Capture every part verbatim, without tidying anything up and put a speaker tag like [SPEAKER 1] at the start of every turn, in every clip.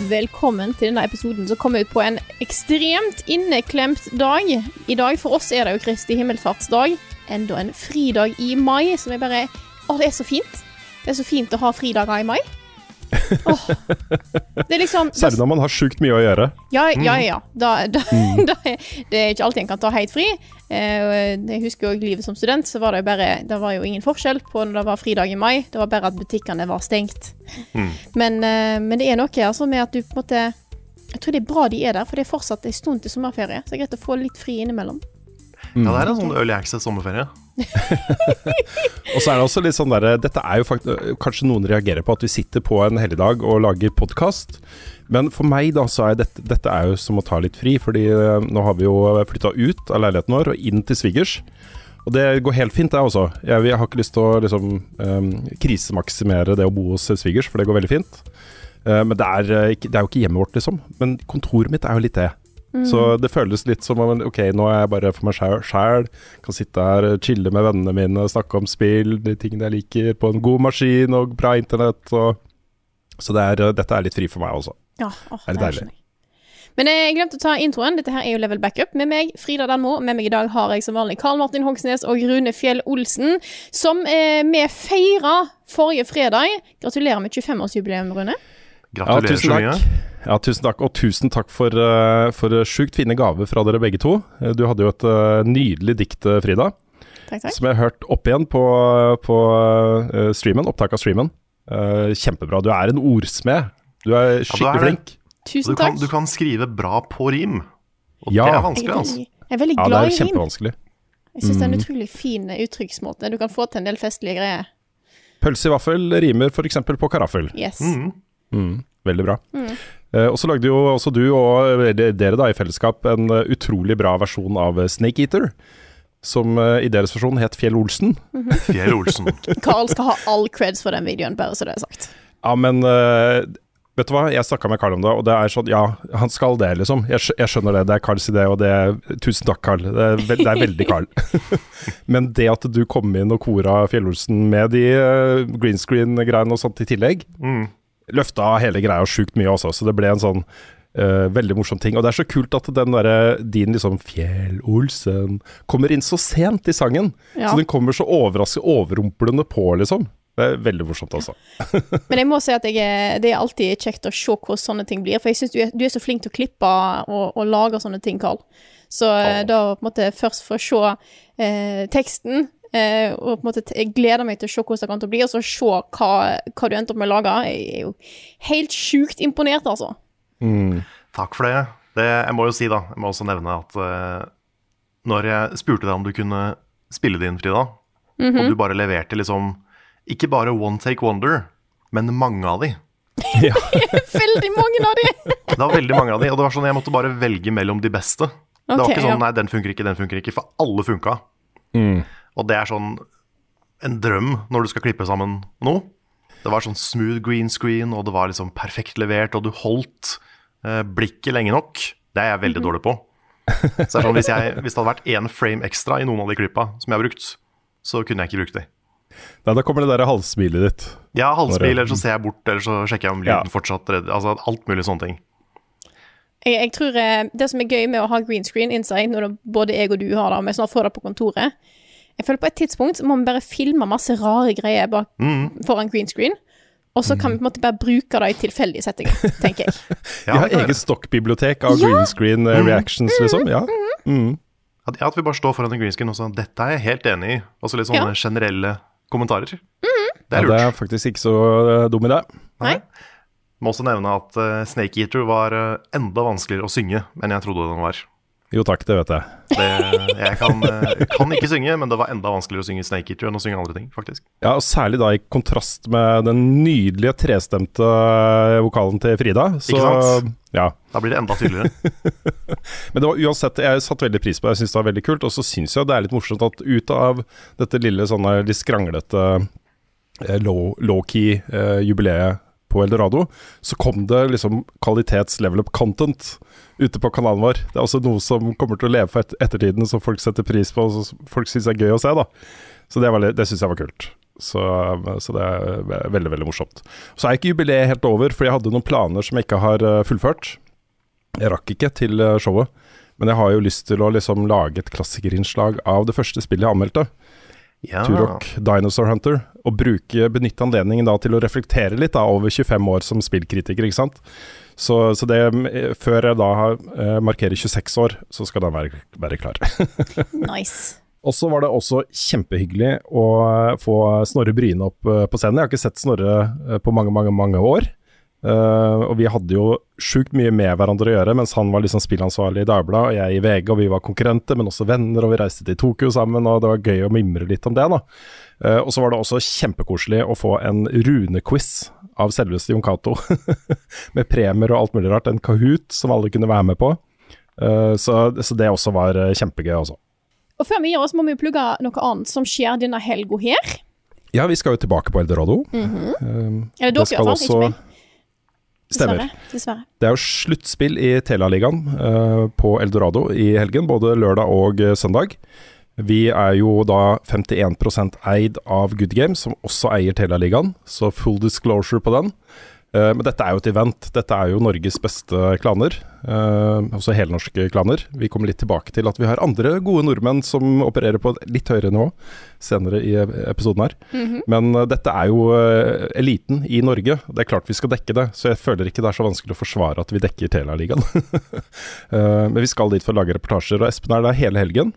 [SPEAKER 1] velkommen til denne episoden som kommer ut på en ekstremt inneklemt dag. I dag for oss er det jo Kristi himmelfartsdag, enda en fridag i mai, som er bare, åh, det er så fint. Det er så fint å ha fridager i mai. Oh. Det er liksom
[SPEAKER 2] Særlig når man har sykt mye å gjøre.
[SPEAKER 1] Ja, ja, ja da, da, mm. da, Det er ikke alltid en kan ta helt fri. Jeg husker jo livet som student, så var det jo bare Det var jo ingen forskjell på når det var fridag i mai. Det var bare at butikkene var stengt. mm. men, men det er noe altså, med at du på en måte Jeg tror det er bra de er der, for det er fortsatt en stund til sommerferie. Så det er greit å få litt fri innimellom.
[SPEAKER 3] mm. Ja, det er en sånn early access sommerferie.
[SPEAKER 2] Og så er det også litt sånn der, dette er jo faktisk, kanskje noen reagerer på at vi sitter på en helligdag og lager podcast, men for meg da så er dette, dette er jo som å ta litt fri, fordi nå har vi jo flyttet ut av leiligheten vår og inn til svigers, og det går helt fint det også. Jeg, jeg har ikke lyst til å liksom, um, krisemaksimere det å bo hos svigers, for det går veldig fint, uh, men det er, det er jo ikke hjemmet vårt liksom, men kontoret mitt er jo litt det. Mm. Så det føles litt som om, ok, nå er jeg bare for meg selv, kan sitte her, chille med vennene mine, snakke om spill, de tingene jeg liker, på en god maskin og bra internett, og, så det er, dette er litt fri for meg også.
[SPEAKER 1] Ja, åh,
[SPEAKER 2] det er litt deilig.
[SPEAKER 1] Men jeg glemte å ta introen, dette her er jo Level Backup med meg, Frida Danmo, med meg i dag har jeg som vanlig Karl Martin Hogsnes og Rune Fjell Olsen, som eh, med feiret forrige fredag. Gratulerer med tjuefem-årsjubileum, Rune.
[SPEAKER 3] Gratulerer ja, så mye.
[SPEAKER 2] Ja, tusen takk, og tusen takk for, uh, for sjukt fine gaver fra dere begge to. Du hadde jo et uh, nydelig dikt, Frida,
[SPEAKER 1] takk, takk.
[SPEAKER 2] Som jeg har hørt opp igjen på, på uh, streamen, opptak av streamen. Uh, kjempebra, du er en ordsmed, du er skikkelig ja, du er flink.
[SPEAKER 1] Tusen
[SPEAKER 3] du kan,
[SPEAKER 1] takk.
[SPEAKER 3] Du kan skrive bra på rim, og
[SPEAKER 2] ja.
[SPEAKER 3] Det er vanskelig,
[SPEAKER 1] jeg er
[SPEAKER 3] altså.
[SPEAKER 1] Jeg er veldig glad
[SPEAKER 2] ja,
[SPEAKER 1] i rim.
[SPEAKER 2] Ja, det er kjempevanskelig.
[SPEAKER 1] Jeg synes mm. det er en utrolig fin uttrykksmåte. Du kan få til en del festlige greier.
[SPEAKER 2] Pølse i vaffel rimer for eksempel på karaffel.
[SPEAKER 1] Yes.
[SPEAKER 2] Mm. Mm. Veldig bra.
[SPEAKER 1] Mm.
[SPEAKER 2] Uh, og så lagde jo også du og dere da i fellesskap en uh, utrolig bra versjon av uh, Snake Eater, som uh, i deres versjon het Fjell Olsen.
[SPEAKER 1] Mm-hmm.
[SPEAKER 3] Fjell Olsen.
[SPEAKER 1] Karl skal ha all creds for den videoen, bare så det er sagt.
[SPEAKER 2] Ja, men uh, vet du hva? Jeg snakket med Karl om det, og det er sånn, ja, han skal det liksom. Jeg, skj- jeg skjønner det, det er Karls idé, og det er, tusen takk Karl, det er, ve- det er veldig Karl. Men det at du kom inn og kora Fjell Olsen med de uh, green screen-greiene og sånt i tillegg,
[SPEAKER 3] mm.
[SPEAKER 2] løfta hele greia sjukt mye også, så det ble en sånn uh, veldig morsom ting. Og det er så kult at den der, din liksom Fjell Olsen kommer inn så sent i sangen,
[SPEAKER 1] ja.
[SPEAKER 2] så den kommer så overraskende, overrumplende på liksom. Det er veldig morsomt altså.
[SPEAKER 1] Men jeg må si at jeg er, det er alltid kjekt å se hvordan sånne ting blir, for jeg synes du er, du er så flink til å klippe og, og lage sånne ting, Karl. Så oh. da på en måte først få se eh, teksten, Uh, og på en måte jeg gleder meg til å se hvordan det kan til å bli, og så se hva, hva du endte opp med å lage. Jeg er jo helt sjukt imponert, altså.
[SPEAKER 2] Mm.
[SPEAKER 3] Takk for det. det. Jeg må jo si da, jeg må også nevne at uh, når jeg spurte deg om du kunne spille det inn, Frida, mm-hmm. og du bare leverte liksom, ikke bare one take wonder, men mange av de.
[SPEAKER 2] Ja.
[SPEAKER 1] Veldig mange av de.
[SPEAKER 3] Det var veldig mange av de, og det var sånn jeg måtte bare velge mellom de beste. Okay, det var ikke sånn, ja. Nei, den funker ikke, den funker ikke, for alle funka.
[SPEAKER 2] Mm.
[SPEAKER 3] Og det er sånn en drøm når du skal klippe sammen noe. Det var sånn smooth green screen, og det var liksom perfekt levert, og du holdt eh, blikket lenge nok. Det er jeg veldig mm-hmm. dårlig på. Så det er sånn, hvis, jeg, hvis det hadde vært en frame ekstra i noen av de klippa som jeg har brukt, så kunne jeg ikke brukt de.
[SPEAKER 2] Nei, da kommer det der halssmilet ditt.
[SPEAKER 3] Ja, halssmil, eller så ser jeg bort, eller så sjekker jeg om lyden
[SPEAKER 2] ja.
[SPEAKER 3] fortsatt redder. Altså alt mulig sånne ting.
[SPEAKER 1] Jeg, jeg tror eh, det som er gøy med å ha green screen inside, når det, både jeg og du har det, og vi snart får det på kontoret, jeg føler på et tidspunkt må vi bare filme masse rare greier bak,
[SPEAKER 3] mm.
[SPEAKER 1] foran green screen, og så kan vi på en måte bare bruke det i tilfeldige settinger, tenker jeg.
[SPEAKER 2] Ja, vi har eget stokkbibliotek av ja. green screen uh, reactions, mm. liksom. Ja. Mm.
[SPEAKER 3] At, at vi bare står foran en green screen og så, dette er jeg helt enig i. Og så litt sånne ja. generelle kommentarer.
[SPEAKER 1] Mm.
[SPEAKER 3] Det er lurt.
[SPEAKER 2] Ja, det er faktisk ikke så uh, dum i det.
[SPEAKER 1] Nei.
[SPEAKER 3] Må også nevne at uh, Snake Eater var uh, enda vanskeligere å synge enn jeg trodde den var.
[SPEAKER 2] Jo takk, det vet jeg.
[SPEAKER 3] Det, jeg kan, kan ikke synge, men det var enda vanskeligere å synge Snake Eater enn å synge andre ting, faktisk.
[SPEAKER 2] Ja, og særlig da i kontrast med den nydelige trestemte vokalen til Frida. Så,
[SPEAKER 3] ikke sant?
[SPEAKER 2] Ja.
[SPEAKER 3] Da blir det enda tydeligere.
[SPEAKER 2] Men det var uansett, jeg satt veldig pris på det, jeg synes det var veldig kult, og så synes jeg det er litt morsomt at ut av dette lille sånne litt skranglete low, low-key eh, jubileet på Eldorado, så kom det liksom kvalitets-level up content ute på kanalen vår. Det er også noe som kommer til å leve for et ettertiden, som folk setter pris på, og som folk synes er gøy å se da. Så det, var, det synes jeg var kult. Så, så det er veldig, veldig morsomt. Så er ikke jubileet helt over, for jeg hadde noen planer som jeg ikke har fullført. Jeg rakk ikke til showet, men jeg har jo lyst til å liksom lage et klassikerinnslag av det første spillet jeg anmeldte.
[SPEAKER 3] Ja.
[SPEAKER 2] Turok Dinosaur Hunter, og bruke, benytte anledningen da til å reflektere litt da, over tjuefem år som spillkritiker, ikke sant? Så, så det, før jeg da eh, markerer tjueseks år, så skal den være, være klar.
[SPEAKER 1] Nice.
[SPEAKER 2] Og så var det også kjempehyggelig å få Snorre Bryne opp på scenen. Jeg har ikke sett Snorre på mange, mange, mange år. Uh, og vi hadde jo sjukt mye med hverandre å gjøre, mens han var liksom spillansvarlig i Dagbladet, og jeg i V G, og vi var konkurrenter, men også venner, og vi reiste til Tokyo sammen, og det var gøy å mimre litt om det da. Uh, og så var det også kjempekoselig å få en runequiz av selveste Jon Cato, med premier og alt mulig rart, en Kahoot som alle kunne være med på. Uh, så, så det også var kjempegøy også.
[SPEAKER 1] Og før vi gjør oss, må vi plugge noe annet som skjer denne helgen her.
[SPEAKER 2] Ja, vi skal jo tilbake på Eldorado.
[SPEAKER 1] Mm-hmm.
[SPEAKER 2] Um,
[SPEAKER 1] Eller dere i hvert fall, ikke meg.
[SPEAKER 2] Stemmer.
[SPEAKER 1] Dessverre, dessverre.
[SPEAKER 2] Det er jo sluttspill i Tela-ligaen uh, på Eldorado i helgen, både lørdag og uh, søndag. Vi er jo da femtien prosent eid av Good Games, som også eier Tela-ligaen, så full disclosure på den. Uh, men dette er jo et event. Dette er jo Norges beste klaner, uh, også helnorske klaner. Vi kommer litt tilbake til at vi har andre gode nordmenn som opererer på et litt høyere nivå senere i episoden her. Mm-hmm. Men uh, dette er jo uh, eliten i Norge. Det er klart vi skal dekke det, så jeg føler ikke det er så vanskelig å forsvare at vi dekker Tela-ligaen. uh, men vi skal dit for å lage reportasjer, og Espen er der hele helgen.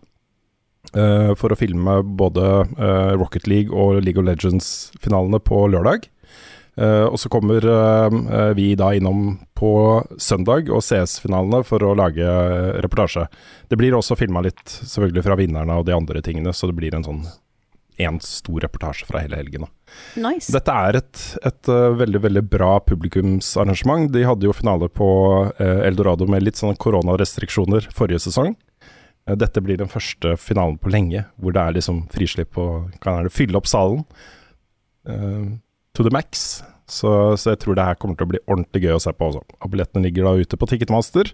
[SPEAKER 2] Uh, for å filme både uh, Rocket League og League of Legends-finalene på lørdag. Uh, og så kommer uh, vi da innom på søndag og C S-finalene for å lage uh, reportasje. Det blir også filmet litt selvfølgelig fra vinnerne og de andre tingene, så det blir en sånn en stor reportasje fra hele helgen. Da.
[SPEAKER 1] Nice.
[SPEAKER 2] Dette er et, et uh, veldig, veldig bra publikumsarrangement. De hadde jo finale på uh, Eldorado med litt sånne koronarestriksjoner forrige sesong. Uh, dette blir den første finalen på lenge, hvor det er liksom frislipp og kan det fylle opp salen. Uh, to the max, så, så jeg tror det her kommer til å bli ordentlig gøy å se på også. Og billettene ligger da ute på Ticketmaster.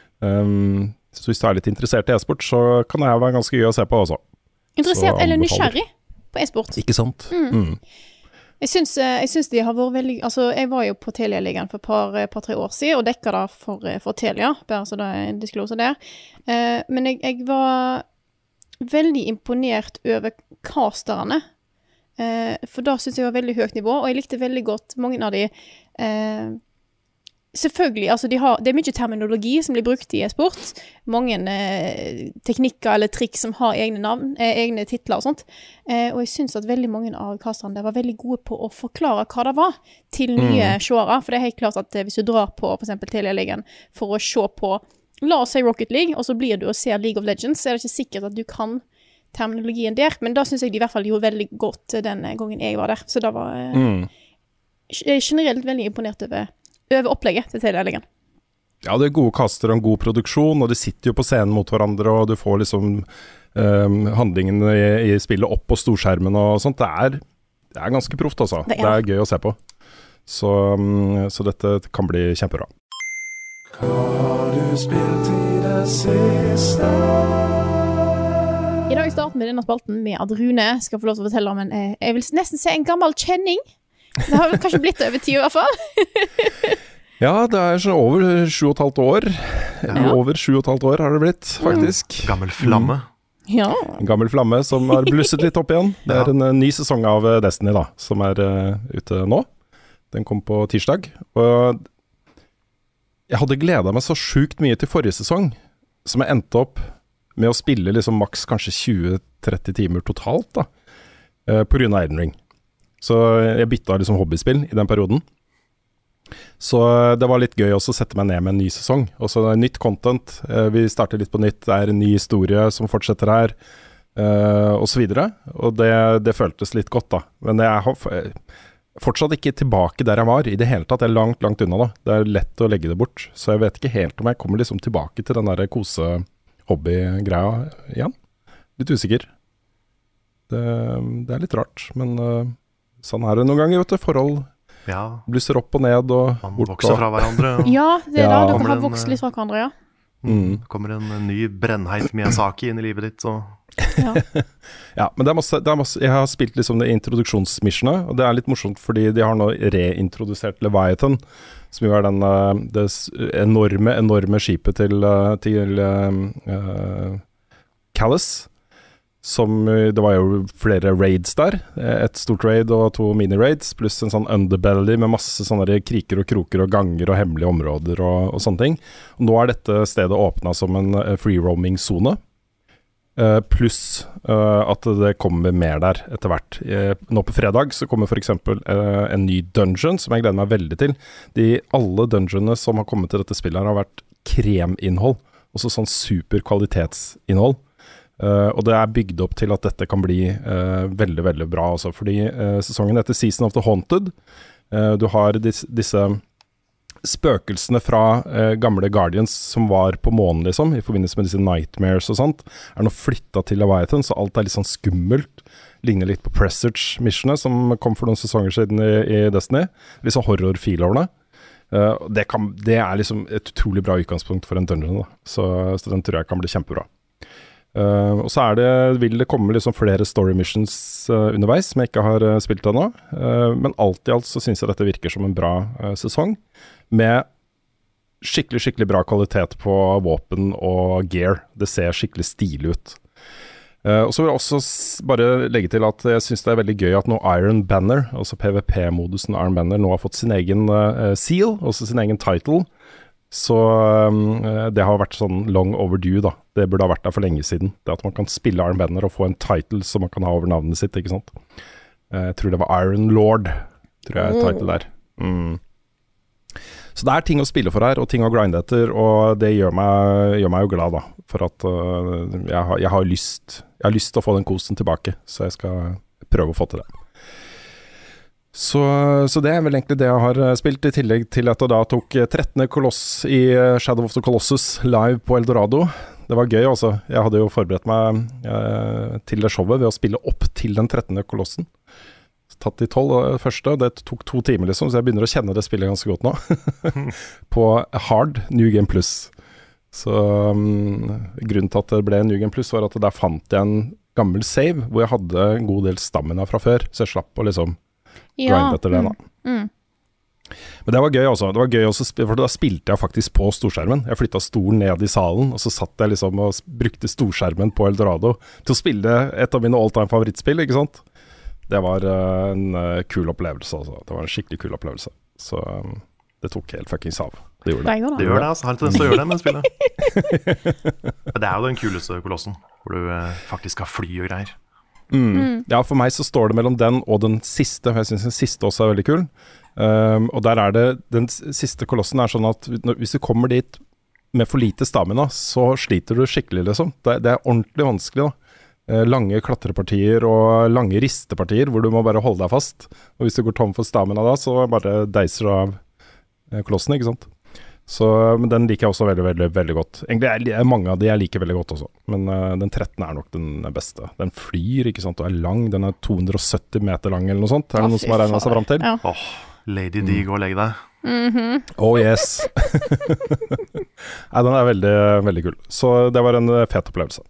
[SPEAKER 2] Um, så hvis du er litt interessert i e-sport, så kan det her være ganske gøy å se på også.
[SPEAKER 1] Interessert eller nysgjerrig på e-sport.
[SPEAKER 2] Ikke sant?
[SPEAKER 1] Mm. Mm. Jeg synes, jeg synes de har vært veldig, altså jeg var jo på Telia-ligaen for et par, par, tre år siden, og dekket da for, for Telia, bare så det er en disklose der. Uh, men jeg, jeg var veldig imponert over casterne. Uh, for da synes jeg var veldig høyt nivå, og jeg likte veldig godt mange av de uh, selvfølgelig, altså de har, det er mye terminologi som blir brukt i e-sport, mange uh, teknikker eller trikk som har egne navn, uh, egne titler og sånt, uh, og jeg synes at veldig mange av casterne der var veldig gode på å forklare hva det var til nye mm. seere, for det er helt klart at uh, hvis du drar på for eksempel Telia-ligaen for å se på, la oss si Rocket League, og så blir du og ser League of Legends, så er det ikke sikkert at du kan terminologien der, men da synes jeg de i hvert fall gjorde veldig godt den gangen jeg var der, så da var jeg mm. generelt veldig imponert over, over opplegget til Telia-ligaen.
[SPEAKER 2] Ja, det er gode caster og en god produksjon, og de sitter jo på scenen mot hverandre, og du får liksom um, handlingene i, i spillet opp på storskjermen og sånt. Det er, det er ganske proft, altså. Det er. det er gøy å se på. Så, um, så dette kan bli kjempebra. Hva har du spilt i det siste?
[SPEAKER 1] I dag starter vi denne spalten med at Rune skal få lov til å fortelle om en, jeg vil nesten si en gammel kjenning. Det har kanskje blitt over tid i hvert fall.
[SPEAKER 2] Ja, det er sånn over sju og et halvt år. Ja. Over sju og et halvt år har det blitt, faktisk.
[SPEAKER 3] Mm. Gammel flamme.
[SPEAKER 1] Mm. Ja.
[SPEAKER 2] En gammel flamme som har blusset litt opp igjen. Det er en uh, ny sesong av Destiny da, som er uh, ute nå. Den kom på tirsdag. Og jeg hadde gledet meg så sjukt mye til forrige sesong, som jeg endte opp med å spille liksom maks kanskje tjue til tretti timer totalt da, uh, på grunn av Elden Ring. Så jeg bytta liksom hobbyspill i den perioden. Så det var litt gøy også å sette meg ned med en ny sesong. Og så nytt content, uh, vi starter litt på nytt, det er en ny historie som fortsetter her, uh, og så videre. Og det, det føltes litt godt da. Men jeg har fortsatt ikke tilbake der jeg var i det hele tatt. Jeg er langt, langt unna da. Det er lett å legge det bort. Så jeg vet ikke helt om jeg kommer liksom tilbake til den der kose hobbygreia igjen. Litt usikker. Det, det er litt rart, men uh, sånn er det noen ganger, vet du. Forhold
[SPEAKER 3] ja.
[SPEAKER 2] blusser opp og ned, og
[SPEAKER 3] man vokser fra hverandre.
[SPEAKER 1] Ja, det er da. Ja. Dere har vokst litt fra hverandre, ja.
[SPEAKER 3] Mm. Kommer en, en ny brennheit Miyazaki inn i livet ditt, så
[SPEAKER 1] Ja.
[SPEAKER 2] Ja, men det er masse, det er masse Jeg har spilt liksom det introduksjonsmissionet, og det er litt morsomt fordi de har nå reintrodusert Leviathan, som jo er den, uh, det enorme, enorme skipet til, uh, til uh, uh, Callus. Som, det var jo flere raids der. Et stort raid og to mini-raids, pluss en sånn underbelly med masse sånne kriker og kroker og ganger og hemmelige områder og, og sånne ting. Og nå er dette stedet åpnet som en free-roaming-zone. Uh, pluss uh, at det kommer mer der etter hvert. Uh, nå på fredag så kommer for eksempel uh, en ny dungeon, som jeg gleder meg veldig til. De, alle dungeonene som har kommet til dette spillet her har vært kreminnhold. Også sånn super kvalitetsinnhold. Uh, og det er bygd opp til at dette kan bli uh, veldig, veldig bra også, fordi uh, sesongen heter Season of the Haunted. Uh, du har dis, disse spøkelsene fra uh, gamle Guardians som var på månen, liksom, i forbindelse med disse nightmares og sånt, er nå flyttet til Leviathan, så alt er litt sånn skummelt. Ligner litt på Presage-missionet som kom for noen sesonger siden i, i Destiny. Litt sånn horror-feel over det. Uh, det, kan, det er liksom et utrolig bra utgangspunkt for en dungeon, da. Så, så den tror jeg kan bli kjempebra. Uh, og så er det, vil det komme liksom flere story missions uh, underveis som jeg ikke har uh, spilt ennå, uh, men alt i alt så synes jeg dette virker som en bra uh, sesong, med skikkelig, skikkelig bra kvalitet på våpen og gear. Det ser skikkelig stilig ut. Uh, og så vil jeg også s- bare legge til at jeg synes det er veldig gøy at nå Iron Banner, altså P V P-modusen Iron Banner, nå har fått sin egen uh, seal, også sin egen title. Så um, det har vært sånn long overdue, da. Det burde ha vært der for lenge siden. Det at man kan spille Iron Banner og få en title som man kan ha over navnet sitt, ikke sant. Jeg tror det var Iron Lord, tror jeg er title der. Mm. Så det er ting å spille for her, og ting å grinde etter, og det gjør meg, gjør meg jo glad, da. For at uh, jeg, har, jeg har lyst Jeg har lyst til å få den kosen tilbake, så jeg skal prøve å få til det. Så, så det er vel egentlig det jeg har spilt, i tillegg til at jeg da tok trettende koloss i Shadow of the Colossus live på Eldorado. Det var gøy, altså. Jeg hadde jo forberedt meg eh, til det showet ved å spille opp til den trettende kolossen. Tatt de tolv første, det tok to timer liksom, så jeg begynner å kjenne det spillet ganske godt nå. På Hard New Game Plus. Så um, grunnen til at det ble New Game Plus var at der fant jeg en gammel save, hvor jeg hadde en god del stamina fra før, så jeg slapp å liksom grind etter det da.
[SPEAKER 1] Mm. Mm.
[SPEAKER 2] Men det var gøy også. Det var gøy også, for da spilte jeg faktisk på storskjermen. Jeg flyttet stolen ned i salen, og så satt jeg liksom og brukte storskjermen på Eldorado til å spille et av mine all-time favorittspill, ikke sant? Det var uh, en uh, kul opplevelse, altså. Det var en skikkelig kul opplevelse. Så um, det tok helt fuckings av. Det gjorde det.
[SPEAKER 1] Det gjør
[SPEAKER 3] Det
[SPEAKER 1] det.
[SPEAKER 3] gjør det, altså. Har en tendens til å gjøre det med spillet. Det er jo den kuleste kolossen, hvor du eh, faktisk har fly og greier.
[SPEAKER 2] Mm. Ja, for meg så står det mellom den og den siste, for jeg synes den siste også er veldig kul. Um, og der er det, den s- siste kolossen er sånn at når, hvis du kommer dit med for lite stamina, så sliter du skikkelig, liksom. Det, det er ordentlig vanskelig, da. Eh, lange klatrepartier og lange ristepartier hvor du må bare holde deg fast. Og hvis du går tom for stamina da, så bare deiser du av eh, kolossen, ikke sant? Så, men den liker jeg også veldig, veldig, veldig godt. Egentlig er det mange av de jeg liker veldig godt også, men uh, den trettende er nok den beste. Den flyr, ikke sant, og er lang, den er to hundre og sytti meter lang eller noe sånt. Er det
[SPEAKER 1] Å,
[SPEAKER 2] noen
[SPEAKER 1] fy
[SPEAKER 2] som har regnet seg
[SPEAKER 1] fader.
[SPEAKER 2] fram til?
[SPEAKER 1] Ja.
[SPEAKER 3] Åh, Lady D, gå og legg deg.
[SPEAKER 1] Mhm.
[SPEAKER 2] Oh yes. Nei, den er veldig, veldig kul. Så det var en uh, fet opplevelse.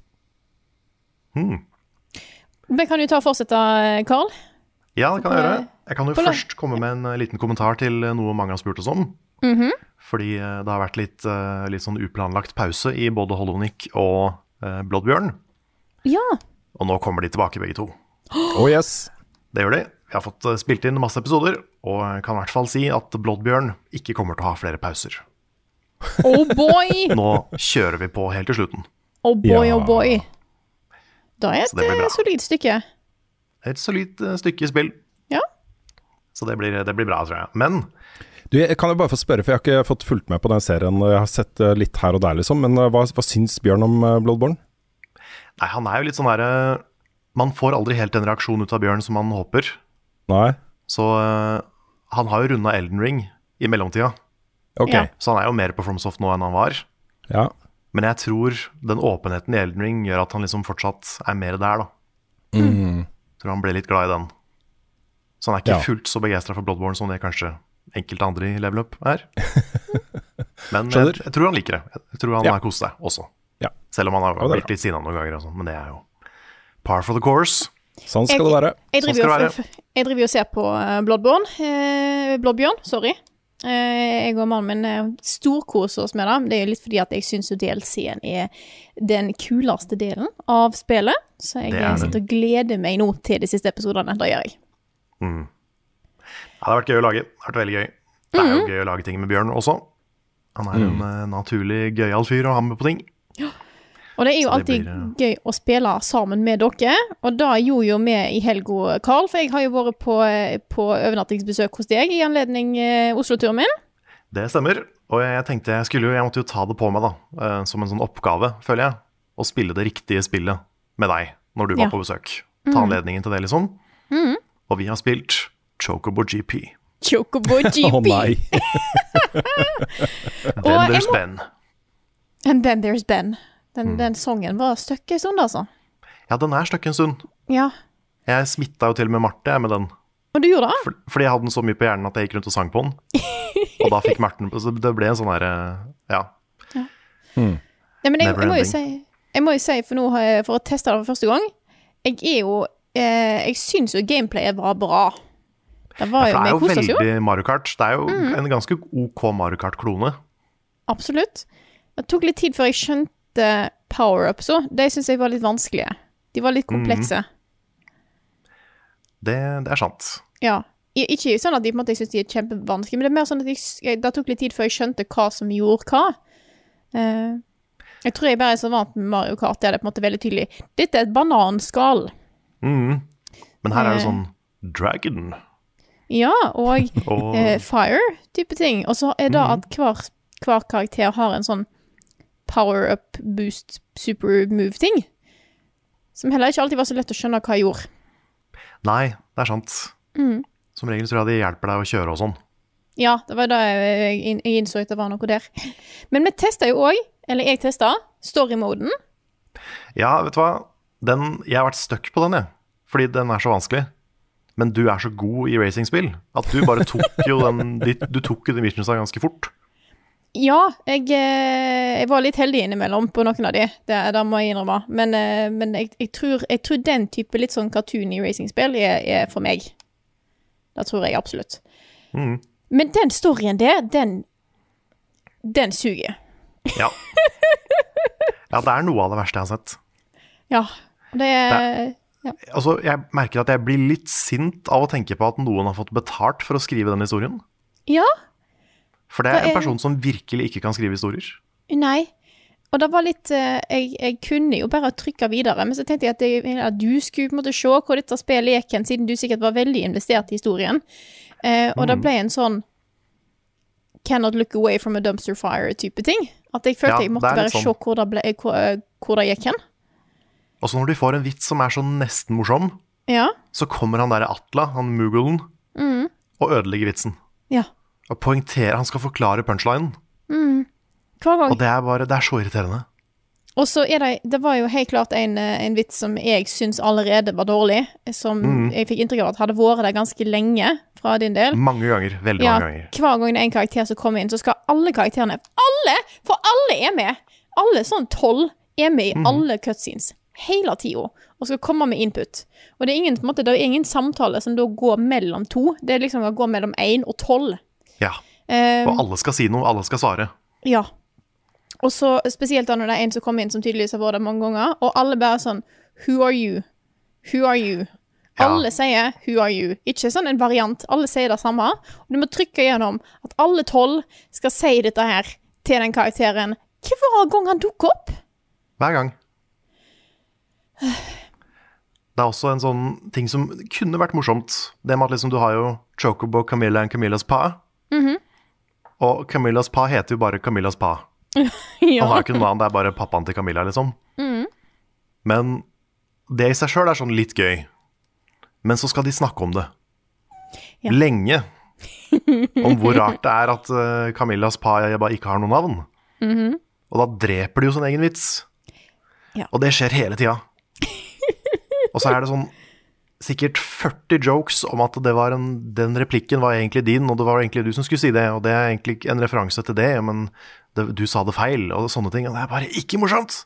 [SPEAKER 3] Hmm.
[SPEAKER 1] Men kan du ta og fortsette, Carl?
[SPEAKER 3] Ja, det kan jeg gjøre. Jeg kan jo
[SPEAKER 1] På la-
[SPEAKER 3] først komme med en eh, liten kommentar til eh, noe mange har spurt oss om.
[SPEAKER 1] Mhm.
[SPEAKER 3] Fordi eh, det har vært litt, eh, litt sånn uplanlagt pause i både Hollownick og eh, Bloodbjørn.
[SPEAKER 1] Ja.
[SPEAKER 3] Og nå kommer de tilbake begge to.
[SPEAKER 2] Oh yes.
[SPEAKER 3] Det gjør de. Vi har fått eh, spilt inn masse episoder, og jeg kan i hvert fall si at Bloodbjørn ikke kommer til å ha flere pauser.
[SPEAKER 1] Oh boy!
[SPEAKER 3] Nå kjører vi på helt til slutten.
[SPEAKER 1] Oh boy,
[SPEAKER 2] Ja.
[SPEAKER 1] oh boy. Da er
[SPEAKER 3] Så det blir
[SPEAKER 1] et
[SPEAKER 3] bra.
[SPEAKER 1] eh, solid stykke.
[SPEAKER 3] Et solid eh, stykke spill.
[SPEAKER 1] Ja.
[SPEAKER 3] Så det blir, det blir bra, tror jeg. Men
[SPEAKER 2] Du, jeg kan jo bare få spørre, for jeg har ikke fått fulgt med på den serien. Jeg har sett uh, litt her og der, liksom. Men uh, hva, hva syns Bjørn om uh, Bloodborne?
[SPEAKER 3] nei, han er jo litt sånn derre Man får aldri helt den reaksjonen ut av Bjørn som man håper.
[SPEAKER 2] Nei?
[SPEAKER 3] Så eh, han har jo runda Elden Ring i mellomtida.
[SPEAKER 2] Ok.
[SPEAKER 1] Ja.
[SPEAKER 3] Så han er jo mer på FromSoft nå enn han var.
[SPEAKER 2] Ja.
[SPEAKER 3] Men jeg tror den åpenheten i Elden Ring gjør at han liksom fortsatt er mer der, da.
[SPEAKER 2] Mm.
[SPEAKER 3] Tror han ble litt glad i den. Så han er ikke
[SPEAKER 2] Ja.
[SPEAKER 3] fullt så begeistra for Bloodborne som det kanskje enkelte andre i Level Up er. Men jeg,
[SPEAKER 2] Skjønner.
[SPEAKER 3] jeg tror han liker det. Jeg tror han
[SPEAKER 2] Ja.
[SPEAKER 3] har kost seg også.
[SPEAKER 2] Ja.
[SPEAKER 3] Selv om han har
[SPEAKER 2] Ja, det er
[SPEAKER 3] blitt litt sinna noen ganger, og sånn, men det er jo par for the course.
[SPEAKER 2] Sånn skal det være.
[SPEAKER 1] Jeg
[SPEAKER 3] Sånn
[SPEAKER 1] driver,
[SPEAKER 3] skal
[SPEAKER 1] jo,
[SPEAKER 3] det
[SPEAKER 1] f- f- jeg driver jo og ser på eh, Bloodborne. Eh, Bloodbjørn, sorry. Eh, jeg og mannen min eh, storkoser oss med det. Det er jo litt fordi at jeg syns D L C-en er den kuleste delen av spillet. Så jeg
[SPEAKER 3] Det er det.
[SPEAKER 1] sitter og gleder meg nå til de siste episodene. Det gjør jeg.
[SPEAKER 3] Mm. Ja, det har vært gøy å lage. Det har vært veldig gøy. Det er jo gøy å lage ting med Bjørn også. Han er en eh, naturlig gøyal fyr å ha med på ting.
[SPEAKER 1] Og det er jo
[SPEAKER 3] Så det
[SPEAKER 1] alltid
[SPEAKER 3] blir,
[SPEAKER 1] gøy å spille sammen med dere. Og da gjorde jo vi i helga, Carl, for jeg har jo vært på, på overnattingsbesøk hos deg i anledning eh, Oslo-turen min.
[SPEAKER 3] Det stemmer. Og jeg tenkte jeg skulle jo, jeg måtte jo ta det på meg da, eh, som en sånn oppgave, føler jeg, å spille det riktige spillet med deg når du var
[SPEAKER 1] Ja.
[SPEAKER 3] på besøk. Ta anledningen til det, liksom.
[SPEAKER 1] Mm.
[SPEAKER 3] Og vi har spilt Chocobo G P.
[SPEAKER 1] Chocobo G P.
[SPEAKER 2] Å nei.
[SPEAKER 3] Then
[SPEAKER 1] jeg
[SPEAKER 3] there's
[SPEAKER 1] må-
[SPEAKER 3] Ben.
[SPEAKER 1] And then there's Ben. Den,
[SPEAKER 3] Mm.
[SPEAKER 1] den sangen var støkk en stund, altså.
[SPEAKER 3] Ja, den er støkk en stund.
[SPEAKER 1] Ja.
[SPEAKER 3] Jeg smitta jo til og med Marte jeg, med den.
[SPEAKER 1] Og du gjorde det?
[SPEAKER 3] For, fordi jeg hadde den så mye på hjernen at jeg gikk rundt og sang på den. Og da fikk Marten Så det ble en sånn herre Ja.
[SPEAKER 1] Nei, men jeg,
[SPEAKER 3] Never
[SPEAKER 1] jeg, må jo
[SPEAKER 3] ending.
[SPEAKER 1] si, jeg må jo si, for nå har jeg, for å teste det for første gang, jeg er jo eh, Jeg syns jo gameplayet var bra. Det var
[SPEAKER 3] For
[SPEAKER 1] jo,
[SPEAKER 3] det er
[SPEAKER 1] vi
[SPEAKER 3] jo
[SPEAKER 1] koste oss jo.
[SPEAKER 3] veldig Mario Kart. Det er jo
[SPEAKER 1] Mm.
[SPEAKER 3] en ganske OK Mario Kart-klone.
[SPEAKER 1] Absolutt. Det tok litt tid før jeg skjønte power-ups òg. De syns jeg var litt vanskelige. De var litt
[SPEAKER 3] Mm.
[SPEAKER 1] komplekse.
[SPEAKER 3] Det, det er sant.
[SPEAKER 1] Ja. I- Ikke sånn at de, på en måte, jeg syns de er kjempevanskelige, men det er mer sånn at jeg, jeg, det tok litt tid før jeg skjønte hva som gjorde hva. Eh, jeg tror jeg bare er så vant med Mario Kart. Det er det på en måte veldig tydelig. Dette er et bananskall.
[SPEAKER 3] Mhm. Men her er det
[SPEAKER 1] Eh.
[SPEAKER 3] sånn Dragon.
[SPEAKER 1] Ja, og
[SPEAKER 3] Og
[SPEAKER 1] eh, fire-type ting. Og så er det
[SPEAKER 3] Mhm.
[SPEAKER 1] at hver, hver karakter har en sånn power-up, boost, super-move-ting. Som heller ikke alltid var så lett å skjønne hva jeg gjorde.
[SPEAKER 3] Nei, det er sant.
[SPEAKER 1] Mm.
[SPEAKER 3] Som regel tror jeg det hjelper deg å kjøre og sånn.
[SPEAKER 1] Ja, det var da jeg, jeg, jeg innså at det var noe der. Men vi testa jo òg, eller jeg testa, story-moden.
[SPEAKER 3] Ja, vet du hva? Den, jeg har vært stuck på den, jeg. Fordi den er så vanskelig. Men du er så god i racingspill at du bare tok jo den de, Du tok jo de missionsa ganske fort.
[SPEAKER 1] Ja, jeg, eh, jeg var litt heldig innimellom på noen av de, det, det må jeg innrømme. Men, eh, men jeg, jeg, tror, jeg tror den type litt sånn cartoony racingspill er, er for meg. Det tror jeg absolutt.
[SPEAKER 3] Mhm.
[SPEAKER 1] Men den storyen der, den Den suger.
[SPEAKER 3] Ja. Ja, det er noe av det verste jeg har sett.
[SPEAKER 1] Ja. Det er
[SPEAKER 3] Altså, jeg merker at jeg blir litt sint av å tenke på at noen har fått betalt for å skrive den historien.
[SPEAKER 1] Ja.
[SPEAKER 3] For det er
[SPEAKER 1] Det
[SPEAKER 3] en
[SPEAKER 1] er-
[SPEAKER 3] person som virkelig ikke kan skrive historier.
[SPEAKER 1] Nei. Og det var litt eh, jeg, jeg kunne jo bare trykke videre, men så tenkte jeg at, jeg, at du skulle på en måte se hvor dette spillet gikk hen, siden du sikkert var veldig investert i historien. Eh, og det
[SPEAKER 3] Mm.
[SPEAKER 1] ble en sånn cannot look away from a dumpster fire-type ting. At jeg følte
[SPEAKER 3] Ja,
[SPEAKER 1] jeg måtte
[SPEAKER 3] det er
[SPEAKER 1] bare
[SPEAKER 3] litt
[SPEAKER 1] se
[SPEAKER 3] sånn.
[SPEAKER 1] hvor det, ble, hvor, eh, hvor det gikk hen.
[SPEAKER 3] Og så når de får en vits som er så nesten morsom,
[SPEAKER 1] Ja.
[SPEAKER 3] så kommer han der Atla, han Mugglen,
[SPEAKER 1] Mm.
[SPEAKER 3] og ødelegger vitsen.
[SPEAKER 1] Ja.
[SPEAKER 3] Og poengterer, han skal forklare punchlinen.
[SPEAKER 1] Mm. Hver gang.
[SPEAKER 3] Og det er bare, det er så irriterende.
[SPEAKER 1] Og så er det, det var jo helt klart en, eh, en vits som jeg syns allerede var dårlig, som
[SPEAKER 3] Mhm.
[SPEAKER 1] jeg fikk inntrykk av at hadde vært der ganske lenge fra din del.
[SPEAKER 3] Mange ganger, veldig
[SPEAKER 1] Ja,
[SPEAKER 3] mange ganger.
[SPEAKER 1] hver gang det er en karakter som kommer inn, så skal alle karakterene Alle! For alle er med! Alle sånn tolv er med i
[SPEAKER 3] Mhm.
[SPEAKER 1] alle cutscenes. Hele tida. Og skal komme med input. Og det er ingen, på en måte, det er ingen samtale som da går mellom to. Det er liksom å gå mellom én og tolv.
[SPEAKER 3] Ja,
[SPEAKER 1] Um,
[SPEAKER 3] og alle skal si noe, alle skal svare.
[SPEAKER 1] Ja. Og så spesielt da når det er en som kommer inn som tydeligvis har vært der mange ganger, og alle bare sånn Who are you? Who are you?
[SPEAKER 3] Ja.
[SPEAKER 1] Alle sier Who are you? Ikke sånn en variant. Alle sier det samme. Og du må trykke gjennom at alle tolv skal si dette her til den karakteren hver gang han dukker opp.
[SPEAKER 3] Hver gang. Det er også en sånn ting som kunne vært morsomt. Det med at liksom du har jo Chocobo, Camilla og Camillas pa.
[SPEAKER 1] Mhm.
[SPEAKER 3] Og Camillas pa heter jo bare Camillas pa. Han
[SPEAKER 1] Ja.
[SPEAKER 3] har jo ikke noe annet, det er bare pappaen til Camilla, liksom.
[SPEAKER 1] Mhm.
[SPEAKER 3] Men det i seg sjøl er sånn litt gøy. Men så skal de snakke om det.
[SPEAKER 1] Ja.
[SPEAKER 3] Lenge. Om hvor rart det er at uh, Camillas pa bare ikke har noe navn.
[SPEAKER 1] Mhm.
[SPEAKER 3] Og da dreper de jo sin egen vits.
[SPEAKER 1] Ja.
[SPEAKER 3] Og det skjer hele tida. Og så er det sånn sikkert førti jokes om at det var en, den replikken var egentlig din, og det var egentlig du som skulle si det, og det er egentlig en referanse til det, men det, du sa det feil, og sånne ting. Og det er bare ikke morsomt!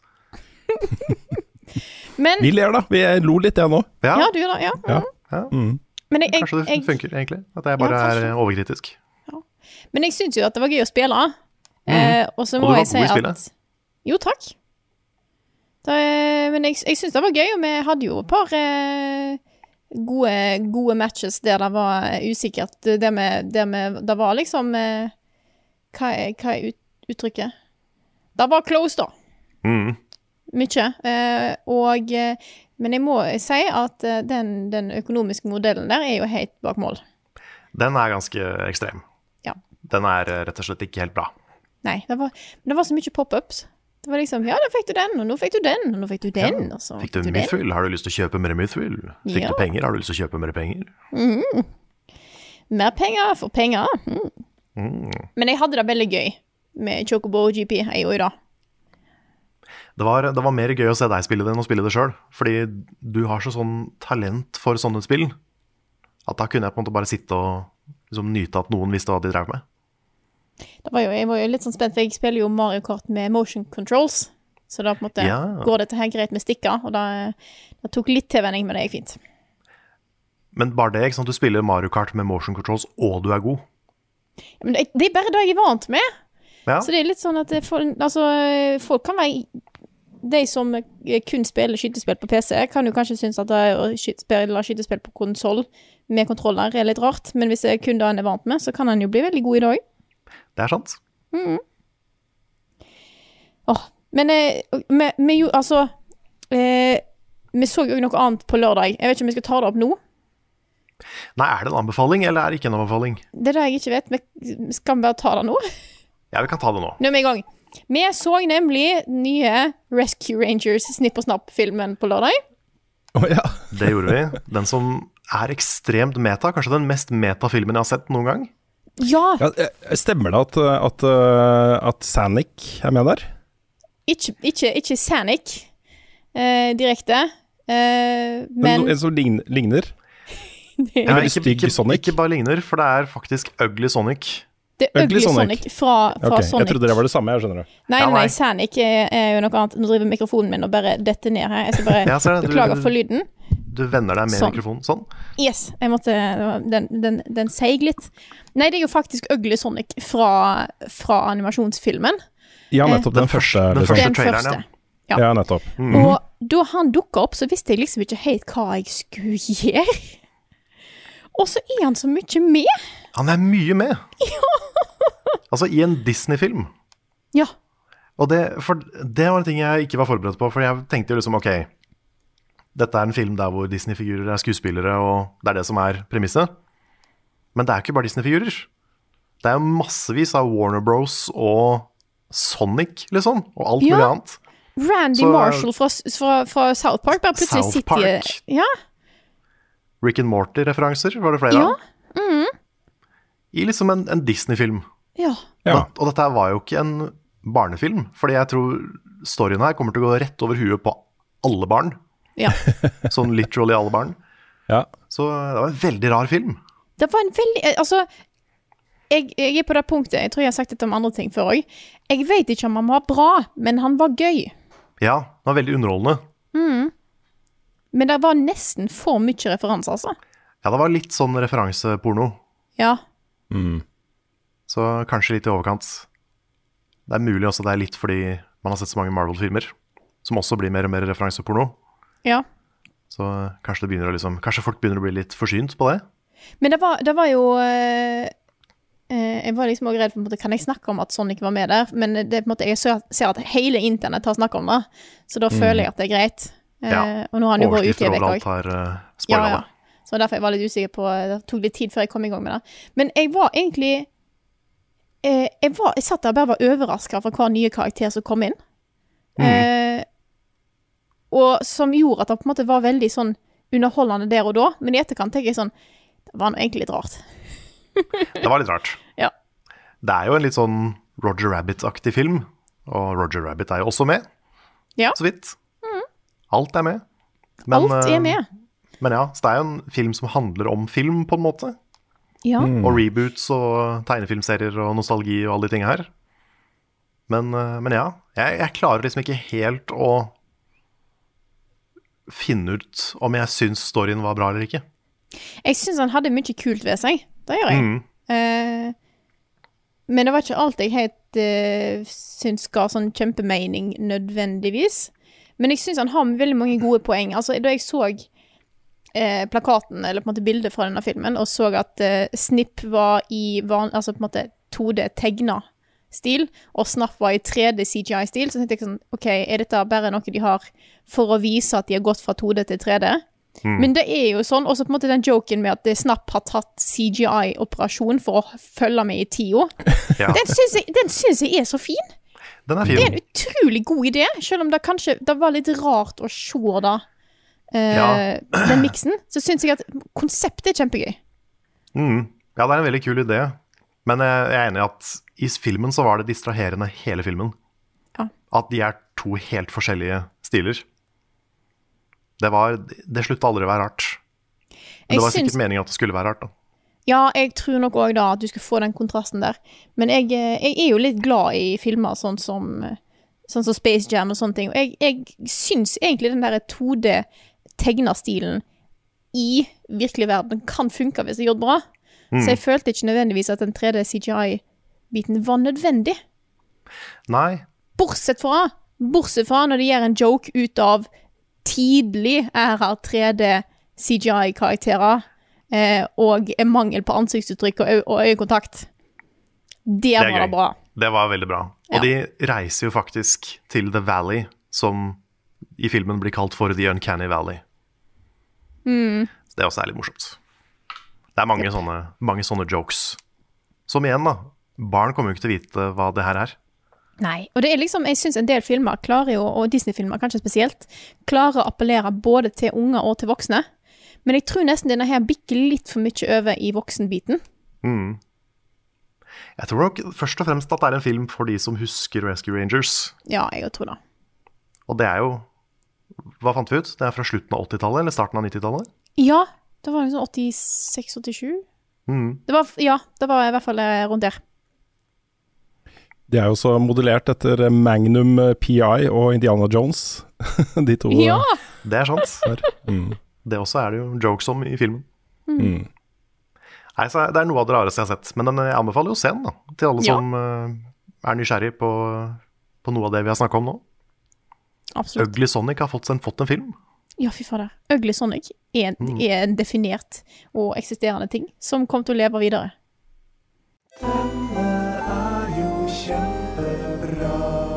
[SPEAKER 1] Men,
[SPEAKER 2] Vi ler da, vi lo litt jeg nå.
[SPEAKER 3] Ja,
[SPEAKER 1] ja, du gjør det, ja.
[SPEAKER 2] Ja.
[SPEAKER 3] ja.
[SPEAKER 2] Mm.
[SPEAKER 1] Men jeg, jeg,
[SPEAKER 3] Kanskje det
[SPEAKER 1] jeg,
[SPEAKER 3] funker, egentlig. At jeg bare
[SPEAKER 1] Ja, kanskje.
[SPEAKER 3] er overkritisk.
[SPEAKER 1] men jeg syns jo at det var gøy å spille.
[SPEAKER 3] Mhm.
[SPEAKER 1] Eh, og så
[SPEAKER 3] Og
[SPEAKER 1] må
[SPEAKER 3] du var
[SPEAKER 1] jeg si
[SPEAKER 3] god i spillet.
[SPEAKER 1] at Jo, takk. Det, men jeg, jeg syns det var gøy, og vi hadde jo et par eh, gode, gode matches der det var usikkert. Det med, det med Det var liksom eh, Hva er, hva er ut, uttrykket? Det var close, da.
[SPEAKER 3] Mm.
[SPEAKER 1] Mye. Eh, og eh, Men jeg må si at eh, den, den økonomiske modellen der er jo helt bak mål.
[SPEAKER 3] Den er ganske ekstrem.
[SPEAKER 1] Ja.
[SPEAKER 3] Den er eh, rett og slett ikke helt bra.
[SPEAKER 1] Nei, det var, men det var så mye pop-ups. Det var liksom, ja, da fikk du den, og nå fikk du den, og nå fikk du den,
[SPEAKER 3] Ja.
[SPEAKER 1] og så
[SPEAKER 3] Fikk du en
[SPEAKER 1] den.
[SPEAKER 3] mythfyll? Har du lyst til å kjøpe mer mythfyll? Fikk
[SPEAKER 1] Ja.
[SPEAKER 3] du penger? Har du lyst til å kjøpe mer penger?
[SPEAKER 1] Mhm. Mer penger for penger. Mhm.
[SPEAKER 3] Mm.
[SPEAKER 1] Men jeg hadde det veldig gøy med Chocobo G P, jeg gjorde det.
[SPEAKER 3] Det var, det var mer gøy å se deg spille det enn å spille det sjøl. Fordi du har så sånn talent for sånne spill at da kunne jeg på en måte bare sitte og liksom nyte at noen visste hva de drev med.
[SPEAKER 1] Det var jo, jeg var jo litt sånn spent, for jeg spiller jo Mario Kart med motion controls, så da på en måte
[SPEAKER 3] Ja.
[SPEAKER 1] går dette her greit med stikker, og da, det tok litt tilvenning, men det gikk fint.
[SPEAKER 3] Men bare det, ikke sant? Du spiller Mario Kart med motion controls, og du er god.
[SPEAKER 1] Ja, men det, det er bare det jeg er vant med.
[SPEAKER 3] Ja,
[SPEAKER 1] Så det er litt sånn at det, folk, altså, folk kan være de som kun spiller skytespill på P C, kan jo kanskje synes at det å sky- spille skytespill på konsoll med kontroller er litt rart, men hvis det er kun det han er vant med, så kan han jo bli veldig god i dag.
[SPEAKER 3] det er sant.
[SPEAKER 1] Åh, men eh, vi, vi jo, altså eh, vi så jo noe annet på lørdag. Jeg vet ikke om vi skal ta det opp nå.
[SPEAKER 3] Nei, er det en anbefaling, eller er det ikke en anbefaling?
[SPEAKER 1] Det er det jeg ikke vet. Vi skal vi bare ta det nå?
[SPEAKER 3] Ja, vi kan ta det nå.
[SPEAKER 1] Nå er vi i gang. Vi så nemlig den nye Rescue Rangers Snipp og Snapp-filmen på lørdag.
[SPEAKER 2] Å ja.
[SPEAKER 3] Det gjorde vi. Den som er ekstremt meta, kanskje den mest meta-filmen jeg har sett noen gang.
[SPEAKER 1] Ja,
[SPEAKER 2] Ja, eh, stemmer det at, at, eh, at Sanic er med der?
[SPEAKER 1] ikke, ikke, ikke Sanic eh, direkte, eh,
[SPEAKER 2] Men
[SPEAKER 1] men
[SPEAKER 2] en som lign- ligner?
[SPEAKER 1] det,
[SPEAKER 2] Ja,
[SPEAKER 3] Nei,
[SPEAKER 2] veldig stygg
[SPEAKER 3] ikke,
[SPEAKER 2] Sonic.
[SPEAKER 3] ikke bare ligner, for det er faktisk Ugly Sonic.
[SPEAKER 1] det er
[SPEAKER 2] Ugly
[SPEAKER 1] Ugly
[SPEAKER 2] Sonic.
[SPEAKER 1] Sonic, fra, fra
[SPEAKER 2] Ok,
[SPEAKER 1] Sonic.
[SPEAKER 2] jeg trodde det var det samme, jeg skjønner det.
[SPEAKER 1] Nei,
[SPEAKER 3] Ja, nei.
[SPEAKER 1] nei, Sanic er, er jo noe annet. Nå driver mikrofonen min og bare detter ned her. Jeg skal bare
[SPEAKER 3] Ja, ser du, du-
[SPEAKER 1] beklage for lyden.
[SPEAKER 3] Du vender deg med
[SPEAKER 1] Sånn.
[SPEAKER 3] mikrofonen sånn.
[SPEAKER 1] Yes, jeg måtte, den, den, den seig litt. Nei, det er jo faktisk Ugly Sonic fra, fra animasjonsfilmen.
[SPEAKER 2] Ja, nettopp. Den,
[SPEAKER 3] Den første-
[SPEAKER 2] første,
[SPEAKER 3] den
[SPEAKER 2] liksom.
[SPEAKER 3] første
[SPEAKER 1] Den
[SPEAKER 3] traileren,
[SPEAKER 1] første.
[SPEAKER 3] ja.
[SPEAKER 1] Ja.
[SPEAKER 2] Ja, nettopp.
[SPEAKER 3] Mm.
[SPEAKER 1] Og da han dukket opp, så visste jeg liksom ikke helt hva jeg skulle gjøre. Og så er han så mye med.
[SPEAKER 3] Han er mye med. Altså, i en Disney-film.
[SPEAKER 1] Ja,
[SPEAKER 3] Og det, for det var en ting jeg ikke var forberedt på, for jeg tenkte jo liksom, ok, dette er en film der hvor Disney-figurer er skuespillere, og det er det som er premisset. Men det er ikke bare Disney-figurer. Det er jo massevis av Warner Bros. Og Sonic, liksom, og alt
[SPEAKER 1] Ja.
[SPEAKER 3] mulig annet.
[SPEAKER 1] Randy
[SPEAKER 3] Så-
[SPEAKER 1] Marshall fra, fra, fra South Park bare plutselig
[SPEAKER 3] South
[SPEAKER 1] sitter i-
[SPEAKER 3] Park.
[SPEAKER 1] Ja,
[SPEAKER 3] Rick and Morty-referanser var det flere
[SPEAKER 1] ja,
[SPEAKER 3] av. I liksom en, en Disney-film.
[SPEAKER 1] ja.
[SPEAKER 2] Ja.
[SPEAKER 3] Og, og dette her var jo ikke en barnefilm, fordi jeg tror storyen her kommer til å gå rett over huet på alle barn.
[SPEAKER 1] ja.
[SPEAKER 3] Sånn literally alle barn.
[SPEAKER 2] Ja.
[SPEAKER 3] Så det var en veldig rar film.
[SPEAKER 1] Det var en veldig eh, Altså, jeg, jeg er på det punktet. Jeg tror jeg har sagt dette om andre ting før òg. Jeg vet ikke om han var bra, men han var gøy.
[SPEAKER 3] Ja, den var veldig underholdende.
[SPEAKER 1] Men det var nesten for mye referanser, altså.
[SPEAKER 3] Ja, det var litt sånn referanseporno,
[SPEAKER 1] Ja.
[SPEAKER 2] Mm.
[SPEAKER 3] så kanskje litt i overkant. Det er mulig også det er litt fordi man har sett så mange Marvel-filmer, som også blir mer og mer referanseporno.
[SPEAKER 1] ja.
[SPEAKER 3] Så kanskje det begynner å liksom, kanskje folk begynner å bli litt forsynt på det.
[SPEAKER 1] Men det var, det var jo eh, eh, Jeg var liksom også redd for på en måte, kan jeg snakke om at Sonic var med der? Men det, på en måte, jeg ser, ser at hele internett har snakket om det, så da føler jeg at det er greit. Eh,
[SPEAKER 3] Ja.
[SPEAKER 1] Og nå har han jo vært ute i
[SPEAKER 3] Overskrifter
[SPEAKER 1] en uke
[SPEAKER 3] overalt
[SPEAKER 1] òg.
[SPEAKER 3] har uh,
[SPEAKER 1] Ja,
[SPEAKER 3] spoilet
[SPEAKER 1] ja.
[SPEAKER 3] det.
[SPEAKER 1] Så derfor jeg var litt usikker på Det tok litt tid før jeg kom i gang med det. Men jeg var egentlig eh, jeg, var, jeg satt der og bare var overrasket for hver nye karakter som kom inn.
[SPEAKER 3] Mm.
[SPEAKER 1] Eh, og som gjorde at det på en måte var veldig sånn underholdende der og da. Men i etterkant tenker jeg sånn Det var nå egentlig litt rart.
[SPEAKER 3] Det var litt rart.
[SPEAKER 1] Ja.
[SPEAKER 3] Det er jo en litt sånn Roger Rabbit-aktig film, og Roger Rabbit er jo også med,
[SPEAKER 1] Ja.
[SPEAKER 3] så vidt. Alt er med. Men,
[SPEAKER 1] Alt er
[SPEAKER 3] eh,
[SPEAKER 1] med.
[SPEAKER 3] men ja, så det er jo en film som handler om film, på en måte.
[SPEAKER 1] Ja.
[SPEAKER 3] Og reboots og tegnefilmserier og nostalgi og alle de tingene her. Men, eh, men ja, jeg, jeg klarer liksom ikke helt å finne ut om jeg syns storyen var bra eller ikke.
[SPEAKER 1] Jeg synes han hadde mye kult ved seg. Det gjør jeg.
[SPEAKER 3] Mm.
[SPEAKER 1] Eh, men det var ikke alt jeg helt uh, syns ga sånn kjempemening nødvendigvis. Men jeg synes han har veldig mange gode poeng. Altså, da jeg så eh, plakaten, eller på en måte bildet fra denne filmen, og så at eh, Snip var i van, altså på en måte to D-tegna-stil, og Snap var i tre D C G I-stil, så tenkte jeg sånn, ok, er dette bare noe de har for å vise at de har gått fra to D til tre D? Mm. Men det er jo sånn, også på en måte den joken med at Snap har tatt C G I-operasjon for å følge med i tida. Ja. Den synes jeg, den synes jeg er så fin.
[SPEAKER 3] Den er fin.
[SPEAKER 1] Det er en utrolig god idé, selv om det kanskje det var litt rart å se da, eh,
[SPEAKER 3] Ja.
[SPEAKER 1] den miksen, så synes jeg at konseptet er kjempegøy.
[SPEAKER 3] Mm. Ja, det er en veldig kul idé. Men jeg jeg er enig i at i filmen så var det distraherende hele filmen.
[SPEAKER 1] Ja.
[SPEAKER 3] At de er to helt forskjellige stiler. Det var, det sluttet aldri å være rart. Men
[SPEAKER 1] Jeg
[SPEAKER 3] det var
[SPEAKER 1] syns-
[SPEAKER 3] sikkert meningen at det skulle være rart da.
[SPEAKER 1] Ja, jeg tror nok også da at du skulle få den kontrasten der. Men jeg, eh, jeg er jo litt glad i filmer sånn som, eh, sånn som Space Jam og sånne ting. Og jeg, jeg synes egentlig den der to D-tegna-stilen i virkelig verden kan funke hvis det er gjort bra. Så jeg følte ikke nødvendigvis at den tre D C G I-biten var nødvendig.
[SPEAKER 3] Nei,
[SPEAKER 1] Bortsett fra, bortsett fra når de gjør en joke ut av tidlig er her tre D C G I-karakterer eh, og en mangel på ansiktsuttrykk og, ø- og øyekontakt. Det
[SPEAKER 3] er
[SPEAKER 1] var
[SPEAKER 3] gøy.
[SPEAKER 1] det bra.
[SPEAKER 3] det var veldig bra.
[SPEAKER 1] Ja.
[SPEAKER 3] Og de reiser jo faktisk til The Valley, som i filmen blir kalt for The Uncanny Valley.
[SPEAKER 1] Mm.
[SPEAKER 3] Så det også er litt morsomt. Det er mange, sånne, mange sånne jokes. Som igjen da, barn kommer jo ikke til å vite hva det her er.
[SPEAKER 1] Nei, og det er liksom, jeg synes en del filmer klarer jo, og Disney-filmer kanskje spesielt, klarer å appellere både til unger og til voksne. Men jeg tror nesten denne her bikker litt for mye over i voksenbiten.
[SPEAKER 3] Mm. Jeg tror nok først og fremst at det er en film for de som husker Rescue Rangers.
[SPEAKER 1] Ja, jeg tror det.
[SPEAKER 3] Og det er jo, hva fant vi ut? Det er fra slutten av åttitallet eller starten av nittitallet?
[SPEAKER 1] Ja, det var liksom åttiseks åttisju.
[SPEAKER 3] Mm.
[SPEAKER 1] Det var, ja, det var i hvert fall eh, rundt der.
[SPEAKER 2] De er jo så modellert etter Magnum P I og Indiana Jones. De to.
[SPEAKER 1] Ja!
[SPEAKER 3] Det er sant.
[SPEAKER 2] her. Mm.
[SPEAKER 3] Det også er det jo jokes om i filmen.
[SPEAKER 2] Mm.
[SPEAKER 3] Nei, så det er noe av det rareste jeg har sett. Men den, jeg anbefaler jo å se den da, til alle
[SPEAKER 1] Ja.
[SPEAKER 3] som uh, er nysgjerrig på, på noe av det vi har snakket om nå.
[SPEAKER 1] Absolutt.
[SPEAKER 3] Ugly Sonic har fått en, fått en film.
[SPEAKER 1] Ja, fy fader. Ugly Sonic er,
[SPEAKER 3] Mm.
[SPEAKER 1] er en definert og eksisterende ting som kommer til å leve videre.
[SPEAKER 4] Denne er jo kjempebra.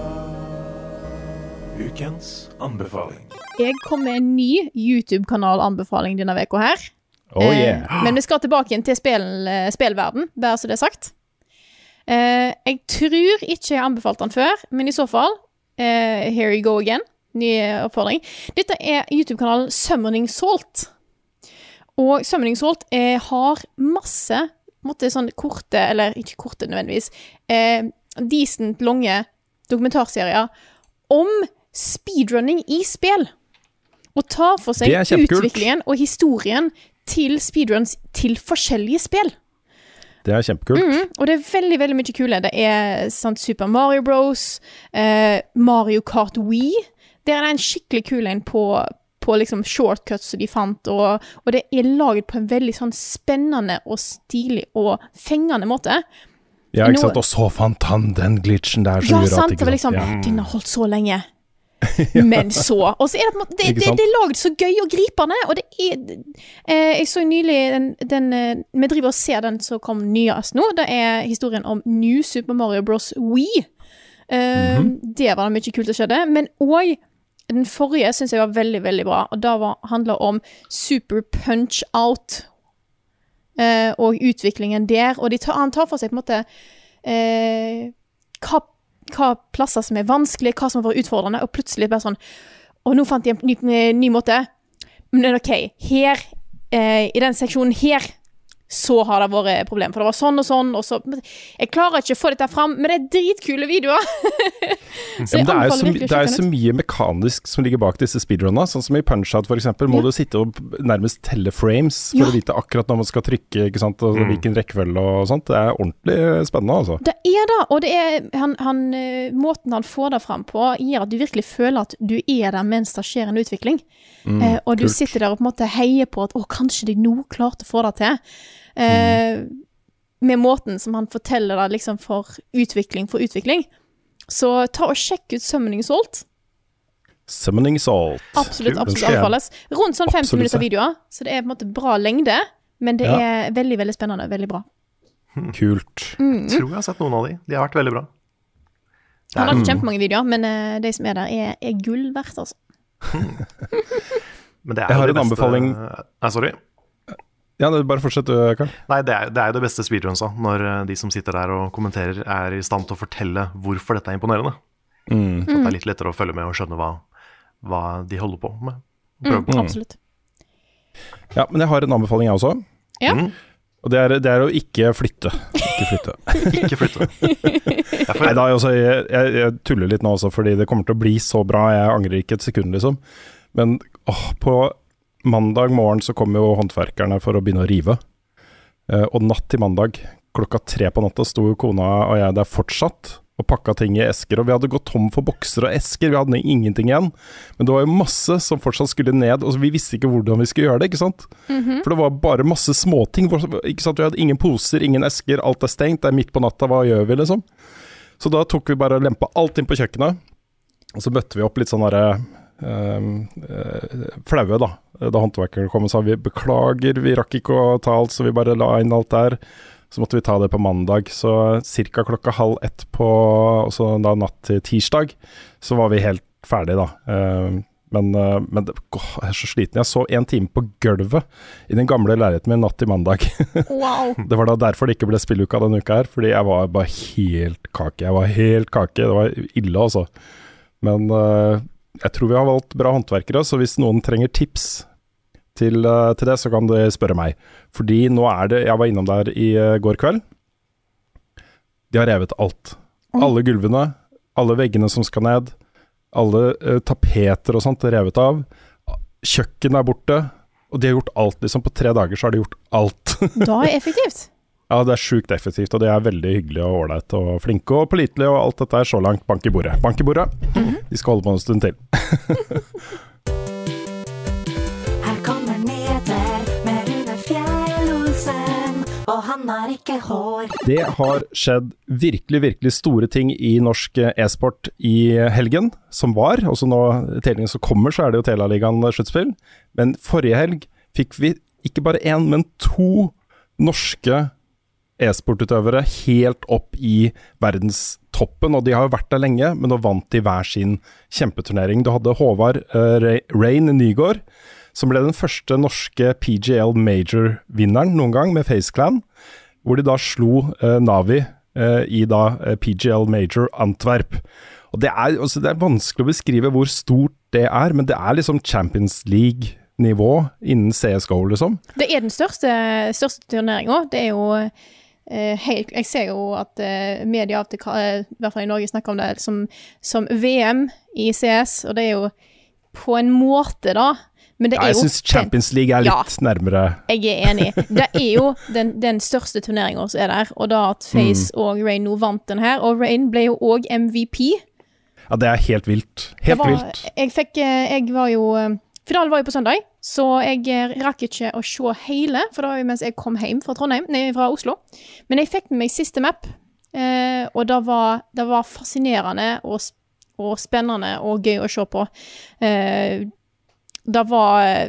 [SPEAKER 4] Ukens anbefaling.
[SPEAKER 1] Jeg kom med en ny YouTube-kanal-anbefaling denne veka her.
[SPEAKER 2] Oh yeah.
[SPEAKER 1] Eh, men vi skal tilbake igjen til spil, eh, spillverden, bare så det er sagt. Eh, jeg tror ikke jeg har anbefalt den før, men i så fall, eh, here you go again, ny oppfordring. Dette er YouTube-kanalen Summoning Salt. Og Summoning Salt eh, har masse, måtte sånn korte, eller ikke korte nødvendigvis, eh, decent lange dokumentarserier om speedrunning i spill. Og tar for seg
[SPEAKER 2] Det er kjempekult.
[SPEAKER 1] utviklingen og historien til speedruns til forskjellige spill.
[SPEAKER 2] Det er kjempekult.
[SPEAKER 1] Mm, og det er veldig, veldig mye kule. Det er sant, Super Mario Bros, eh, Mario Kart Wii. Det er en skikkelig kul en på, på liksom shortcuts som de fant, og, og det er laget på en veldig sånn spennende og stilig og fengende måte.
[SPEAKER 2] Ja, ikke
[SPEAKER 1] Nå-
[SPEAKER 2] sant? Og så fant han den glitchen der som
[SPEAKER 1] Ja,
[SPEAKER 2] gjorde at
[SPEAKER 1] sant,
[SPEAKER 2] ikke
[SPEAKER 1] det var liksom,
[SPEAKER 2] Ja.
[SPEAKER 1] den har holdt så lenge. Men så, og så er det, på en måte- det,
[SPEAKER 2] Ikke
[SPEAKER 1] det,
[SPEAKER 2] sant?
[SPEAKER 1] det er laget så gøy og gripende, og det er, eh, jeg så nylig, den, den, eh, vi driver og ser den som kom nyest nå, det er historien om New Super Mario Bros. Wii. Eh, Det var det mye kult som skjedde, men også den forrige synes jeg var veldig, veldig bra, og da var, handlet om Super Punch Out, eh, og utviklingen der, og de tar, han tar for seg på en måte eh, hva hva plasser som er vanskelige, hva som var utfordrende, og plutselig bare sånn, og nå fant jeg en ny, ny måte, men ok, her, eh, i den seksjonen her, så har det vært et problem, for det var sånn og sånn, og så Jeg klarer ikke å få dette fram, men det er dritkule videoer.
[SPEAKER 2] Så ja, det, er så, det er så mye mekanisk som ligger bak disse speedrunna, sånn som i Punch-Out for eksempel, må ja. du sitte og nærmest telle frames for ja. å vite akkurat når man skal trykke, ikke sant, og mm. hvilken rekkefølge og sånt. Det er ordentlig spennende, altså.
[SPEAKER 1] Det er det, og det er han, han, måten han får det fram på, gjør at du virkelig føler at du er der mens det skjer en utvikling. Mm, eh, og du kult. Sitter der og på en måte heier på at å, kanskje de nå klarte å få det til. Eh, mm. Med måten som han forteller det liksom for utvikling for utvikling. Så ta og sjekk ut Summoning Salt.
[SPEAKER 2] Summoning Salt.
[SPEAKER 1] Absolutt, absolutt anbefales. Rundt sånn femti minutter videoer, så det er på en måte bra lengde, men det ja. er veldig, veldig spennende, veldig bra.
[SPEAKER 2] Kult.
[SPEAKER 1] Mm.
[SPEAKER 3] Jeg tror jeg har sett noen av de. De har vært veldig bra.
[SPEAKER 1] Han har ikke kjempemange videoer, men uh, de som er der er, er gull verdt, altså.
[SPEAKER 3] Men det er
[SPEAKER 2] jeg har
[SPEAKER 3] en
[SPEAKER 2] beste... anbefaling.
[SPEAKER 3] Nei, sorry.
[SPEAKER 2] Ja, bare fortsett, Karl.
[SPEAKER 3] Nei, det er, det er jo det beste speedrunsa, når de som sitter der og kommenterer er i stand til å fortelle hvorfor dette er imponerende. Mm. Så det er litt lettere å følge med og skjønne hva, hva de holder på med.
[SPEAKER 1] Mm, absolutt.
[SPEAKER 2] Ja, men jeg har en anbefaling jeg også.
[SPEAKER 1] Ja.
[SPEAKER 2] Mm. Og det er, det er å ikke flytte. Ikke flytte.
[SPEAKER 3] ikke flytte.
[SPEAKER 2] Nei, da, altså, jeg, jeg, jeg tuller litt nå også, fordi det kommer til å bli så bra. Jeg angrer ikke et sekund, liksom. Men åh, på mandag morgen så kommer jo håndverkerne for å begynne å rive. Uh, og natt til mandag, klokka tre på natta, sto kona og jeg der fortsatt og pakka ting i esker. Og vi hadde gått tom for bokser og esker, vi hadde ingenting igjen. Men det var jo masse som fortsatt skulle ned, og vi visste ikke hvordan vi skulle gjøre det, ikke sant? Mm-hmm. For det var bare masse småting, ikke sant? Vi hadde ingen poser, ingen esker, alt er stengt, det er midt på natta, hva gjør vi liksom? Så da tok vi bare og lempa alt inn på kjøkkenet, og så møtte vi opp litt sånn derre Um, uh, flaue da da håndverkeren kom og sa vi beklager, vi rakk ikke å ta alt, så vi bare la inn alt der. Så måtte vi ta det på mandag, så cirka klokka halv ett på også da natt til tirsdag så var vi helt ferdig da. Uh, men, uh, men det, åh, jeg er så sliten. Jeg så en time på gulvet i den gamle leiligheten min natt til mandag.
[SPEAKER 1] Wow.
[SPEAKER 2] Det var da derfor det ikke ble spilluka denne uka her, fordi jeg var bare helt kake. Jeg var helt kake, det var ille altså. Men uh, jeg tror vi har valgt bra håndverkere, så hvis noen trenger tips til, uh, til det, så kan de spørre meg. Fordi nå er det, jeg var innom der i uh, går kveld, de har revet alt. Mm. Alle gulvene, alle veggene som skal ned, alle uh, tapeter og sånt er revet av, kjøkken er borte, og de har gjort alt, liksom på tre dager så har de gjort alt.
[SPEAKER 1] Da er det effektivt.
[SPEAKER 2] Ja, det er sjukt effektivt, og det er veldig hyggelig og ålreit og flinke og pålitelig, og alt dette er så langt bank i bordet. Bank i bordet. Mm-hmm. De skal holde på en stund til.
[SPEAKER 5] Her kommer nyheter med Rune Fjell-Olsen, og han har ikke hår.
[SPEAKER 2] Det har skjedd virkelig, virkelig store ting i norsk e-sport i helgen, som var. Også nå, til helgen som kommer, så er det jo Tela-ligaen sluttspill. Men forrige helg fikk vi ikke bare en, men to norske e-sportutøvere helt opp i verdenstoppen, og de har jo vært der lenge, men nå vant de hver sin kjempeturnering. Du hadde Håvard uh, Rain Nygaard, som ble den første norske P G L Major-vinneren noen gang med FaZe Clan, hvor de da slo uh, Navi uh, i da uh, P G L Major Antwerp. Og det er, altså, det er vanskelig å beskrive hvor stort det er, men det er liksom Champions League-nivå innen C S G O, liksom. Det
[SPEAKER 1] er den største, største turneringen. Det er jo Uh, helt, jeg ser jo at uh, media av til, uh, i hvert fall i Norge snakker om det som, som V M i C S, og det er jo på en måte da, men det
[SPEAKER 2] ja,
[SPEAKER 1] er
[SPEAKER 2] jeg
[SPEAKER 1] jo
[SPEAKER 2] synes Champions League er litt ja, nærmere.
[SPEAKER 1] Jeg er enig. Det er jo den, den største turneringen som er der, og da at FaZe mm. og Rain nå vant den her, og Rain ble jo også M V P.
[SPEAKER 2] Ja, det er helt vilt. Helt
[SPEAKER 1] var,
[SPEAKER 2] vilt.
[SPEAKER 1] Jeg fikk, jeg var jo finalen var jo på søndag, så jeg rakk ikke å se hele, for det var jo mens jeg kom hjem fra Trondheim, nei, fra Oslo. Men jeg fikk med meg siste map, eh, og det var, det var fascinerende og, og spennende og gøy å se på. Eh, det var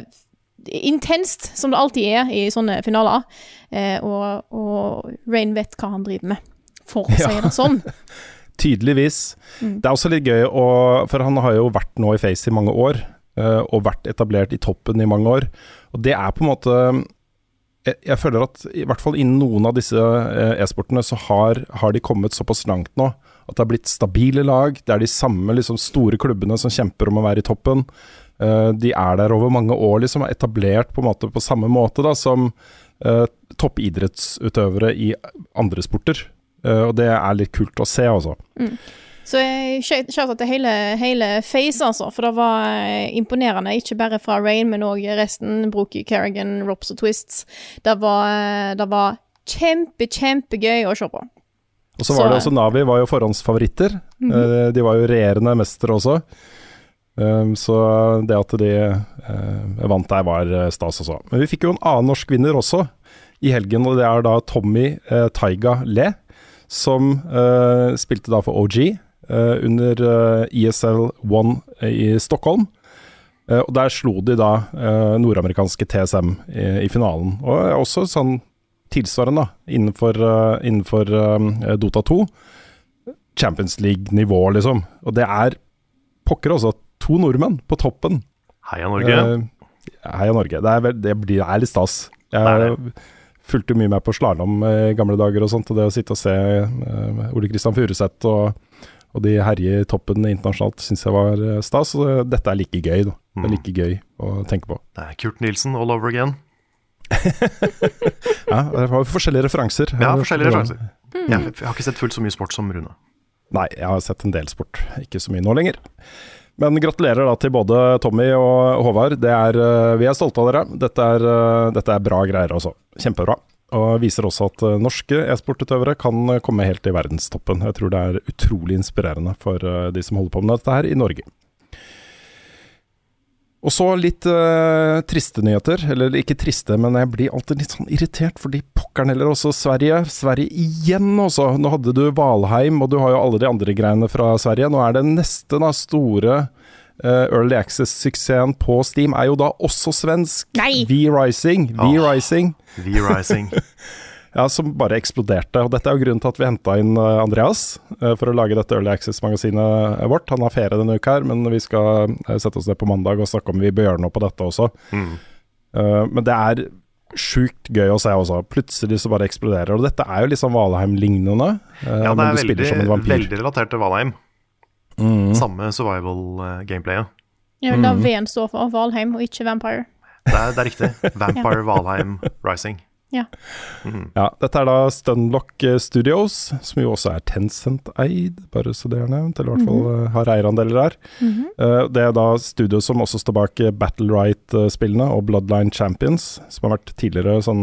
[SPEAKER 1] intenst, som det alltid er i sånne finaler, eh, og, og Rain vet hva han driver med, for å si det sånn.
[SPEAKER 2] Tydeligvis. Mm. Det er også litt gøy, å, for han har jo vært nå i FaZe i mange år, og vært etablert i toppen i mange år. Og det er på en måte jeg, jeg føler at i hvert fall innen noen av disse e-sportene så har, har de kommet såpass langt nå at det har blitt stabile lag. Det er de samme liksom, store klubbene som kjemper om å være i toppen. Uh, de er der over mange år, liksom etablert på en måte på samme måte da, som uh, toppidrettsutøvere i andre sporter. Uh, og det er litt kult å se, altså.
[SPEAKER 1] Mm. Så jeg skjønte at det hele, hele face, altså, for det var imponerende, ikke bare fra Rain, men også resten, Brookie, Kerrigan, Rops og Twists. Det var, det var kjempe, kjempegøy å se på.
[SPEAKER 2] Og så var så, det også Navi var jo forhåndsfavoritter. Mm-hmm. Uh, de var jo regjerende mestere også. Um, så det at de uh, vant der var stas også. Men vi fikk jo en annen norsk vinner også i helgen, og det er da Tommy uh, Taiga Le, som uh, spilte da for O G uh, under uh, E S L One i Stockholm. Uh, og der slo de da uh, nordamerikanske T S M i, i finalen. Og også sånn tilsvarende da, innenfor, uh, innenfor uh, Dota to. Champions League-nivå, liksom. Og det er pokker også to nordmenn på toppen.
[SPEAKER 3] Heia Norge.
[SPEAKER 2] Uh, heia Norge. Det er, vel, det blir, det er litt stas. Jeg fulgte mye med på slalom i gamle dager og sånt, og det å sitte og se uh, Ole Kristian Furuseth og, og de herje i toppen internasjonalt synes jeg var stas, og dette er like gøy da. Mm. Det er like gøy å tenke på.
[SPEAKER 3] Det er Kurt Nielsen all over again.
[SPEAKER 2] Ja, det var forskjellige referanser.
[SPEAKER 3] Ja, forskjellige referanser. Mm. Jeg, jeg har ikke sett fullt så mye sport som Rune.
[SPEAKER 2] Nei, jeg har sett en del sport, ikke så mye nå lenger. Men gratulerer da til både Tommy og Håvard. Det er, vi er stolte av dere. Dette er, dette er bra greier også. Kjempebra. Og viser også at norske e-sportutøvere kan komme helt til verdenstoppen. Jeg tror det er utrolig inspirerende for de som holder på med dette her i Norge. Og så litt uh, triste nyheter, eller ikke triste, men jeg blir alltid litt sånn irritert, fordi pokkeren eller også Sverige, Sverige igjen også. Nå hadde du Valheim, og du har jo alle de andre greiene fra Sverige. Nå er det neste da, store uh, Early Access-suksessen på Steam, er jo da også svensk.
[SPEAKER 1] Nei!
[SPEAKER 2] V-Rising, V-Rising.
[SPEAKER 3] Oh, V-Rising.
[SPEAKER 2] Ja, som bare eksploderte. Og dette er jo grunnen til at vi hentet inn uh, Andreas uh, for å lage dette Early Access-magasinet vårt. Han har ferie denne uka her, men vi skal uh, sette oss ned på mandag og snakke om vi bør gjøre noe på dette også. Mm. Uh, men det er sjukt gøy å se også. Plutselig så bare eksploderer. Og dette er jo liksom Valheim-lignende. Uh,
[SPEAKER 3] ja, det er veldig, veldig relatert til Valheim. Mm. Samme survival-gameplayet.
[SPEAKER 1] Jeg vil da mm. V-en står for Valheim og ikke Vampire.
[SPEAKER 3] Det er, det er riktig. Vampire, Valheim, Rising.
[SPEAKER 1] Ja.
[SPEAKER 2] Mm. Ja, dette er da Stunlock Studios, som jo også er Tencent-eid, bare så det er nevnt, eller i hvert fall mm-hmm. har eierandeler der. Mm-hmm. Uh, det er da studio som også står bak Battle-Right-spillene og Bloodline Champions, som har vært tidligere sånn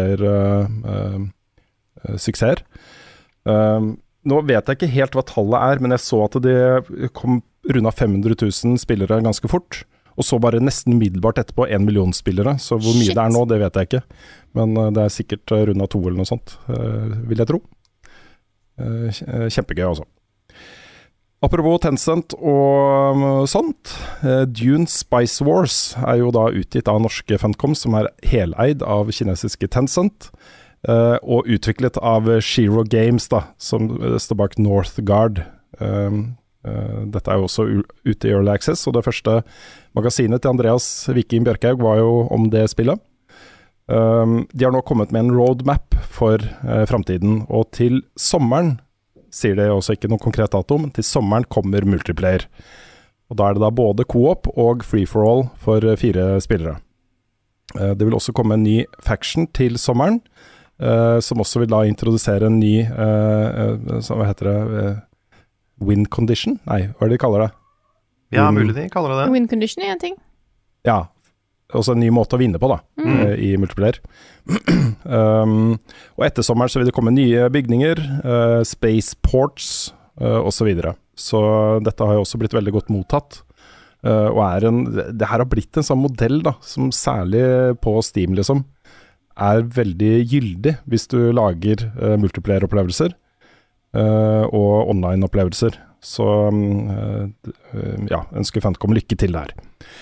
[SPEAKER 2] multiplayer-suksesser. Uh, uh, nå vet jeg ikke helt hva tallet er, men jeg så at det kom rundt fem hundre tusen spillere ganske fort. Og så bare nesten middelbart etterpå en million spillere. Så hvor mye Shit. Det er nå, det vet jeg ikke. Men uh, det er sikkert uh, rundt to eller noe sånt, uh, vil jeg tro. Uh, kjempegøy altså. Apropos Tencent og um, sånt. Uh, Dune Spice Wars er jo da utgitt av norske Funcom, som er heleid av kinesiske Tencent. Uh, og utviklet av Shiro Games, da, som uh, står bak Northgard. Um, Uh, dette er jo også ute i Early Access, og det første magasinet til Andreas Viking Bjørkhaug var jo om det spillet. Um, de har nå kommet med en roadmap for uh, fremtiden, og til sommeren, sier det også ikke noen konkret dato, men til sommeren kommer multiplayer. Og da er det da både co-op og free-for-all for uh, fire spillere. Uh, det vil også komme en ny faction til sommeren, uh, som også vil da introdusere en ny, uh, uh, hva heter det, uh, win condition? Nei, hva er det de kaller det?
[SPEAKER 3] Ja, mulig de kaller det det.
[SPEAKER 1] Win condition er en ting.
[SPEAKER 2] Ja, også en ny måte å vinne på da, mm. uh, i multiplayer. um, og etter sommeren så vil det komme nye bygninger, uh, spaceports uh, og så videre. Så dette har jo også blitt veldig godt mottatt. Uh, og er en, det her har blitt en sånn modell da, som særlig på Steam liksom, er veldig gyldig hvis du lager uh, multiplayer-opplevelser. Uh, og online-opplevelser. Så uh, uh, ja, ønsker Funcom lykke til der.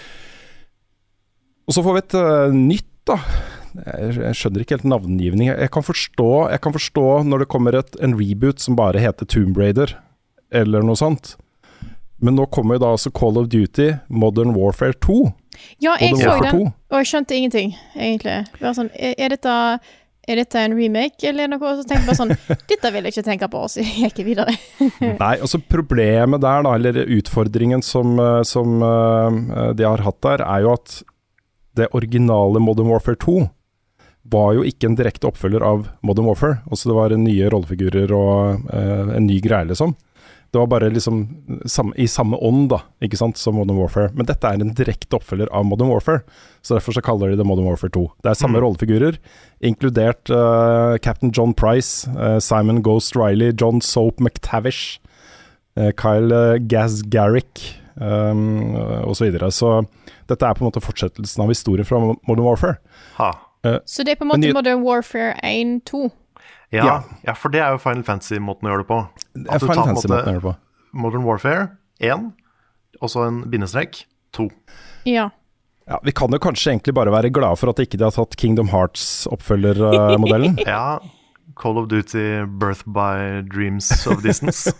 [SPEAKER 2] Og så får vi et uh, nytt da. Jeg, jeg skjønner ikke helt navngivning. Jeg kan forstå, jeg kan forstå når det kommer et, en reboot som bare heter Tomb Raider, eller noe sånt. Men nå kommer jo da altså Call of Duty Modern Warfare to.
[SPEAKER 1] Ja, jeg så den, og jeg skjønte ingenting, egentlig. Det var sånn, er, er dette... Er dette en remake, eller noe? Så tenkte jeg bare sånn, dette vil jeg ikke tenke på, så jeg gikk videre.
[SPEAKER 2] Nei, altså problemet der da, eller utfordringen som, som uh, de har hatt der, er jo at det originale Modern Warfare to var jo ikke en direkte oppfølger av Modern Warfare. Også det var nye rollefigurer og uh, en ny greie, liksom. Det var bare liksom sam, i samme ånd, da, ikke sant, som Modern Warfare. Men dette er en direkte oppfølger av Modern Warfare, så derfor så kaller de det Modern Warfare to. Det er samme mm. rollefigurer, inkludert uh, Captain John Price, uh, Simon Ghost Riley, John Soap McTavish, uh, Kyle uh, Gaz Garrick, um, og så videre. Så dette er på en måte fortsettelsen av historien fra Modern Warfare.
[SPEAKER 3] Ha.
[SPEAKER 2] Uh,
[SPEAKER 1] Så det er på en måte
[SPEAKER 2] ny-
[SPEAKER 1] Modern Warfare one to?
[SPEAKER 3] Ja,
[SPEAKER 2] Ja.
[SPEAKER 3] ja, for det er jo Final Fantasy-måten å gjøre det på.
[SPEAKER 2] Det
[SPEAKER 3] At
[SPEAKER 2] er
[SPEAKER 3] du
[SPEAKER 2] Final
[SPEAKER 3] tar på en
[SPEAKER 2] Fantasy
[SPEAKER 3] måte
[SPEAKER 2] måten å gjøre det på.
[SPEAKER 3] Modern Warfare one, og så en bindestrek to.
[SPEAKER 1] Ja.
[SPEAKER 2] Ja, vi kan jo kanskje egentlig bare være glade for at ikke de har tatt Kingdom Hearts-oppfølgermodellen.
[SPEAKER 3] Ja, Call of Duty Birth by Dreams of Distance.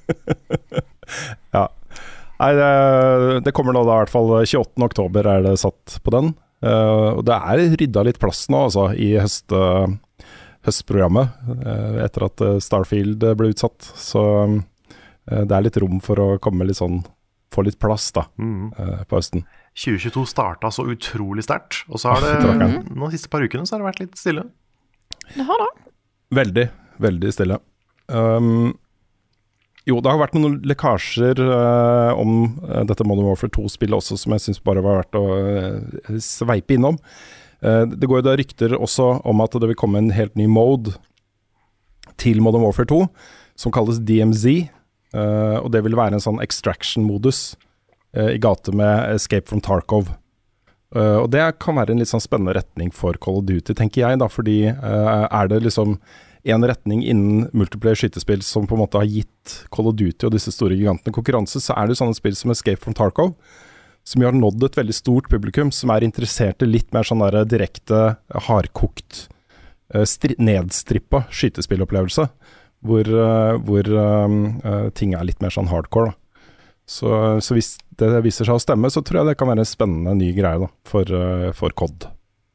[SPEAKER 2] Ja. Nei, det, det kommer nå da i hvert fall tjueåttende oktober er det satt på den. Uh, og det er rydda litt plass nå, altså, i høst, uh, høstprogrammet, uh, etter at uh, Starfield uh, ble utsatt. Så uh, det er litt rom for å komme litt sånn, få litt plass da,
[SPEAKER 3] Mm.
[SPEAKER 2] uh, på høsten.
[SPEAKER 3] tjue tjueto starta så utrolig sterkt, og så har det
[SPEAKER 2] Trakkeren.
[SPEAKER 3] nå de siste par ukene så har det vært litt stille.
[SPEAKER 1] Det har det.
[SPEAKER 2] Veldig, veldig stille. Um, jo, det har vært noen lekkasjer uh, om uh, dette Modern Warfare to-spillet også, som jeg synes bare var verdt å uh, sveipe innom. Uh, det går jo da rykter også om at det vil komme en helt ny mode til Modern Warfare to, som kalles D M Z, uh, og det vil være en sånn extraction-modus uh, i gate med Escape from Tarkov. Uh, og det kan være en litt sånn spennende retning for Call of Duty, tenker jeg da, fordi uh, er det liksom en retning innen multiplayer skytespill som på en måte har gitt Call of Duty og disse store gigantene konkurranse, så er det jo sånne spill som Escape from Tarkov, som jo har nådd et veldig stort publikum, som er interessert i litt mer sånn der direkte, hardkokt, uh, stri- nedstrippa skytespillopplevelse, hvor, uh, hvor um, uh, ting er litt mer sånn hardcore da. Så, så hvis det viser seg å stemme, så tror jeg det kan være en spennende ny greie da, for, uh, for C O D.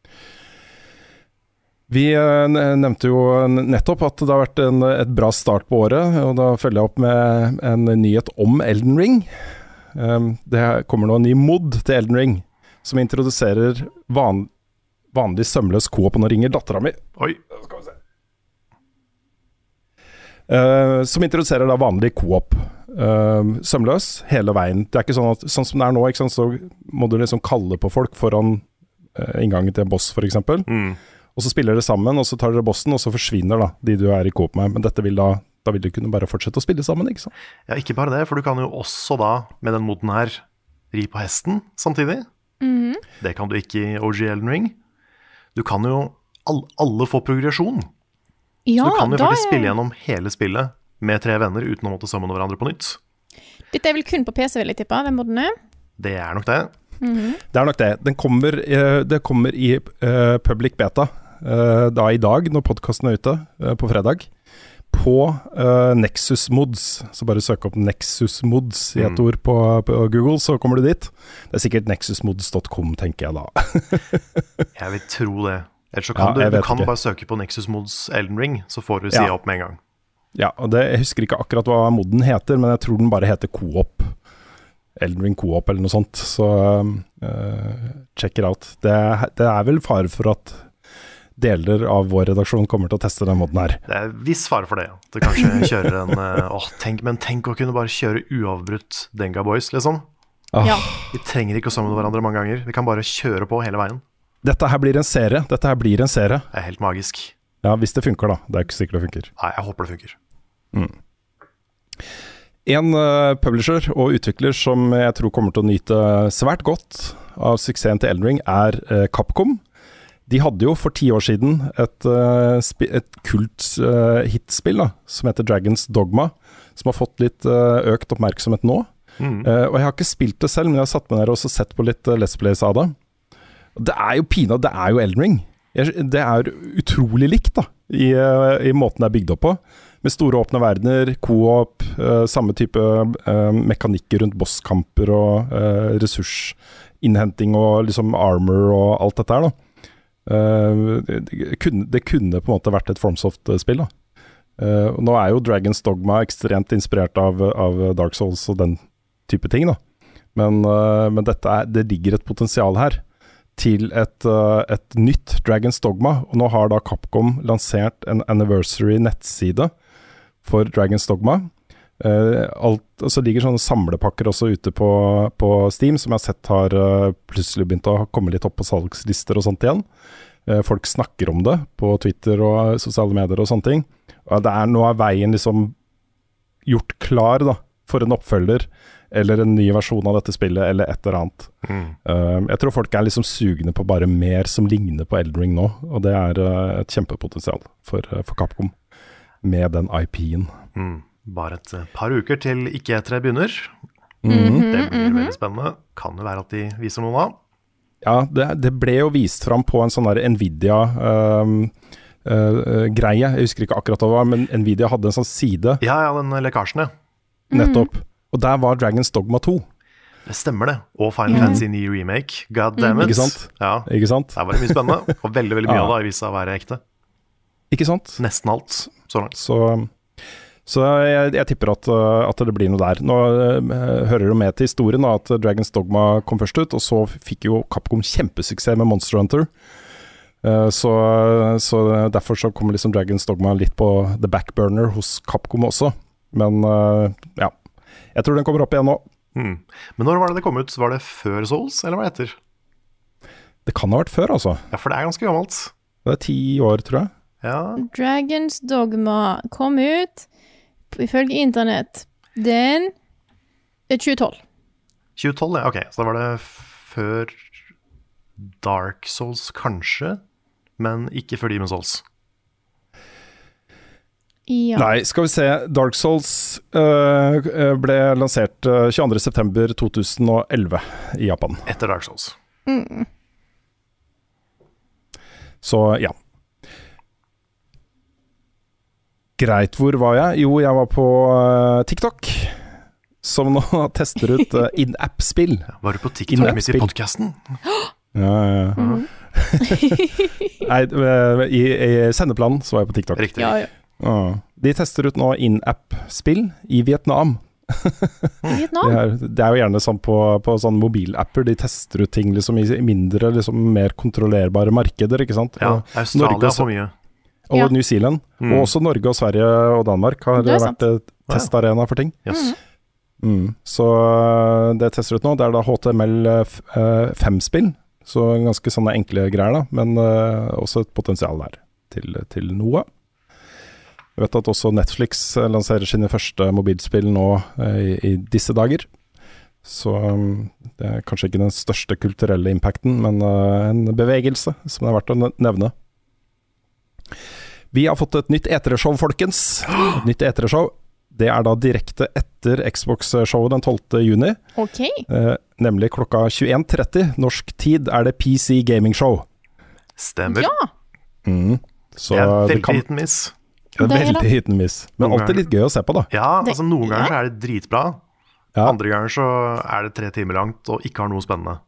[SPEAKER 2] Vi uh, nevnte jo nettopp at det har vært en, et bra start på året, og da følger jeg opp med en nyhet om Elden Ring. Um, det kommer nå en ny mod til Elden Ring, som introduserer van, vanlig sømløs co-op, og nå ringer datteren min.
[SPEAKER 3] Oi.
[SPEAKER 2] Skal vi se. Uh, som introduserer da vanlig co-op. Uh, sømløs hele veien. Det er ikke sånn at, sånn som det er nå, ikke sant, så må du liksom kalle på folk foran uh, inngangen til en boss, for eksempel.
[SPEAKER 3] Mm.
[SPEAKER 2] Og så spiller dere sammen, og så tar dere bossen, og så forsvinner da de du er i co-op med. Men dette vil da, da vil du kunne bare fortsette å spille sammen, ikke sant?
[SPEAKER 3] Ja, ikke bare det, for du kan jo også da, med den moden her, ri på hesten samtidig.
[SPEAKER 1] Mhm.
[SPEAKER 3] Det kan du ikke i O G Elden Ring. Du kan jo, all, alle får progresjon.
[SPEAKER 1] Ja,
[SPEAKER 3] så du kan jo
[SPEAKER 1] da
[SPEAKER 3] faktisk
[SPEAKER 1] er-
[SPEAKER 3] spille gjennom hele spillet med tre venner uten å måtte summone hverandre på nytt.
[SPEAKER 1] Dette er vel kun på P C, vil jeg tippe, den moden er.
[SPEAKER 3] Det er nok det.
[SPEAKER 2] Det er nok det. Den kommer, eh, det kommer i eh, public beta eh, da i dag, når podcasten er ute, eh, på fredag, på eh, Nexus Mods. Så bare søk opp Nexus Mods i et
[SPEAKER 3] Mm.
[SPEAKER 2] ord på, på Google, så kommer du dit. Det er sikkert nexus mods dot com, tenker jeg da.
[SPEAKER 3] Jeg vil tro det. Ellers så kan
[SPEAKER 2] Ja,
[SPEAKER 3] du,
[SPEAKER 2] jeg
[SPEAKER 3] du
[SPEAKER 2] vet
[SPEAKER 3] kan
[SPEAKER 2] ikke.
[SPEAKER 3] bare søke på Nexus Mods Elden Ring, så får du sida
[SPEAKER 2] Ja.
[SPEAKER 3] opp med en gang.
[SPEAKER 2] Ja, og det, jeg husker ikke akkurat hva moden heter, men jeg tror den bare heter Co-op. Elden Ring Co-op eller noe sånt. Så uh, check it out. Det, det er vel fare for at deler av vår redaksjon kommer til å teste den moden her.
[SPEAKER 3] Det er viss fare for det. At du kanskje kjører en eh, åh, tenk, Men tenk å kunne bare kjøre uavbrutt Denga Boys, liksom.
[SPEAKER 2] Ah,
[SPEAKER 1] Ja.
[SPEAKER 3] Vi trenger ikke å summone hverandre mange ganger. Vi kan bare kjøre på hele veien.
[SPEAKER 2] Dette her blir en serie. Dette her blir en serie.
[SPEAKER 3] Det er helt magisk.
[SPEAKER 2] Ja, hvis det funker da. Det er ikke sikkert det funker.
[SPEAKER 3] Nei, jeg håper det funker.
[SPEAKER 2] En uh, publisher og utvikler som jeg tror kommer til å nyte svært godt av suksessen til Elden Ring, er uh, Capcom. De hadde jo for ti år siden et, uh, spi- et kult uh, hitspill da, som heter Dragon's Dogma, som har fått litt uh, økt oppmerksomhet nå.
[SPEAKER 3] Mm.
[SPEAKER 2] Uh, og jeg har ikke spilt det selv, men jeg har satt meg ned og også sett på litt uh, Let's Plays av det. Det er jo pina, det er jo Elden Ring. Jeg, det er utrolig likt da, i, uh, i måten det er bygd opp på. Med store åpne verdener, co-op, uh, samme type uh, mekanikker rundt bosskamper og uh, ressursinnhenting og liksom armor og alt dette her da. Uh, det, det, kunne, det kunne på en måte vært et FromSoft-spill da. Uh, og nå er jo Dragon's Dogma ekstremt inspirert av, av Dark Souls og den type ting da. Men, uh, men dette er, det ligger et potensial her til et, uh, et nytt Dragon's Dogma, og nå har da Capcom lansert en anniversary nettside for Dragon's Dogma. Uh, alt, og så ligger sånne samlepakker også ute på, på Steam, som jeg har sett har uh, plutselig begynt å komme litt opp på salgslister og sånt igjen. Uh, folk snakker om det på Twitter og sosiale medier og sånne ting. Og det er, nå er veien liksom gjort klar da, for en oppfølger, eller en ny versjon av dette spillet, eller et eller annet. Mm. Uh, jeg tror folk er liksom sugne på bare mer som ligner på Elden Ring nå, og det er uh, et kjempepotensial for, uh, for Capcom med den I P-en.
[SPEAKER 3] Mm. Bare et par uker til ikke E tre begynner.
[SPEAKER 2] Mm-hmm.
[SPEAKER 3] Det blir veldig spennende. Kan det være at de viser noe av?
[SPEAKER 2] Ja, det, det ble jo vist fram på en sånn der Nvidia um, uh, greie. Jeg husker ikke akkurat hva det var, men Nvidia hadde en sånn side.
[SPEAKER 3] Ja, ja, den lekkasjen, ja.
[SPEAKER 2] Nettopp. Og der var Dragon's Dogma to.
[SPEAKER 3] Det stemmer det. Og Final mm. Fantasy ni Remake. God damn it.
[SPEAKER 2] Ikke sant?
[SPEAKER 3] Ja.
[SPEAKER 2] Ikke sant?
[SPEAKER 3] Der var det mye spennende. Og veldig, veldig mye
[SPEAKER 2] ja.
[SPEAKER 3] av det viser seg å være ekte.
[SPEAKER 2] Ikke sant?
[SPEAKER 3] Nesten alt. Så langt.
[SPEAKER 2] Så, så jeg, jeg tipper at, at det blir noe der. Nå uh, hører det med til historien da, at Dragon's Dogma kom først ut, og så fikk jo Capcom kjempesuksess med Monster Hunter. Uh, så, så derfor så kommer liksom Dragon's Dogma litt på the backburner hos Capcom også. Men uh, ja, jeg tror den kommer opp igjen nå.
[SPEAKER 3] Mm. Men når var det det kom ut? Var det før Souls, eller var det etter?
[SPEAKER 2] Det kan ha vært før, altså.
[SPEAKER 3] Ja, for det er ganske gammelt.
[SPEAKER 2] Det er ti år, tror jeg.
[SPEAKER 3] Ja.
[SPEAKER 1] Dragon's Dogma kom ut, ifølge internett, den tjue tolv.
[SPEAKER 3] tjue tolv, ja, ok. Så da var det før Dark Souls, kanskje, men ikke før Demon's Souls.
[SPEAKER 1] Ja.
[SPEAKER 2] Nei, skal vi se. Dark Souls uh, ble lansert uh, tjueandre september to tusen og elleve i Japan.
[SPEAKER 3] Etter Dark Souls.
[SPEAKER 1] Mm.
[SPEAKER 2] Så ja. Greit, hvor var jeg? Jo, jeg var på uh, TikTok, som nå tester ut uh, in-app-spill.
[SPEAKER 3] Var du på TikTok midt i podcasten?
[SPEAKER 2] Ja, ja, ja.
[SPEAKER 1] Mm.
[SPEAKER 2] Nei, uh, i, i sendeplanen så var jeg på TikTok.
[SPEAKER 3] Riktig.
[SPEAKER 1] Ja, ja.
[SPEAKER 2] Uh, de tester ut nå in-app-spill i Vietnam.
[SPEAKER 1] Vietnam?
[SPEAKER 2] Det er, det er jo gjerne sånn på, på sånne mobilapper, de tester ut ting liksom i mindre, liksom mer kontrollerbare markeder, ikke sant?
[SPEAKER 3] Ja,
[SPEAKER 2] Og
[SPEAKER 3] Australia
[SPEAKER 2] Norge også,
[SPEAKER 3] for mye.
[SPEAKER 2] og
[SPEAKER 1] Ja.
[SPEAKER 2] New Zealand,
[SPEAKER 3] Mm.
[SPEAKER 2] og også Norge og Sverige og Danmark har
[SPEAKER 1] Det er
[SPEAKER 2] vært et testarena for ting.
[SPEAKER 3] Yes.
[SPEAKER 2] Mm. Så uh, det tester ut nå, det er da H T M L fem-spill, så ganske sånne enkle greier da, men uh, også et potensial der til, til noe. Jeg vet at også Netflix lanserer sine første mobilspill nå eh, i, i disse dager. Så um, det er kanskje ikke den største kulturelle impacten, men uh, en bevegelse som det er verdt å nevne. Vi har fått et nytt E tre-show, folkens. Et nytt E tre-show. Det er da direkte etter Xbox-showet den tolvte juni.
[SPEAKER 1] Ok.
[SPEAKER 2] Eh, nemlig klokka tjueen tretti norsk tid er det P C Gaming Show.
[SPEAKER 3] Stemmer.
[SPEAKER 1] Ja.
[SPEAKER 2] Mm. Så
[SPEAKER 3] det er veldig
[SPEAKER 2] det kan,
[SPEAKER 3] hit and miss.
[SPEAKER 2] det er
[SPEAKER 1] Det er
[SPEAKER 2] veldig
[SPEAKER 1] det.
[SPEAKER 2] hit and miss. Men
[SPEAKER 3] Noen
[SPEAKER 2] alltid litt gøy å se på, da.
[SPEAKER 3] Ja,
[SPEAKER 1] Det-
[SPEAKER 3] altså noen ganger
[SPEAKER 1] ja.
[SPEAKER 3] så er det dritbra.
[SPEAKER 2] Ja.
[SPEAKER 3] Andre ganger så er det tre timer langt og ikke har noe spennende.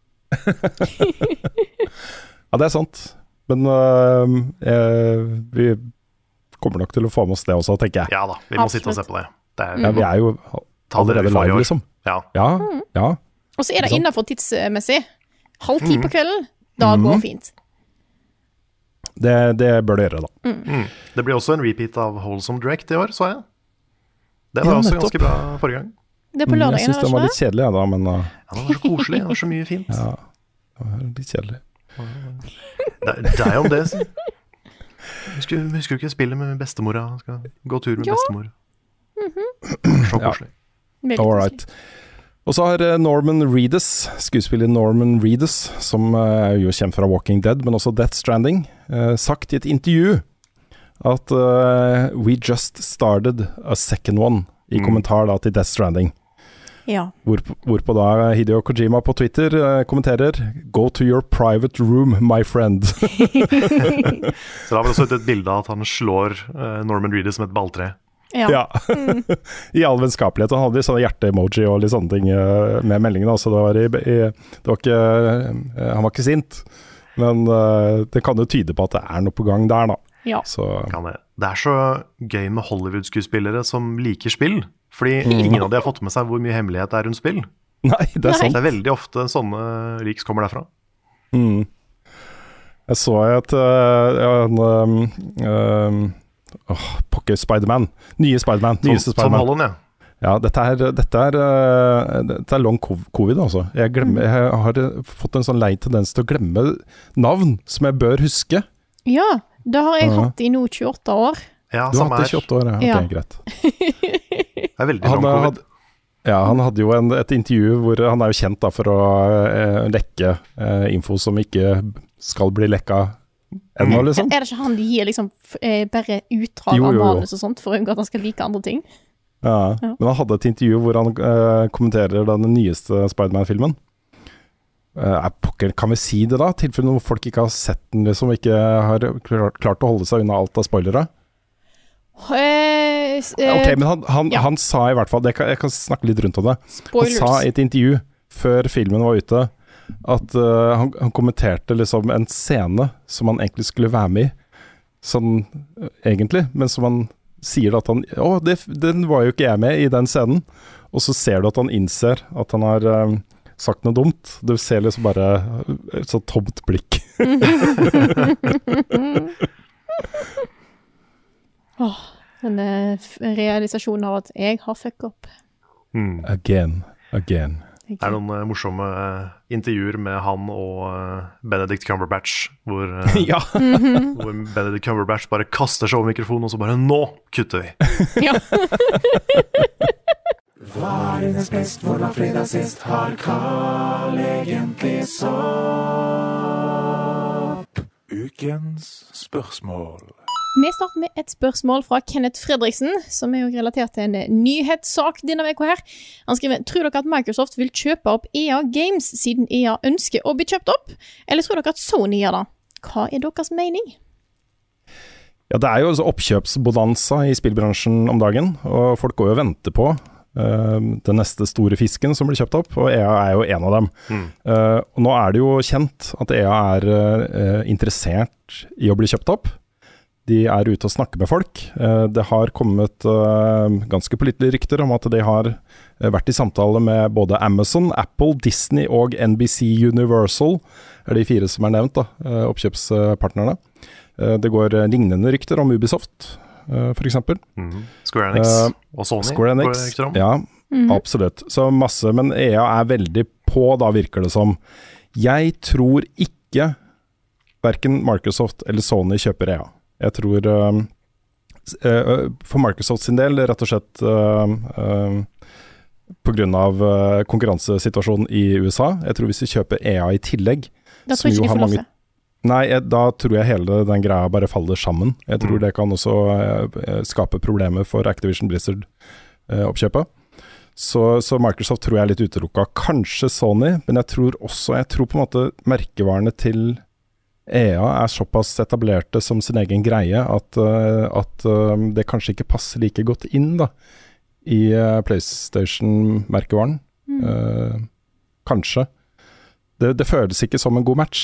[SPEAKER 2] Ja, det er sant. Men øh, eh, vi kommer nok til å få med oss det også, tenker jeg.
[SPEAKER 3] Ja da, vi må
[SPEAKER 1] Absolutt.
[SPEAKER 3] sitte og se på det. Det er,
[SPEAKER 2] Ja, vi er jo
[SPEAKER 3] Ta det vi
[SPEAKER 2] allerede
[SPEAKER 3] får i
[SPEAKER 2] live,
[SPEAKER 3] år.
[SPEAKER 2] liksom.
[SPEAKER 3] ja.
[SPEAKER 2] Ja, ja.
[SPEAKER 1] Og så er det
[SPEAKER 2] Ikke sant?
[SPEAKER 1] innenfor tidsmessig. Halv ti på kvelden. Da går
[SPEAKER 2] Mhm.
[SPEAKER 1] fint.
[SPEAKER 2] Det, det bør det gjøre, da.
[SPEAKER 3] Mm. Det blir også en repeat av Wholesome Direct i år, så jeg. Det var
[SPEAKER 2] Ja,
[SPEAKER 3] også
[SPEAKER 2] nettopp.
[SPEAKER 3] ganske bra forrige gang.
[SPEAKER 1] Det er på
[SPEAKER 2] Mm,
[SPEAKER 1] lørdagen,
[SPEAKER 2] jeg syns
[SPEAKER 1] er det
[SPEAKER 2] den var
[SPEAKER 1] ikke
[SPEAKER 2] litt kjedelig, jeg, da, men øh,
[SPEAKER 3] Ja, Den var så koselig, den var så mye fint.
[SPEAKER 2] ja, det var litt kjedelig.
[SPEAKER 3] Det, det er jo om det. så. Husker, husker du ikke spillet med bestemora? Skal gå tur med
[SPEAKER 1] Ja.
[SPEAKER 3] bestemor. Så
[SPEAKER 2] Ja.
[SPEAKER 3] koselig.
[SPEAKER 1] Veldig
[SPEAKER 2] All
[SPEAKER 1] koselig.
[SPEAKER 2] right. Og så har eh, Norman Reedus, skuespiller Norman Reedus, som eh, er jo kjent fra Walking Dead, men også Death Stranding, eh, sagt i et intervju at eh, we just started a second one, i
[SPEAKER 3] Mm.
[SPEAKER 2] kommentar da til Death Stranding.
[SPEAKER 1] Ja.
[SPEAKER 2] Hvorpå, hvorpå da Hideo Kojima på Twitter eh, kommenterer "Go to your private room, my friend".
[SPEAKER 3] Så da har vi også et bilde av at han slår eh, Norman Reedus med et balltre.
[SPEAKER 1] Ja.
[SPEAKER 2] Ja. I all vennskapelighet. Han hadde litt sånne hjerte-emoji og litt sånne ting eh, med meldingene. Så det var, i, i, det var ikke eh, Han var ikke sint, men eh, det kan jo tyde på at det er noe på gang der, da.
[SPEAKER 1] Ja.
[SPEAKER 2] Så
[SPEAKER 3] Kan det. det er så gøy med Hollywood-skuespillere som liker spill. Fordi ingen av de har fått med seg hvor mye hemmelighet det er rundt spill.
[SPEAKER 2] nei, det er
[SPEAKER 1] Nei.
[SPEAKER 2] sant.
[SPEAKER 3] Det er veldig ofte sånne leaks kommer derfra.
[SPEAKER 2] Mm. Jeg så et uh, ja, en um, um, åh, pokker Spider-Man. Nye Spider-Man.
[SPEAKER 3] Tom,
[SPEAKER 2] Nyeste
[SPEAKER 3] Tom
[SPEAKER 2] Spider-Man.
[SPEAKER 3] Holland, ja.
[SPEAKER 2] Ja, dette er, dette er, uh, dette er long covid, altså. Jeg, glemmer, jeg har fått en sånn lei tendens til å glemme navn som jeg bør huske.
[SPEAKER 1] Ja, det har jeg
[SPEAKER 2] Ja.
[SPEAKER 1] hatt i nå tjueåtte år.
[SPEAKER 3] Ja,
[SPEAKER 2] Du har
[SPEAKER 3] samme
[SPEAKER 2] hatt det i
[SPEAKER 3] her.
[SPEAKER 2] tjueåtte år, ja. Ok,
[SPEAKER 1] Ja.
[SPEAKER 2] greit.
[SPEAKER 3] Det er veldig
[SPEAKER 2] Han,
[SPEAKER 3] long covid.
[SPEAKER 2] had, ja, han hadde jo en, et intervju hvor han er jo kjent da, for å eh, lekke eh, info som ikke skal bli lekka ennå, liksom.
[SPEAKER 1] Er det ikke han de gir liksom f- eh, bare utdrag
[SPEAKER 2] Jo,
[SPEAKER 1] av
[SPEAKER 2] jo, jo.
[SPEAKER 1] manus og sånt for å unngå at han skal like andre ting?
[SPEAKER 2] Ja.
[SPEAKER 1] Ja.
[SPEAKER 2] Men han hadde et intervju hvor han eh, kommenterer den nyeste Spider-Man-filmen. Eh, er pokker, kan vi si det da? Tilfelle noen folk ikke har sett den, liksom, ikke har klart, klart å holde seg unna alt av spoilere.
[SPEAKER 1] Eh, s- eh,
[SPEAKER 2] Ok, men han, han,
[SPEAKER 1] ja.
[SPEAKER 2] han sa i hvert fall, det kan, jeg kan snakke litt rundt om det.
[SPEAKER 1] spoilers.
[SPEAKER 2] Han sa i et intervju før filmen var ute at uh, han, han kommenterte liksom en scene som han egentlig skulle være med i, sånn uh, egentlig, men som han sier at han Å, det, den var jo ikke jeg med i den scenen. Og så ser du at han innser at han har um, sagt noe dumt. Du ser liksom bare uh, et sånt tomt blikk.
[SPEAKER 1] Åh, den eh, f- realisasjonen av at jeg har fuck up.
[SPEAKER 3] Mm.
[SPEAKER 2] Again, again.
[SPEAKER 1] Jeg-
[SPEAKER 3] Det er noen eh, morsomme eh, intervjuer med han og eh, Benedict Cumberbatch, hvor, eh,
[SPEAKER 2] Ja.
[SPEAKER 3] hvor Benedict Cumberbatch bare kaster seg over mikrofonen, og så bare Nå kutter vi!
[SPEAKER 1] Ja.
[SPEAKER 4] Hva er dines best, hvor var fredag sist? Har Carl egentlig sopp? Ukens spørsmål.
[SPEAKER 1] Vi starter med et spørsmål fra Kenneth Fredriksen, som er jo relatert til en eh, nyhetssak denne veka her. Han skriver, tror dere at Microsoft vil kjøpe opp E A Games siden E A ønsker å bli kjøpt opp? Eller tror dere at Sony gjør det? Hva er deres mening?
[SPEAKER 2] Ja, det er jo altså oppkjøpsbonanza i spillbransjen om dagen, og folk går jo og venter på uh, den neste store fisken som blir kjøpt opp, og E A er jo en av dem.
[SPEAKER 3] Mm.
[SPEAKER 2] Uh, og nå er det jo kjent at E A er uh, interessert i å bli kjøpt opp. De er ute og snakker med folk. Uh, det har kommet uh, ganske pålitelige rykter om at de har uh, vært i samtale med både Amazon, Apple, Disney og N B C Universal, er de fire som er nevnt, da, uh, oppkjøpspartnerne. Uh, det går uh, lignende rykter om Ubisoft, uh, for eksempel.
[SPEAKER 3] Mm. Square Enix
[SPEAKER 2] Eh,
[SPEAKER 3] og Sony
[SPEAKER 2] Square
[SPEAKER 3] går
[SPEAKER 2] Enix,
[SPEAKER 3] det rykter om.
[SPEAKER 2] ja, absolutt. Så masse, men E A er veldig på, da virker det som. Jeg tror ikke hverken Microsoft eller Sony kjøper E A. Jeg tror um, uh, for Microsoft sin del, rett og slett uh, uh, på grunn av uh, konkurransesituasjonen i U S A. Jeg tror hvis vi kjøper E A i tillegg,
[SPEAKER 1] Da
[SPEAKER 2] som
[SPEAKER 1] tror
[SPEAKER 2] jo
[SPEAKER 1] ikke de
[SPEAKER 2] har
[SPEAKER 1] får lov
[SPEAKER 2] mange-
[SPEAKER 1] til.
[SPEAKER 2] Nei, jeg, da tror jeg hele den greia bare faller sammen. Jeg tror
[SPEAKER 3] Mm.
[SPEAKER 2] det kan også uh, skape problemer for Activision Blizzard-oppkjøpet. så, så Microsoft tror jeg er litt utelukka. Kanskje Sony, men jeg tror også Jeg tror på en måte merkevarene til E A er såpass etablerte som sin egen greie at, uh, at uh, det kanskje ikke passer like godt inn da i uh, PlayStation-merkevaren. Uh, kanskje. Det, det føles ikke som en god match.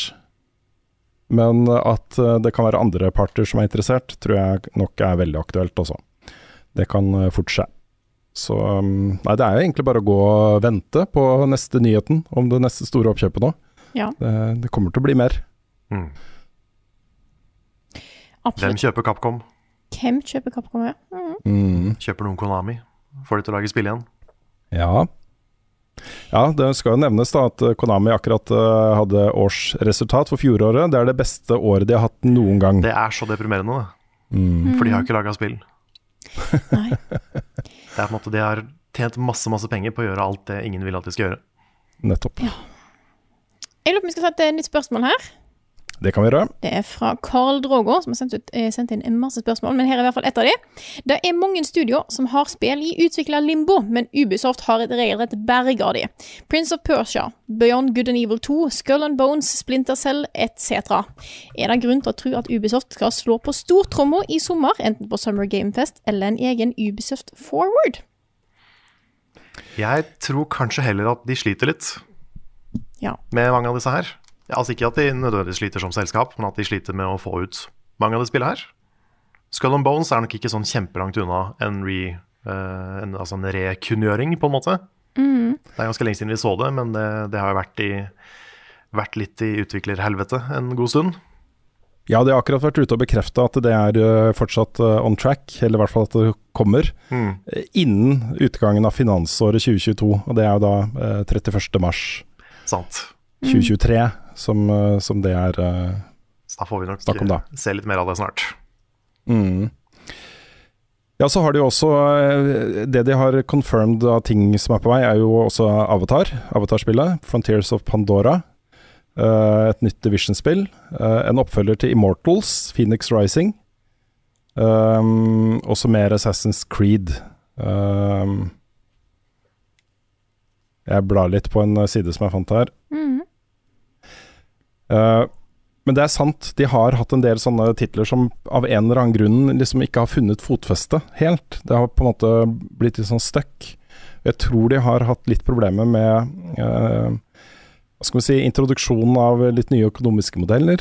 [SPEAKER 2] Men at uh, det kan være andre parter som er interessert, tror jeg nok er veldig aktuelt også. Det kan uh, fort skje. Så um, nei, det er jo egentlig bare å gå og vente på neste nyheten om det neste store oppkjøpet nå.
[SPEAKER 1] Ja.
[SPEAKER 2] Det, det kommer til å bli mer.
[SPEAKER 3] Mm. Hvem
[SPEAKER 1] Absolutt.
[SPEAKER 3] kjøper Capcom?
[SPEAKER 1] Hvem kjøper Capcom? Ja. Mhm.
[SPEAKER 2] Mm.
[SPEAKER 3] Kjøper noen Konami? Får de til å lage spill igjen?
[SPEAKER 2] Ja. Ja, det skal jo nevnes da at uh, Konami akkurat uh, hadde årsresultat for fjoråret. Det er det beste året de har hatt noen gang.
[SPEAKER 3] Det er så deprimerende, det.
[SPEAKER 2] Mm.
[SPEAKER 3] For de har jo ikke laga spill.
[SPEAKER 1] Nei.
[SPEAKER 3] Det er på en måte De har tjent masse masse penger på å gjøre alt det ingen vil at de skal gjøre.
[SPEAKER 2] Nettopp.
[SPEAKER 1] Jeg lurer på om vi skal sette et nytt spørsmål her.
[SPEAKER 2] Det kan vi gjøre.
[SPEAKER 1] Det er fra Karl Drogo, som har sendt, ut, eh, sendt inn en masse spørsmål, men her er i hvert fall ett av de. Det er mange studioer som har spill i utviklet limbo, men Ubisoft har et regelrett berg av de. Prince of Persia, Beyond Good and Evil to, Skull and Bones, Splinter Cell et cetera. Er det grunn til å tro at Ubisoft skal slå på stortromma i sommer, enten på Summer Game Fest eller en egen Ubisoft Forward?
[SPEAKER 3] Jeg tror kanskje heller at de sliter litt
[SPEAKER 1] Ja.
[SPEAKER 3] med mange av disse her. Altså ikke at de nødvendigvis sliter som selskap, men at de sliter med å få ut mange av de spillene her. Skull and Bones er nok ikke sånn kjempelangt unna en, re, eh, en, altså en rekunngjøring, på en måte. Det er ganske lenge siden vi så det, men det, det har jo vært, i, vært litt i utviklerhelvete en god stund.
[SPEAKER 2] Ja, de har akkurat vært ute og bekreftet at det er uh, fortsatt uh, on track, eller i hvert fall at det kommer,
[SPEAKER 3] Mm.
[SPEAKER 2] uh, innen utgangen av finansåret tjue tjueto, og det er jo da uh, trettiførste mars
[SPEAKER 3] Sant.
[SPEAKER 2] tjue tjuetre, som, uh, som det er uh,
[SPEAKER 3] Så da får vi nok
[SPEAKER 2] snakk om da.
[SPEAKER 3] eh, se litt mer av det snart.
[SPEAKER 2] Mm. Ja, så har de jo også uh, det de har confirmed av ting som er på vei, er jo også Avatar, Avatar-spillet, Frontiers of Pandora. Uh, et nytt Division-spill, uh, en oppfølger til Immortals, Phoenix Rising, um, også mer Assassin's Creed. Um, jeg blar litt på en side som jeg fant her.
[SPEAKER 1] Mhm.
[SPEAKER 2] Uh, men det er sant, de har hatt en del sånne titler som av en eller annen grunn liksom ikke har funnet fotfeste helt. Det har på en måte blitt litt sånn støkk. Jeg tror de har hatt litt problemer med uh, hva skal vi si, introduksjonen av litt nye økonomiske modeller,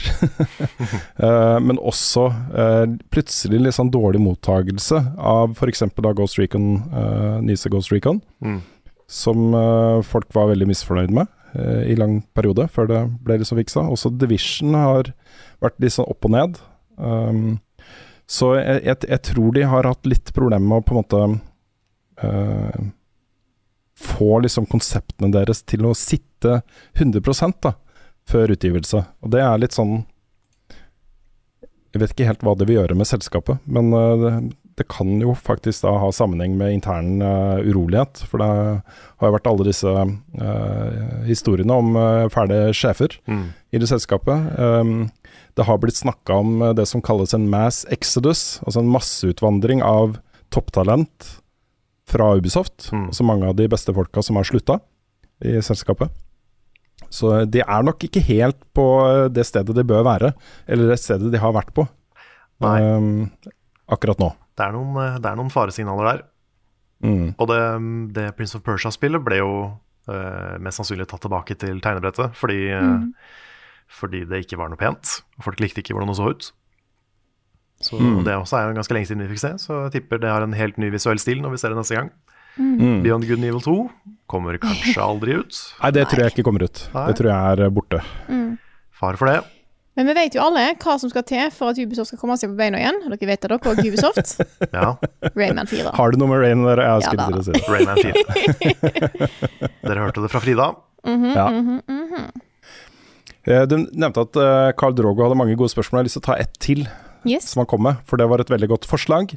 [SPEAKER 2] uh, men også uh, plutselig litt sånn dårlig mottagelse av for eksempel da Ghost Recon, uh, nyeste Ghost Recon,
[SPEAKER 3] Mm.
[SPEAKER 2] som uh, folk var veldig misfornøyd med uh, i lang periode, før det ble liksom fiksa. Også Division har vært litt sånn opp og ned. Um, så jeg, jeg, jeg tror de har hatt litt problemer med å på en måte uh, få liksom konseptene deres til å sitte hundre prosent da, før utgivelse. Og det er litt sånn, jeg vet ikke helt hva det vil gjøre med selskapet, men uh, det, det kan jo faktisk da ha sammenheng med intern uh, urolighet, for det har jo vært alle disse uh, historiene om uh, fæle sjefer
[SPEAKER 3] Mm.
[SPEAKER 2] i det selskapet. Um, det har blitt snakket om uh, det som kalles en mass exodus, altså en masseutvandring av topptalent fra Ubisoft,
[SPEAKER 3] Mm.
[SPEAKER 2] altså mange av de beste folka som har slutta i selskapet. Så de er nok ikke helt på det stedet de bør være, eller det stedet de har vært på
[SPEAKER 3] Nei.
[SPEAKER 2] um, akkurat nå.
[SPEAKER 3] Det er noen, eh, det er noen faresignaler der.
[SPEAKER 2] Mm.
[SPEAKER 3] Og det, det Prince of Persia-spillet ble jo eh, mest sannsynlig tatt tilbake til tegnebrettet, fordi, eh, fordi det ikke var noe pent. Og folk likte ikke hvordan det så ut. Så
[SPEAKER 2] Mm.
[SPEAKER 3] det også er jo ganske lenge siden vi fikk se, så jeg tipper det har en helt ny visuell stil når vi ser det neste gang.
[SPEAKER 2] Mm.
[SPEAKER 3] Beyond Good and Evil to kommer kanskje aldri ut.
[SPEAKER 2] Nei, det tror jeg ikke kommer ut.
[SPEAKER 3] Nei.
[SPEAKER 2] Det tror jeg er borte.
[SPEAKER 3] Fare for det.
[SPEAKER 1] Men vi vet jo alle hva som skal til for at Ubisoft skal komme seg på beina igjen. Og dere vet det, dere og Ubisoft.
[SPEAKER 3] Ja,
[SPEAKER 1] Rayman fire.
[SPEAKER 2] Har du noe med Rain der? Jeg
[SPEAKER 1] Ja,
[SPEAKER 2] skulle
[SPEAKER 1] da,
[SPEAKER 2] til å si det.
[SPEAKER 3] Rayman fire. Dere hørte det fra Frida.
[SPEAKER 2] Ja. Eh, Du nevnte at eh, Carl Drogo hadde mange gode spørsmål. Jeg har lyst til å ta ett til
[SPEAKER 1] Yes.
[SPEAKER 2] som han kom med, for det var et veldig godt forslag.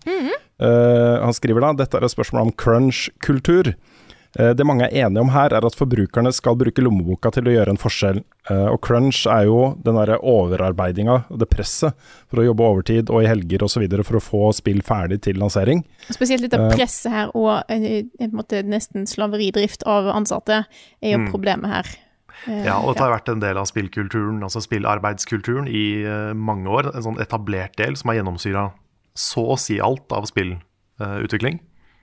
[SPEAKER 2] Eh, han skriver da, dette er et spørsmål om crunch-kultur. Eh, det mange er enige om her er at forbrukerne skal bruke lommeboka til å gjøre en forskjell. Eh, og crunch er jo den der overarbeidinga, det presset for å jobbe overtid og i helger og så videre for å få spill ferdig til lansering.
[SPEAKER 1] Spesielt litt av
[SPEAKER 2] Eh.
[SPEAKER 1] presset her, og eh, en måte nesten slaveridrift av ansatte, er jo problemet her. Eh,
[SPEAKER 3] Ja, og dette har vært en del av spillkulturen, altså spillarbeidskulturen i eh, mange år. En sånn etablert del som har gjennomsyra så å si alt av spillutvikling.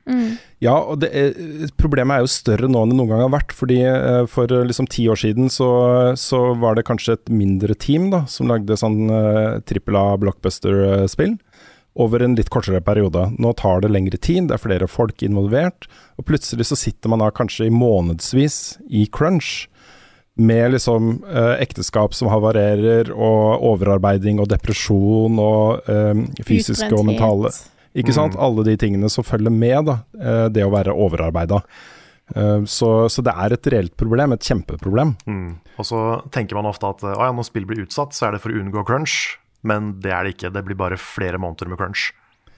[SPEAKER 2] Ja, og det er, problemet er jo større nå enn det noen gang har vært, fordi eh, for eh, liksom ti år siden så, så var det kanskje et mindre team da, som lagde sånn eh, trippel A blockbuster-spill over en litt kortere periode. Nå tar det lengre tid, det er flere folk involvert, og plutselig så sitter man da kanskje i månedsvis i crunch, med liksom eh, ekteskap som havarerer, og overarbeiding og depresjon, og eh, fysiske og mentale. Ikke sant? Alle de tingene som følger med da, eh, det å være overarbeida. Eh, så, så det er et reelt problem, et kjempeproblem.
[SPEAKER 3] Mm. Og så tenker man ofte at å ja, når spill blir utsatt, så er det for å unngå crunch. Men det er det ikke. Det blir bare flere måneder med crunch.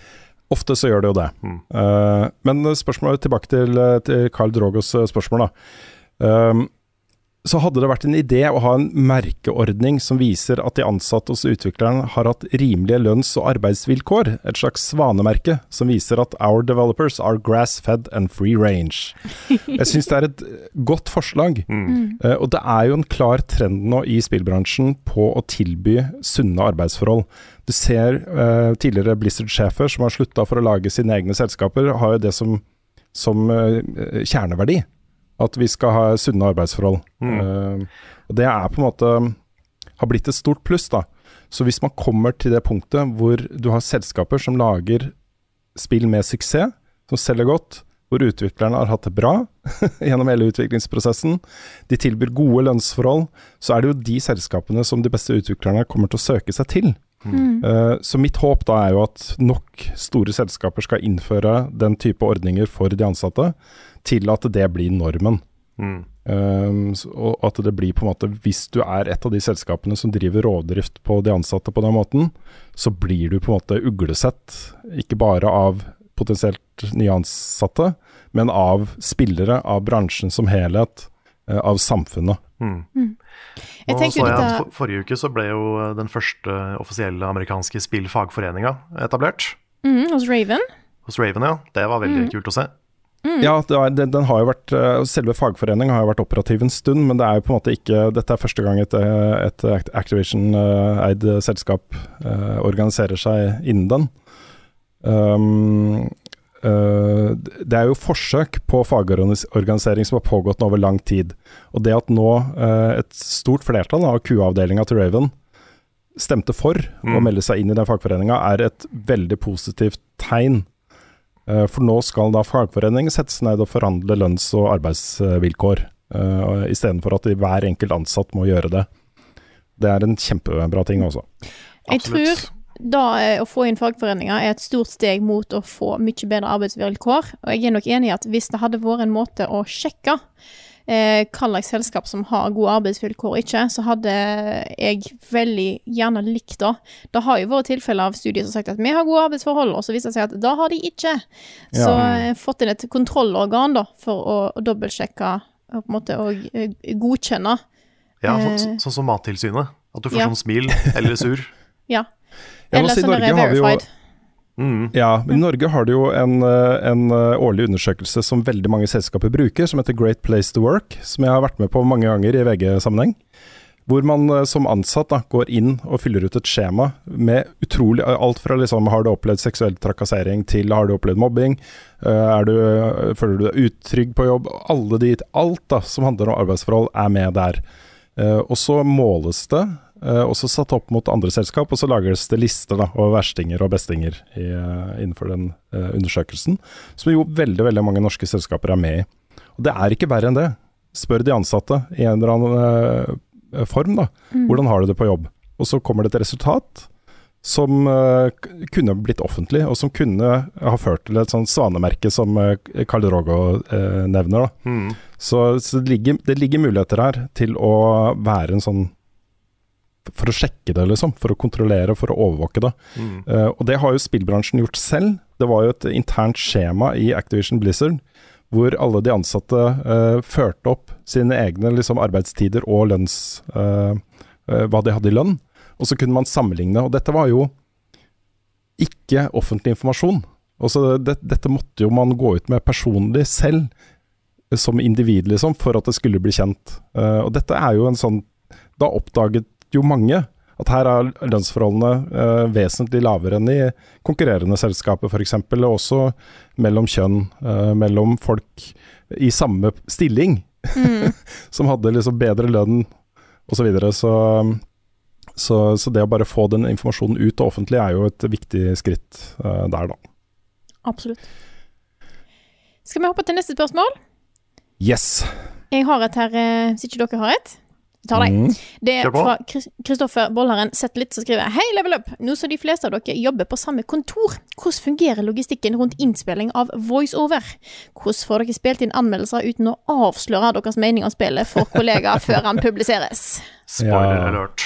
[SPEAKER 2] Ofte så gjør det jo det.
[SPEAKER 3] Mm.
[SPEAKER 2] Eh, men spørsmålet tilbake til, til Carl Drogos eh, spørsmål da. Um, så hadde det vært en idé å ha en merkeordning som viser at de ansatte hos utvikleren har hatt rimelige lønns- og arbeidsvilkår, et slags svanemerke som viser at our developers are grass-fed and free range. Jeg synes det er et godt forslag,
[SPEAKER 3] Mm.
[SPEAKER 2] uh, og det er jo en klar trend nå i spillbransjen på å tilby sunne arbeidsforhold. Du ser uh, tidligere Blizzard-sjefer som har sluttet for å lage sine egne selskaper, har jo det som, som uh, kjerneverdi. At vi skal ha sunne arbeidsforhold.
[SPEAKER 3] Mm.
[SPEAKER 2] Uh, og det er på en måte har blitt et stort pluss da. Så hvis man kommer til det punktet hvor du har selskaper som lager spill med suksess, som selger godt, hvor utviklerne har hatt det bra gjennom hele utviklingsprosessen, de tilbyr gode lønnsforhold, så er det jo de selskapene som de beste utviklerne kommer til å søke seg til.
[SPEAKER 1] Mm.
[SPEAKER 2] Uh, så mitt håp da er jo at nok store selskaper skal innføre den type ordninger for de ansatte, til at det blir normen.
[SPEAKER 3] Mm.
[SPEAKER 2] Um, så- og at det blir på en måte, hvis du er et av de selskapene som driver rådrift på de ansatte på den måten, så blir du på en måte uglesett, ikke bare av potensielt nyansatte, men av spillere, av bransjen som helhet, uh, av samfunnet.
[SPEAKER 3] Mm.
[SPEAKER 1] Jeg
[SPEAKER 3] Nå
[SPEAKER 1] tenker
[SPEAKER 3] så
[SPEAKER 1] jo
[SPEAKER 3] jeg at
[SPEAKER 1] dette
[SPEAKER 3] for, forrige uke så ble jo den første offisielle amerikanske spillfagforeninga etablert.
[SPEAKER 1] mm, hos Raven.
[SPEAKER 3] Hos Raven, ja. Det var veldig kult å se.
[SPEAKER 2] Ja, det er, den, den har jo vært, uh, selve fagforeningen har jo vært operativ en stund, men det er jo på en måte ikke, dette er første gang et, uh, et Act- Activision-eid selskap uh, organiserer seg innen den. Um, uh, det er jo forsøk på fagorganisering som har pågått over lang tid, og det at nå uh, et stort flertall av Q-avdelingen til Raven stemte for
[SPEAKER 3] Mm.
[SPEAKER 2] å melde seg inn i den fagforeningen, er et veldig positivt tegn. Uh, For nå skal da fagforeningen sette seg ned og forhandle lønns- og arbeidsvilkår, uh, i stedet for at de, hver enkelt ansatt må gjøre det. Det er en kjempebra ting også.
[SPEAKER 1] Jeg
[SPEAKER 3] Absolutt.
[SPEAKER 1] tror da eh, å få inn fagforeninger er et stort steg mot å få mye bedre arbeidsvilkår. Og jeg er nok enig i at hvis det hadde vært en måte å sjekke eh, hva slags selskap som har gode arbeidsvilkår og ikke, så hadde jeg veldig gjerne likt det. Det har jo vært tilfeller av studier som har sagt at vi har gode arbeidsforhold, og så viser det seg at da har de ikke. Så
[SPEAKER 2] Ja.
[SPEAKER 1] jeg har fått inn et kontrollorgan da, for å, å dobbeltsjekke og på en måte å eh, godkjenne.
[SPEAKER 3] Ja,
[SPEAKER 1] Eh.
[SPEAKER 3] så, sånn som Mattilsynet. At du får
[SPEAKER 1] Ja.
[SPEAKER 3] sånn smil eller sur.
[SPEAKER 1] Ja.
[SPEAKER 2] Jeg må
[SPEAKER 1] Eller
[SPEAKER 2] si,
[SPEAKER 1] sånn der
[SPEAKER 2] Norge har vi jo-
[SPEAKER 1] verified.
[SPEAKER 3] Mm.
[SPEAKER 2] Ja, men i Norge har det jo en, eh, en eh, årlig undersøkelse som veldig mange selskaper bruker, som heter Great Place to Work, som jeg har vært med på mange ganger i V G-sammenheng. Hvor man eh, som ansatt da, går inn og fyller ut et skjema med utrolig alt fra liksom, har du opplevd seksuell trakassering til har du opplevd mobbing, eh, er du, eh, føler du deg utrygg på jobb, alle de, alt da, som handler om arbeidsforhold er med der. Eh, og så måles det, eh, også satt opp mot andre selskap, og så lages det lister da, over verstinger og bestinger i, eh, innenfor den eh, undersøkelsen, som jo veldig, veldig mange norske selskaper er med i. Og det er ikke verre enn det. Spør de ansatte i en eller annen eh, form da, hvordan har du det på jobb? Og så kommer det et resultat som eh, k- kunne blitt offentlig, og som kunne ha ført til et sånt svanemerke som eh, Karl Drogo eh, nevner da.
[SPEAKER 3] Mm.
[SPEAKER 2] Så, så det, ligger, det ligger muligheter her til å være en sånn, for å sjekke det liksom, for å kontrollere, for å overvåke det.
[SPEAKER 3] Mm.
[SPEAKER 2] Eh, og det har jo spillbransjen gjort selv. Det var jo et internt skjema i Activision Blizzard, hvor alle de ansatte eh, førte opp sine egne liksom, arbeidstider og lønns, eh, eh, hva de hadde i lønn. Og så kunne man sammenligne, og dette var jo ikke offentlig informasjon. Også det, dette måtte jo man gå ut med personlig selv, som individ liksom, for at det skulle bli kjent. Eh, og dette er jo en sånn, da oppdaget jo mange at her er lønnsforholdene eh, vesentlig lavere enn i konkurrerende selskaper for eksempel, og også mellom kjønn, eh, mellom folk i samme stilling,
[SPEAKER 1] Mm.
[SPEAKER 2] som hadde liksom bedre lønn og så videre. Så, så, så det å bare få den informasjonen ut og offentlig er jo et viktig skritt eh, der da.
[SPEAKER 1] Absolutt. Skal vi hoppe til neste spørsmål?
[SPEAKER 2] Yes!
[SPEAKER 1] Jeg har et her, eh, hvis ikke dere har et. Vi tar deg.
[SPEAKER 2] Mm.
[SPEAKER 1] Det er
[SPEAKER 3] Kjør på.
[SPEAKER 1] fra Kris- Kristoffer Bollharen Zettlitt som skriver: Hei, Level Up! Nå som de fleste av dere jobber på samme kontor, hvordan fungerer logistikken rundt innspilling av voiceover? Hvordan får dere spilt inn anmeldelser uten å avsløre deres mening om spillet for kollegaer før han publiseres?
[SPEAKER 3] Spoiler
[SPEAKER 2] Ja.
[SPEAKER 3] alert.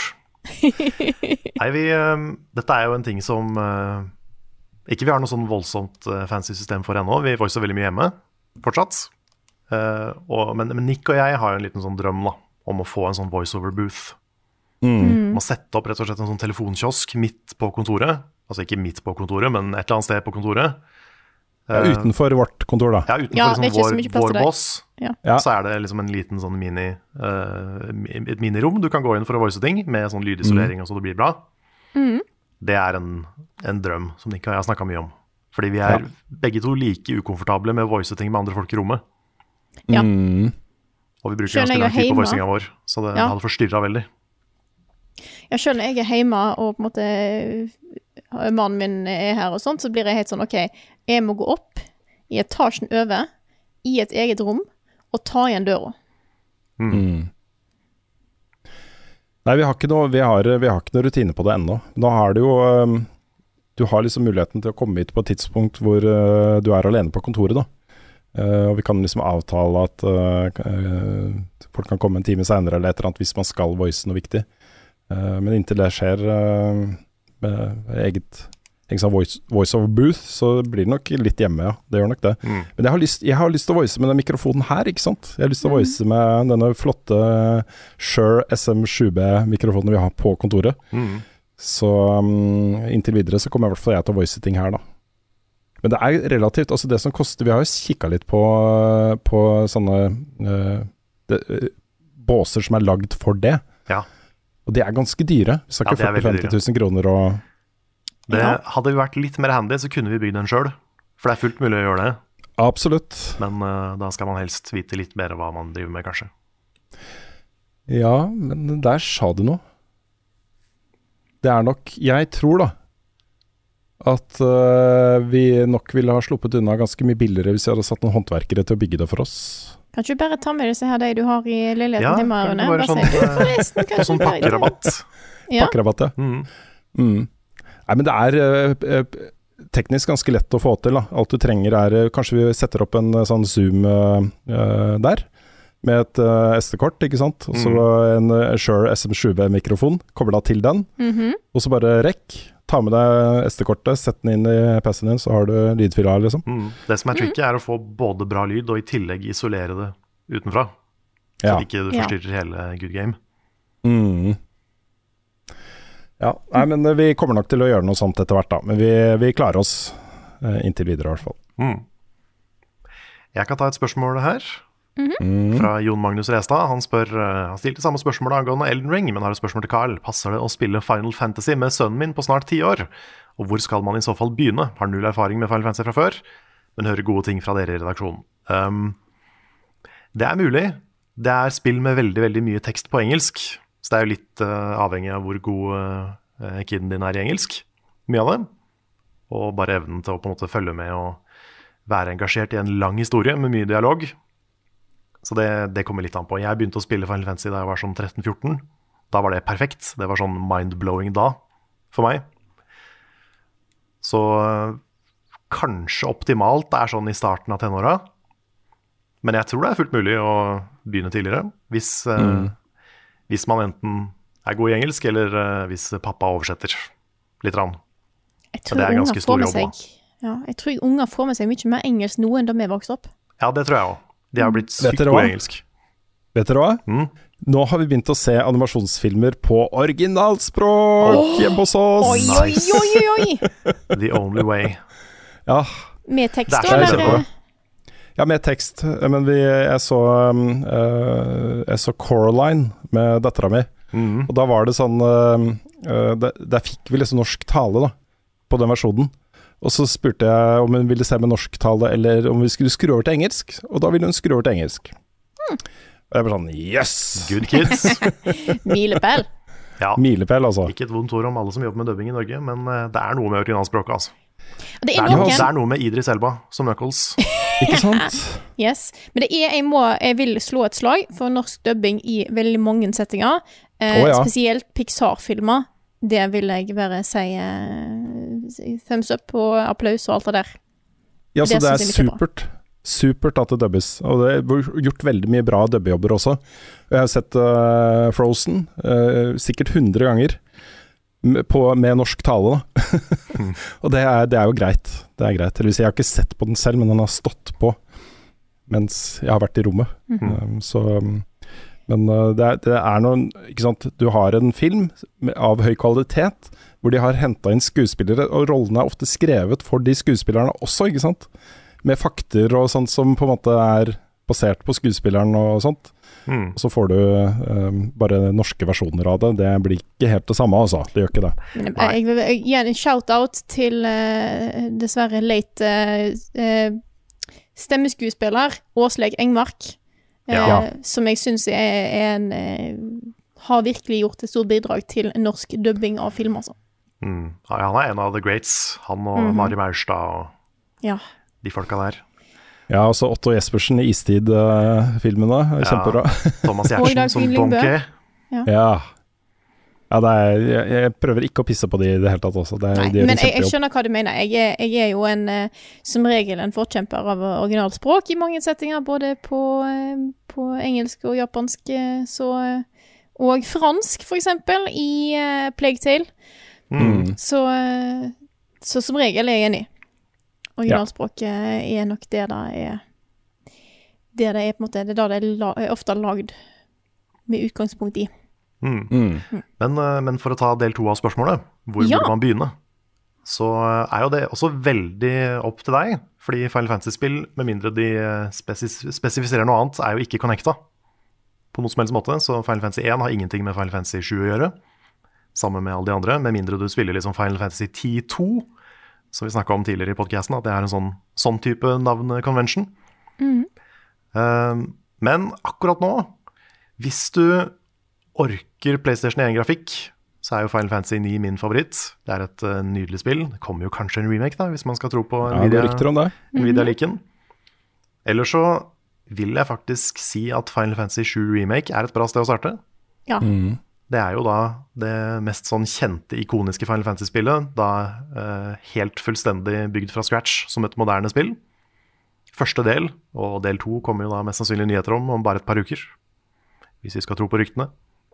[SPEAKER 3] Nei, vi, eh, dette er jo en ting som eh, ikke vi har noe sånn voldsomt eh, fancy system for ennå. Vi voicer veldig mye hjemme, fortsatt. Eh, og, men, men Nick og jeg har jo en liten sånn drøm da, om å få en sånn voiceover booth.
[SPEAKER 2] Mm.
[SPEAKER 3] Må sette opp rett og slett en sånn telefonkiosk midt på kontoret. Altså ikke midt på kontoret, men et eller annet sted på kontoret.
[SPEAKER 2] Ja,
[SPEAKER 3] Eh,
[SPEAKER 2] utenfor vårt kontor da.
[SPEAKER 3] Ja, utenfor
[SPEAKER 1] Ja, det er
[SPEAKER 3] liksom
[SPEAKER 1] ikke så
[SPEAKER 3] vår,
[SPEAKER 1] mye plass
[SPEAKER 3] vår
[SPEAKER 1] til deg.
[SPEAKER 3] boss.
[SPEAKER 1] Ja.
[SPEAKER 2] Ja.
[SPEAKER 3] Så er det liksom en liten sånn mini, eh, et minirom du kan gå inn for å voice ting, med sånn lydisolering og så det blir bra.
[SPEAKER 1] Mm.
[SPEAKER 3] Det er en, en drøm som Nick og jeg har snakket mye om. Fordi vi er
[SPEAKER 2] Ja.
[SPEAKER 3] begge to like ukomfortable med å voice ting med andre folk i rommet.
[SPEAKER 1] Ja.
[SPEAKER 2] Mm.
[SPEAKER 3] Og vi bruker
[SPEAKER 1] Selv
[SPEAKER 3] ganske
[SPEAKER 1] når
[SPEAKER 3] lang
[SPEAKER 1] jeg er
[SPEAKER 3] tid på
[SPEAKER 1] hjemme-
[SPEAKER 3] voicinga vår, så det
[SPEAKER 1] Ja.
[SPEAKER 3] hadde forstyrret veldig.
[SPEAKER 1] Ja, selv når jeg er hjemme og på en måte eh, mannen min er her og sånt, så blir jeg helt sånn, ok, jeg må gå opp i etasjen over, i et eget rom, og ta igjen døra.
[SPEAKER 2] Mm. Nei, vi har ikke noe, vi har, vi har ikke noe rutine på det ennå. Nå har du jo um, Du har liksom muligheten til å komme hit på et tidspunkt hvor uh, du er alene på kontoret, da. Uh, og vi kan liksom avtale at uh, uh, folk kan komme en time senere eller et eller annet hvis man skal voice noe viktig. Uh, men inntil det skjer uh, med eget sånn voice, voice over booth, så blir det nok litt hjemme, ja. Det gjør nok det.
[SPEAKER 3] Mm.
[SPEAKER 2] Men jeg har, lyst, jeg har lyst til å voice med den mikrofonen her, ikke sant? Jeg har lyst til å voice med denne flotte Shure S M sju B-mikrofonen vi har på kontoret.
[SPEAKER 3] Mm.
[SPEAKER 2] Så um, inntil videre så kommer i hvert fall jeg til å voice ting her, da. Men det er relativt, altså det som koster, vi har jo kikket litt på, på sånne uh, det, uh, båser som er lagd for det.
[SPEAKER 3] Ja.
[SPEAKER 2] Og de er ganske dyre. Vi snakker
[SPEAKER 3] Ja, de er
[SPEAKER 2] førti til
[SPEAKER 3] veldig
[SPEAKER 2] femti tusen kroner og
[SPEAKER 3] Det,
[SPEAKER 1] Ja.
[SPEAKER 3] Hadde vi vært litt mer handy, så kunne vi bygd den sjøl. For det er fullt mulig å gjøre det.
[SPEAKER 2] absolutt.
[SPEAKER 3] Men uh, da skal man helst vite litt mer hva man driver med, kanskje.
[SPEAKER 2] Ja, men der sa du noe. Det er nok, jeg tror da, at uh, vi nok ville ha sluppet unna ganske mye billigere hvis vi hadde satt noen håndverkere til å bygge det for oss.
[SPEAKER 1] Kan ikke du bare ta med disse her de du har i leiligheten
[SPEAKER 3] Ja,
[SPEAKER 1] til meg,
[SPEAKER 3] kan
[SPEAKER 1] Rune?
[SPEAKER 3] det være
[SPEAKER 1] Bare
[SPEAKER 3] sånn,
[SPEAKER 1] si,
[SPEAKER 3] eh,
[SPEAKER 1] forresten, kanskje
[SPEAKER 3] Sånn
[SPEAKER 1] du bare-
[SPEAKER 3] pakkerabatt.
[SPEAKER 1] Ja.
[SPEAKER 2] Pakkerabatt, ja.
[SPEAKER 3] Mm.
[SPEAKER 2] Mm. Nei, men det er uh, uh, teknisk ganske lett å få til, da. Alt du trenger er, uh, kanskje vi setter opp en uh, sånn Zoom uh, uh, der, med et uh, S D-kort, ikke sant? Og så en uh, Shure S M sju B-mikrofon, koblet til den,
[SPEAKER 1] Mhm.
[SPEAKER 2] og så bare rekk, ta med deg S D-kortet, sett den inn i P C-en din, så har du lydfila, liksom.
[SPEAKER 3] Mm. Det som er tricky, er å få både bra lyd og i tillegg isolere det utenfra. Så
[SPEAKER 2] Ja.
[SPEAKER 3] ikke du
[SPEAKER 1] Ja.
[SPEAKER 3] forstyrrer hele good game.
[SPEAKER 2] Mm. Ja, nei, men uh, vi kommer nok til å gjøre noe sånt etter hvert, da. Men vi, vi klarer oss uh, inntil videre, i hvert fall.
[SPEAKER 3] Mm. Jeg kan ta et spørsmål her.
[SPEAKER 2] Mm.
[SPEAKER 3] Fra Jon Magnus Restad. Han spør, uh, han stilte samme spørsmål angående Elden Ring, men har et spørsmål til Carl. Passer det å spille Final Fantasy med sønnen min på snart ti år? Og hvor skal man i så fall begynne? Har null erfaring med Final Fantasy fra før, men hører gode ting fra dere i redaksjonen. Um, det er mulig. Det er spill med veldig, veldig mye tekst på engelsk, så det er jo litt uh, avhengig av hvor god uh, kiden din er i engelsk. Mye av det. Og bare evnen til å på en måte følge med og være engasjert i en lang historie med mye dialog. Så det, det kommer litt an på. Jeg begynte å spille Final Fantasy da jeg var sånn tretten fjorten. Da var det perfekt. Det var sånn mind-blowing da, for meg. Så øh, kanskje optimalt det er sånn i starten av tenåra. Men jeg tror det er fullt mulig å begynne tidligere. Hvis, øh,
[SPEAKER 2] Mm.
[SPEAKER 3] hvis man enten er god i engelsk, eller øh, hvis pappa oversetter litt. Rann.
[SPEAKER 1] Jeg
[SPEAKER 3] det
[SPEAKER 1] tror
[SPEAKER 3] er
[SPEAKER 1] unger
[SPEAKER 3] ganske
[SPEAKER 1] får
[SPEAKER 3] stor
[SPEAKER 1] med
[SPEAKER 3] jobb, da.
[SPEAKER 1] seg, ja, jeg tror unger får med seg mye mer engelsk nå enn da vi vokste opp.
[SPEAKER 3] Ja, det tror jeg òg. De har blitt
[SPEAKER 2] Vet
[SPEAKER 3] sykt
[SPEAKER 2] dere
[SPEAKER 3] gode
[SPEAKER 2] hva?
[SPEAKER 3] i engelsk.
[SPEAKER 2] Vet dere hva?
[SPEAKER 3] Mm.
[SPEAKER 2] Nå har vi begynt å se animasjonsfilmer på originalspråk hjemme hos oss.
[SPEAKER 1] Oi, oi,
[SPEAKER 3] Nice.
[SPEAKER 1] oi, oi, oi!
[SPEAKER 3] The only way.
[SPEAKER 2] Ja,
[SPEAKER 1] Med tekst,
[SPEAKER 3] Det er
[SPEAKER 1] da,
[SPEAKER 3] så
[SPEAKER 1] eller?
[SPEAKER 2] kjempebra. ja, med tekst. Men vi, jeg så um, uh, Jeg så Coraline med dattera mi.
[SPEAKER 3] Mm.
[SPEAKER 2] Og da var det sånn uh, uh, der, der fikk vi liksom norsk tale, da, på den versjonen. Og så spurte jeg om hun ville se med norsk tale, eller om vi skulle skru over til engelsk. Og da ville hun skru over til engelsk. Og jeg var sånn yes!
[SPEAKER 3] Good kids.
[SPEAKER 1] Milepæl.
[SPEAKER 3] Ja.
[SPEAKER 2] Milepæl, altså.
[SPEAKER 3] Ikke et vondt ord om alle som jobber med dubbing i Norge, men eh, det er noe med originalspråket. Altså.
[SPEAKER 1] Og det
[SPEAKER 3] Det
[SPEAKER 1] er
[SPEAKER 3] er, noe, det
[SPEAKER 1] noen
[SPEAKER 3] er noe med Idris Elba som Knuckles.
[SPEAKER 2] Ikke sant?
[SPEAKER 1] Yes. Men det er, jeg, må, jeg vil slå et slag for norsk dubbing i veldig mange settinger. Eh,
[SPEAKER 2] Å, ja.
[SPEAKER 1] Spesielt Pixar-filmer. Det vil jeg bare si eh, thumbs up og applaus og alt det der.
[SPEAKER 2] Ja, så
[SPEAKER 1] Det
[SPEAKER 2] det er
[SPEAKER 1] synes jeg er bra.
[SPEAKER 2] supert. Supert at det dubbes. Og det er gjort veldig mye bra dubbejobber også. Jeg har sett uh, Frozen uh, sikkert hundre ganger med, på, med norsk tale, da. Og det er, det er jo greit. Det er greit. Det vil si, jeg har ikke sett på den selv, men den har stått på mens jeg har vært i rommet. um, så um, Men uh, det, er, det er noen, ikke sant, du har en film med, av høy kvalitet, hvor de har hentet inn skuespillere, og rollene er ofte skrevet for de skuespillerne også, ikke sant? Med fakter og sånt som på en måte er basert på skuespilleren og sånt.
[SPEAKER 3] Mm.
[SPEAKER 2] Så får du um, bare norske versjoner av det. Det blir ikke helt det samme, altså. Det gjør ikke det.
[SPEAKER 1] Men jeg,
[SPEAKER 3] Nei.
[SPEAKER 1] jeg vil jeg gi en shout-out til eh, dessverre late eh, eh, stemmeskuespiller Åsleik Engmark. eh,
[SPEAKER 3] Ja.
[SPEAKER 1] Som jeg syns er, er en eh, har virkelig gjort et stort bidrag til norsk dubbing av film, altså.
[SPEAKER 3] Mm. Ja, han er en av the greats. Han og
[SPEAKER 1] Mhm.
[SPEAKER 3] Mari Maurstad og
[SPEAKER 1] Ja.
[SPEAKER 3] de folka der.
[SPEAKER 2] Ja, også Otto Jespersen i Istid-filmene.
[SPEAKER 3] Ja.
[SPEAKER 2] Kjempebra.
[SPEAKER 3] Thomas
[SPEAKER 1] Og i dag
[SPEAKER 3] Giertsen som
[SPEAKER 1] Finn Lyngbø.
[SPEAKER 3] Donkey.
[SPEAKER 2] Ja. Ja, det er, jeg, jeg prøver ikke å pisse på de i det hele tatt også. Det er,
[SPEAKER 1] Nei,
[SPEAKER 2] de gjør
[SPEAKER 1] men
[SPEAKER 2] en
[SPEAKER 1] jeg, jeg
[SPEAKER 2] kjempejobb.
[SPEAKER 1] skjønner hva du mener. Jeg er, jeg er jo en, eh, som regel en forkjemper av originalspråk i mange settinger, både på, eh, på engelsk og japansk, eh, så, eh, og fransk for eksempel, i eh, Plague Tale.
[SPEAKER 2] Mm.
[SPEAKER 1] Så, eh, så som regel er jeg enig. Originalspråket er nok det det er, det det er på en måte, det er det det er, la, er ofte lagd med utgangspunkt i.
[SPEAKER 3] Mm.
[SPEAKER 2] Mm.
[SPEAKER 3] Men, eh, men for å ta del to av spørsmålet, hvor
[SPEAKER 1] Ja.
[SPEAKER 3] burde man begynne? Så eh, er jo det også veldig opp til deg, fordi Final Fantasy-spill, med mindre de eh, spesis spesifiserer noe annet, er jo ikke connecta på noen som helst måte. Så Final Fantasy én har ingenting med Final Fantasy sju å gjøre, sammen med alle de andre, med mindre du spiller liksom Final Fantasy ti to, som vi snakket om tidligere i podcasten, at det er en sånn, sånn type navn-convention.
[SPEAKER 1] Mm.
[SPEAKER 3] Eh, men akkurat nå, hvis du orker PlayStation én-grafikk, så er jo Final Fantasy ni min favoritt. Det er et uh, nydelig spill. Det kommer jo kanskje en remake da, hvis man skal tro på
[SPEAKER 2] Ja, det går rykter om det.
[SPEAKER 3] Nvidia-liken. Eller så vil jeg faktisk si at Final Fantasy sju Remake er et bra sted å starte.
[SPEAKER 1] Ja.
[SPEAKER 2] Mm.
[SPEAKER 3] Det er jo da det mest sånn kjente, ikoniske Final Fantasy-spillet, da uh, helt fullstendig bygd fra scratch som et moderne spill. Første del, og del to kommer jo da mest sannsynlig nyheter om om bare et par uker, hvis vi skal tro på ryktene.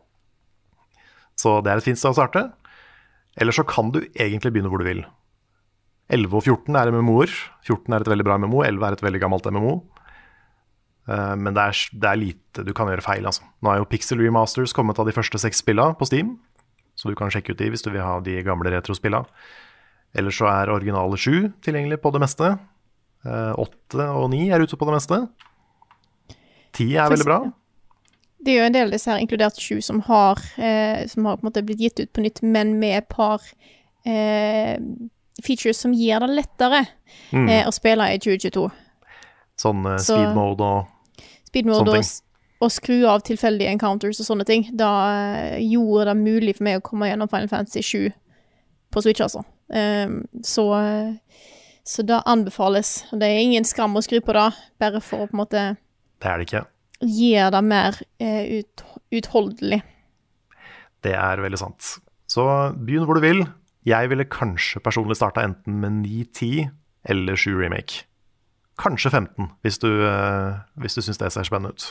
[SPEAKER 3] Så det er et fint sted å starte. Eller så kan du egentlig begynne hvor du vil. elleve og fjorten er M M O-er. fjorten er et veldig bra M M O, elleve er et veldig gammelt M M O. Uh, men det er, det er lite du kan gjøre feil, altså. Nå er jo Pixel Remasters kommet av de første seks spillene på Steam, så du kan sjekke ut de hvis du vil ha de gamle retro-spillene. Eller så er originale sju tilgjengelig på det meste. Uh, åtte og ni er ute på det meste. ti er veldig bra.
[SPEAKER 1] Det er jo en del av disse her, inkludert sju, som har, eh, som har på en måte blitt gitt ut på nytt, men med et par eh, features som gir det lettere
[SPEAKER 3] Mm.
[SPEAKER 1] eh, å spille i tjue tjueto.
[SPEAKER 3] Sånn uh,
[SPEAKER 1] Så-
[SPEAKER 3] speed mode og
[SPEAKER 1] Speed mode
[SPEAKER 3] Sånne
[SPEAKER 1] og,
[SPEAKER 3] ting.
[SPEAKER 1] s- og skru av tilfeldige encounters og sånne ting. Da eh, gjorde det mulig for meg å komme gjennom Final Fantasy sju på Switch, altså. Um, så, eh, så det anbefales. Og det er ingen skam å skru på det, bare for å på en måte
[SPEAKER 3] Det er det ikke.
[SPEAKER 1] gjøre det mer eh, ut, utholdelig.
[SPEAKER 3] Det er veldig sant. Så begynn hvor du vil. Jeg ville kanskje personlig starta enten med ni ti eller sju remake. Kanskje femten, hvis du, uh, hvis du syns det ser spennende ut.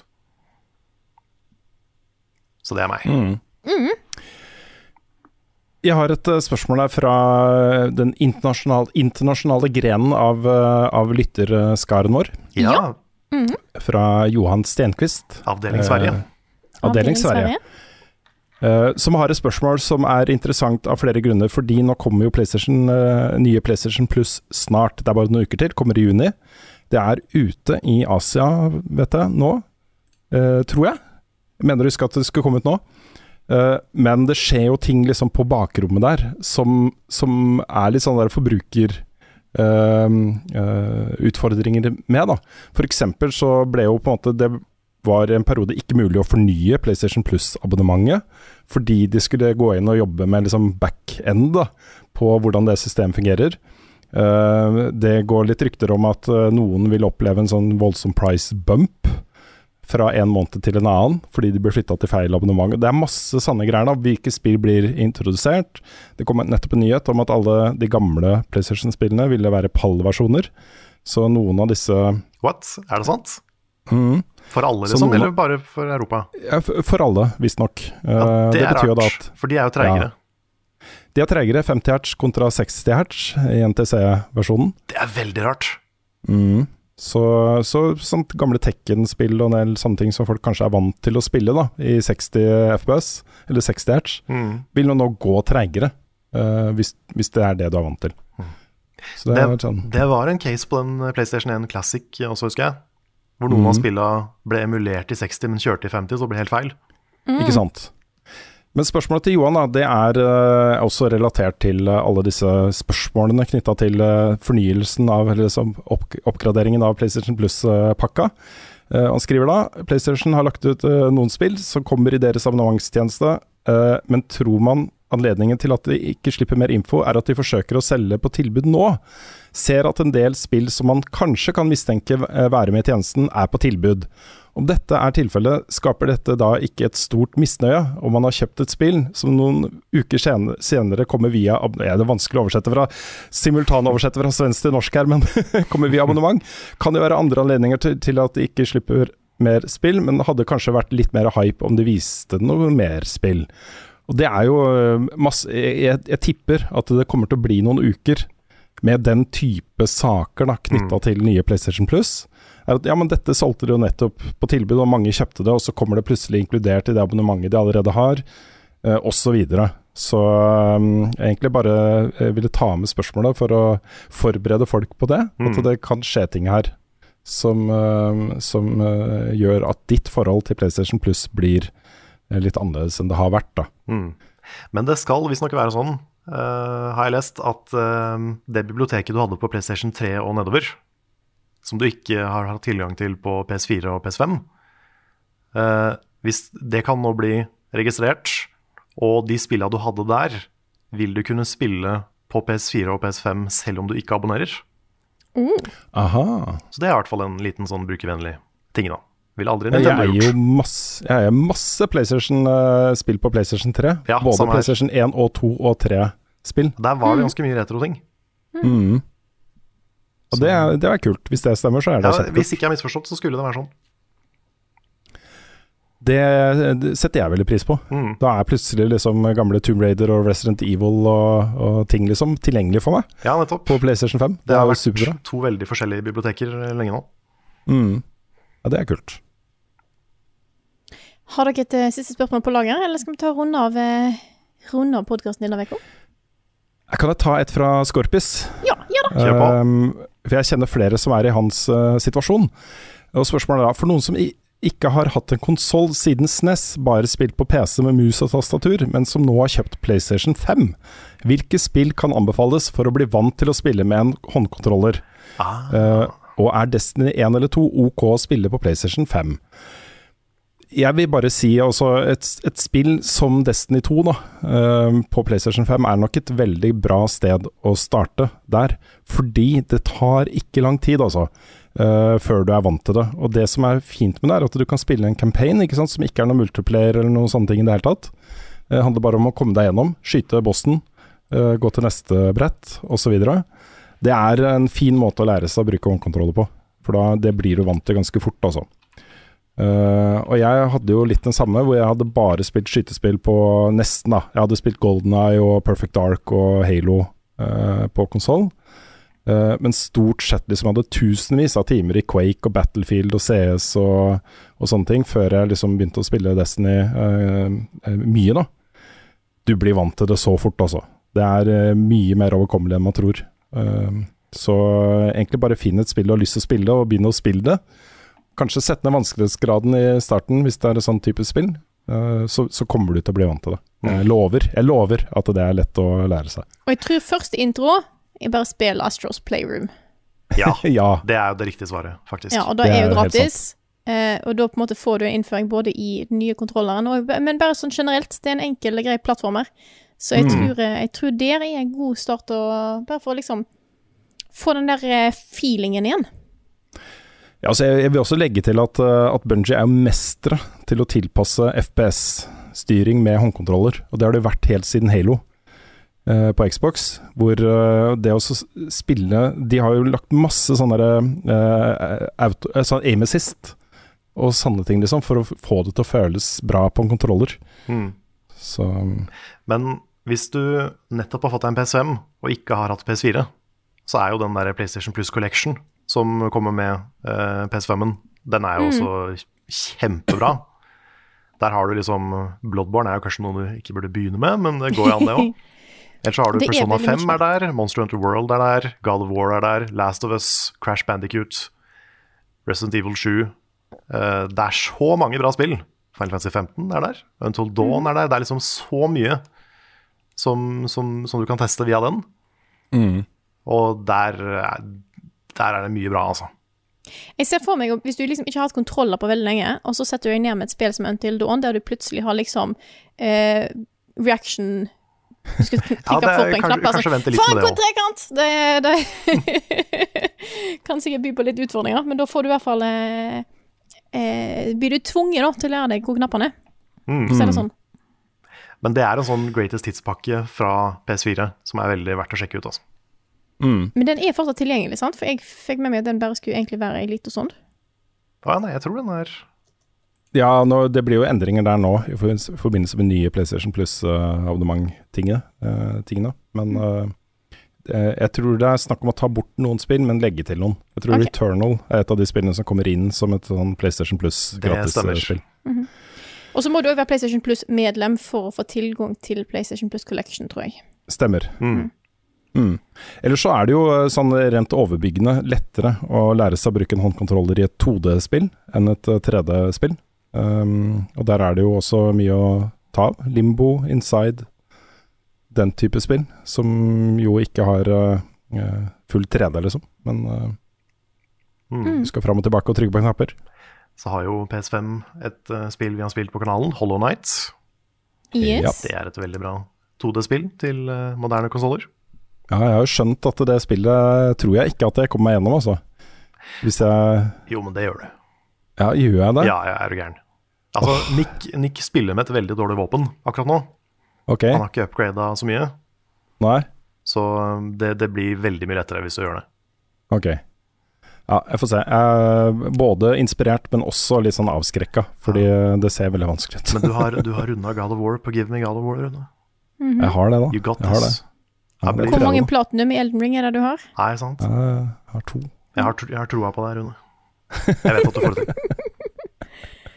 [SPEAKER 3] Så det er meg.
[SPEAKER 2] Mm. Jeg har et uh, spørsmål her fra den internasjonale, internasjonale grenen av, uh, av lytterskaren vår.
[SPEAKER 3] Ja,
[SPEAKER 2] Fra Johan Stenqvist.
[SPEAKER 3] avdeling Sverige.
[SPEAKER 2] Eh, avdeling Sverige. Eh, som har et spørsmål som er interessant av flere grunner, fordi nå kommer jo PlayStation, eh, nye PlayStation Plus snart. Det er bare noen uker til, kommer i juni. Det er ute i Asia, vet jeg, nå, eh, tror jeg. Jeg mener du husker at det skulle komme ut nå. Eh, men det skjer jo ting liksom på bakrommet der, som, som er litt sånn der forbruker... Uh, uh, utfordringer med da. For eksempel så ble jo på en måte det var en periode ikke mulig å fornye PlayStation Plus-abonnementet, fordi de skulle gå inn og jobbe med liksom back-end da, på hvordan det systemet fungerer. Uh, det går litt rykter om at uh, noen vil oppleve en sånn voldsom price bump fra en måned til en annen, fordi de blir flyttet til feil abonnement. Det er masse sanne greier da, hvilke spill blir introdusert. Det kom nettopp en nyhet om at alle de gamle PlayStation-spillene ville være P A L-versjoner, så noen av disse...
[SPEAKER 3] What? Er det sant?
[SPEAKER 2] Mm,
[SPEAKER 3] For alle,
[SPEAKER 2] Så
[SPEAKER 3] liksom?
[SPEAKER 2] noen-
[SPEAKER 3] Eller bare for Europa?
[SPEAKER 2] ja, for, for alle, visst nok.
[SPEAKER 3] Ja, det, er
[SPEAKER 2] betyr jo da
[SPEAKER 3] rart,
[SPEAKER 2] at
[SPEAKER 3] for de er jo treigere.
[SPEAKER 2] de er tregere, femti hertz kontra seksti hertz i N T C-versjonen.
[SPEAKER 3] Det er veldig rart.
[SPEAKER 2] Mm. Så, så sånt gamle Tekken-spill og en del sånne ting som folk kanskje er vant til å spille da, i seksti F P S, eller seksti hertz,
[SPEAKER 3] Mm.
[SPEAKER 2] vil nå gå treigere, uh, hvis, hvis det er det du er vant til. Så det,
[SPEAKER 3] Det,
[SPEAKER 2] er vel sånn.
[SPEAKER 3] det var en case på den PlayStation én Classic også, husker jeg. Hvor noen av
[SPEAKER 2] Mhm.
[SPEAKER 3] spillene ble emulert i seksti, men kjørte i femti, så det ble helt feil.
[SPEAKER 2] Ikke sant? Men spørsmålet til Johan da, det er uh, også relatert til uh, alle disse spørsmålene knyttet til uh, fornyelsen av, eller liksom opp oppgraderingen av PlayStation Plus-pakka. Uh, han skriver da, PlayStation har lagt ut uh, noen spill som kommer i deres abonnementstjeneste, uh, men tror man anledningen til at de ikke slipper mer info er at de forsøker å selge på tilbud nå? Ser at en del spill som man kanskje kan mistenke uh, være med i tjenesten er på tilbud, Om dette er tilfellet, skaper dette da ikke et stort misnøye om man har kjøpt et spill som noen uker sen senere kommer via, ja, det er vanskelig å oversette fra, simultanoversette fra svensk til norsk her, men kommer via abonnement. Kan det være andre anledninger til, til at de ikke slipper mer spill, men hadde kanskje vært litt mer hype om de viste noe mer spill. Og det er jo masse, jeg, jeg tipper at det kommer til å bli noen uker med den type saker da, knyttet mm. til nye PlayStation Plus. Er at, ja, men dette solgte de jo nettopp på tilbud, og mange kjøpte det, og så kommer det plutselig inkludert i det abonnementet de allerede har, eh, og så videre. Så um, jeg egentlig bare jeg ville ta med spørsmålet for å forberede folk på det, mm. at det kan skje ting her som, uh, som uh, gjør at ditt forhold til PlayStation Plus blir uh, litt annerledes enn det har vært da.
[SPEAKER 3] Mm. Men det skal visst nok være sånn, uh, har jeg lest, at uh, det biblioteket du hadde på PlayStation tre og nedover, som du ikke har hatt tilgang til på P S fire og P S fem. Eh, hvis det kan nå bli registrert, og de spillene du hadde der, vil du kunne spille på P S fire og P S fem selv om du ikke abonnerer.
[SPEAKER 1] Mm.
[SPEAKER 2] Aha.
[SPEAKER 3] Så det er i hvert fall en liten sånn brukervennlig ting da. Vil aldri
[SPEAKER 2] jeg
[SPEAKER 3] Nintendo
[SPEAKER 2] er
[SPEAKER 3] gjort.
[SPEAKER 2] jo masse, jeg er masse PlayStation-spill på PlayStation tre.
[SPEAKER 3] Ja,
[SPEAKER 2] både
[SPEAKER 3] samme her.
[SPEAKER 2] PlayStation én og to og tre spill.
[SPEAKER 3] Der var det ganske mye retro-ting.
[SPEAKER 2] Mm. Og det er, det er kult. Hvis det stemmer, så er det
[SPEAKER 3] Ja,
[SPEAKER 2] kjempekult.
[SPEAKER 3] hvis ikke jeg har misforstått, så skulle det være sånn.
[SPEAKER 2] Det, det setter jeg veldig pris på.
[SPEAKER 3] Mm.
[SPEAKER 2] Da er plutselig liksom gamle Tomb Raider og Resident Evil og, og ting liksom tilgjengelig for meg
[SPEAKER 3] Ja, nettopp.
[SPEAKER 2] på PlayStation fem. Det,
[SPEAKER 3] Det
[SPEAKER 2] er
[SPEAKER 3] har
[SPEAKER 2] jo
[SPEAKER 3] vært
[SPEAKER 2] superbra.
[SPEAKER 3] to veldig forskjellige biblioteker lenge nå.
[SPEAKER 2] Mm. Ja, det er kult.
[SPEAKER 1] Har dere et uh, siste spørsmål på lager, eller skal vi ta runde av, uh, runde av podcasten denne veka?
[SPEAKER 2] Jeg kan jeg ta et fra Skorpis?
[SPEAKER 1] Ja, ja da.
[SPEAKER 3] Kjør på.
[SPEAKER 2] Um, for jeg kjenner flere som er i hans uh, situasjon. Og spørsmålet er da, for noen som i, ikke har hatt en konsol siden S N E S, bare spilt på P C med mus og tastatur, men som nå har kjøpt PlayStation fem, hvilke spill kan anbefales for å bli vant til å spille med en håndkontroller?
[SPEAKER 3] Ah.
[SPEAKER 2] Uh, og er Destiny én eller to ok å spille på PlayStation fem? Jeg vil bare si altså, et, et spill som Destiny to da, uh, på PlayStation fem er nok et veldig bra sted å starte der, fordi det tar ikke lang tid altså, uh, før du er vant til det. Og det som er fint med det er at du kan spille en campaign, ikke sant, som ikke er noe multiplayer eller noen sånne ting i det hele tatt. Det handler bare om å komme deg gjennom, skyte bossen, uh, gå til neste brett, og så videre. Det er en fin måte å lære seg å bruke håndkontroller på, for da, det blir du vant til ganske fort altså. Uh, og jeg hadde jo litt den samme, hvor jeg hadde bare spilt skytespill på nesten da. Jeg hadde spilt GoldenEye og Perfect Dark og Halo uh, på konsol. Uh, men stort sett liksom hadde tusenvis av timer i Quake og Battlefield og C S og, og sånne ting, før jeg liksom begynte å spille Destiny uh, uh, mye da. Du blir vant til det så fort altså. Det er uh, mye mer overkommelig enn man tror. Uh, så egentlig bare finn et spill du har lyst til å spille, og begynne å spille det. Kanskje sette ned vanskelighetsgraden i starten hvis det er en sånn type spill, uh, så, så kommer du til å bli vant til det. Jeg lover, jeg lover at det er lett å lære seg.
[SPEAKER 1] Og jeg tror første intro er bare spill Astros Playroom.
[SPEAKER 3] Ja,
[SPEAKER 2] Ja,
[SPEAKER 3] det er jo det riktige svaret, faktisk.
[SPEAKER 1] Ja, og da
[SPEAKER 2] Det
[SPEAKER 1] er
[SPEAKER 2] er
[SPEAKER 1] jo
[SPEAKER 2] helt
[SPEAKER 1] gratis. Eh, og da på en måte får du innføring både i den nye kontrolleren, og, men bare sånn generelt, det er en enkel, grei plattformer. Så jeg,
[SPEAKER 2] Mm.
[SPEAKER 1] tror, eh, jeg tror der er en god start, og bare for å liksom få den der eh, feelingen igjen.
[SPEAKER 2] ja altså jeg, jeg vil også legge til at, uh, at Bungie er mestre til å tilpasse F P S-styring med håndkontroller, og det har det vært helt siden Halo uh, på Xbox, hvor uh, det å s- spille, de har jo lagt masse sånne uh, auto, uh, sånn aim assist og sånne ting liksom, for å f- få det til å føles bra på en kontroller.
[SPEAKER 3] Mm.
[SPEAKER 2] Så
[SPEAKER 3] Men hvis du nettopp har fått deg en P S fem og ikke har hatt P S fire, så er jo den der PlayStation Plus Collection som kommer med eh, P S fem-en, den er jo også kjempebra. Der har du liksom Bloodborne er jo kanskje noe du ikke burde begynne med, men det går jo an det også. Ellers så har du
[SPEAKER 1] Det er
[SPEAKER 3] Persona
[SPEAKER 1] veldig
[SPEAKER 3] fem er der, Monster Hunter World er der, God of War er der, Last of Us, Crash Bandicoot, Resident Evil sju. Eh, det er så mange bra spill. Final Fantasy femten er der, Until Dawn er der. Det er liksom så mye som, som, som du kan teste via den.
[SPEAKER 2] mm.
[SPEAKER 3] Og der, er- der er det mye bra, altså.
[SPEAKER 1] Jeg ser for meg, hvis du liksom ikke har hatt kontroller på veldig lenge, og så setter du deg ned med et spill som Until Dawn, der du plutselig har liksom eh, reaction. Du skal trykke
[SPEAKER 3] Ja, det
[SPEAKER 1] på
[SPEAKER 3] er
[SPEAKER 1] en
[SPEAKER 3] kanskje-
[SPEAKER 1] knapp.
[SPEAKER 3] kanskje vente litt
[SPEAKER 1] Faen,
[SPEAKER 3] med det
[SPEAKER 1] hvor trekant! Det, det kan sikkert by på litt utfordringer, men da får du i hvert fall eh, eh, blir du tvunget da, til å lære deg hvor knappene er.
[SPEAKER 3] Mm.
[SPEAKER 1] Så er det sånn.
[SPEAKER 3] Men det er en sånn greatest hits-pakke fra P S fire som er veldig verdt å sjekke ut. Altså.
[SPEAKER 2] Mm.
[SPEAKER 1] Men den er fortsatt tilgjengelig, sant? For jeg fikk med meg at den bare skulle egentlig være en liten sånn.
[SPEAKER 3] Ja, nei, jeg tror den er...
[SPEAKER 2] Ja, nå, det blir jo endringer der nå i forbindelse med nye PlayStation Plus-abonnement-tingene. Uh, tingene. Men uh, jeg tror det er snakk om å ta bort noen spill, men legge til noen. Jeg tror
[SPEAKER 1] Okay.
[SPEAKER 2] Returnal er et av de spillene som kommer inn som et sånn PlayStation
[SPEAKER 3] Det stemmer.
[SPEAKER 2] Plus-gratis-spill.
[SPEAKER 1] Mhm. Og så må du også være PlayStation Plus-medlem for å få tilgang til PlayStation Plus Collection, tror jeg.
[SPEAKER 2] Stemmer.
[SPEAKER 3] Mm.
[SPEAKER 2] Mm. Ellers så er det jo uh, sånn rent overbyggende lettere å lære seg å bruke en håndkontroller i et to D-spill enn et uh, tre D-spill. Um, og der er det jo også mye å ta av. Limbo, Inside, den type spill, som jo ikke har uh, uh, full tre D, liksom. Men uh,
[SPEAKER 3] Mm.
[SPEAKER 2] du skal fram og tilbake og trykke på knapper.
[SPEAKER 3] Så har jo P S fem et uh, spill vi har spilt på kanalen, Hollow Knight.
[SPEAKER 1] Yes.
[SPEAKER 2] Ja.
[SPEAKER 3] Det er et veldig bra to D-spill til uh, moderne konsoler.
[SPEAKER 2] Ja, jeg har jo skjønt at det spillet tror jeg ikke at jeg kommer meg gjennom, altså. Hvis jeg
[SPEAKER 3] Jo, men det gjør du.
[SPEAKER 2] Ja, gjør jeg det?
[SPEAKER 3] Ja, jeg er jo gæren. Altså, Nick, Nick spiller med et veldig dårlig våpen akkurat nå.
[SPEAKER 2] Ok.
[SPEAKER 3] Han har ikke upgrada så mye,
[SPEAKER 2] Nei?
[SPEAKER 3] så um, det, det blir veldig mye lettere hvis du gjør det.
[SPEAKER 2] Ok. Ja, jeg får se. Jeg er både inspirert, men også litt sånn avskrekka, fordi det ser veldig vanskelig ut.
[SPEAKER 3] Men du har, du har runda God of War på Give Me God of War, Rune.
[SPEAKER 1] Mhm.
[SPEAKER 2] Jeg har det, da.
[SPEAKER 3] You got
[SPEAKER 2] Jeg har det.
[SPEAKER 3] this.
[SPEAKER 2] Ja,
[SPEAKER 3] Jeg
[SPEAKER 2] det
[SPEAKER 3] blir-
[SPEAKER 1] Hvor
[SPEAKER 2] prøver
[SPEAKER 1] mange
[SPEAKER 2] da.
[SPEAKER 1] platinum i Elden Ring er det du har?
[SPEAKER 3] Nei, sant?
[SPEAKER 2] Jeg har to.
[SPEAKER 3] Jeg har, tro- jeg har troa på deg, Rune. Jeg vet at du får det til.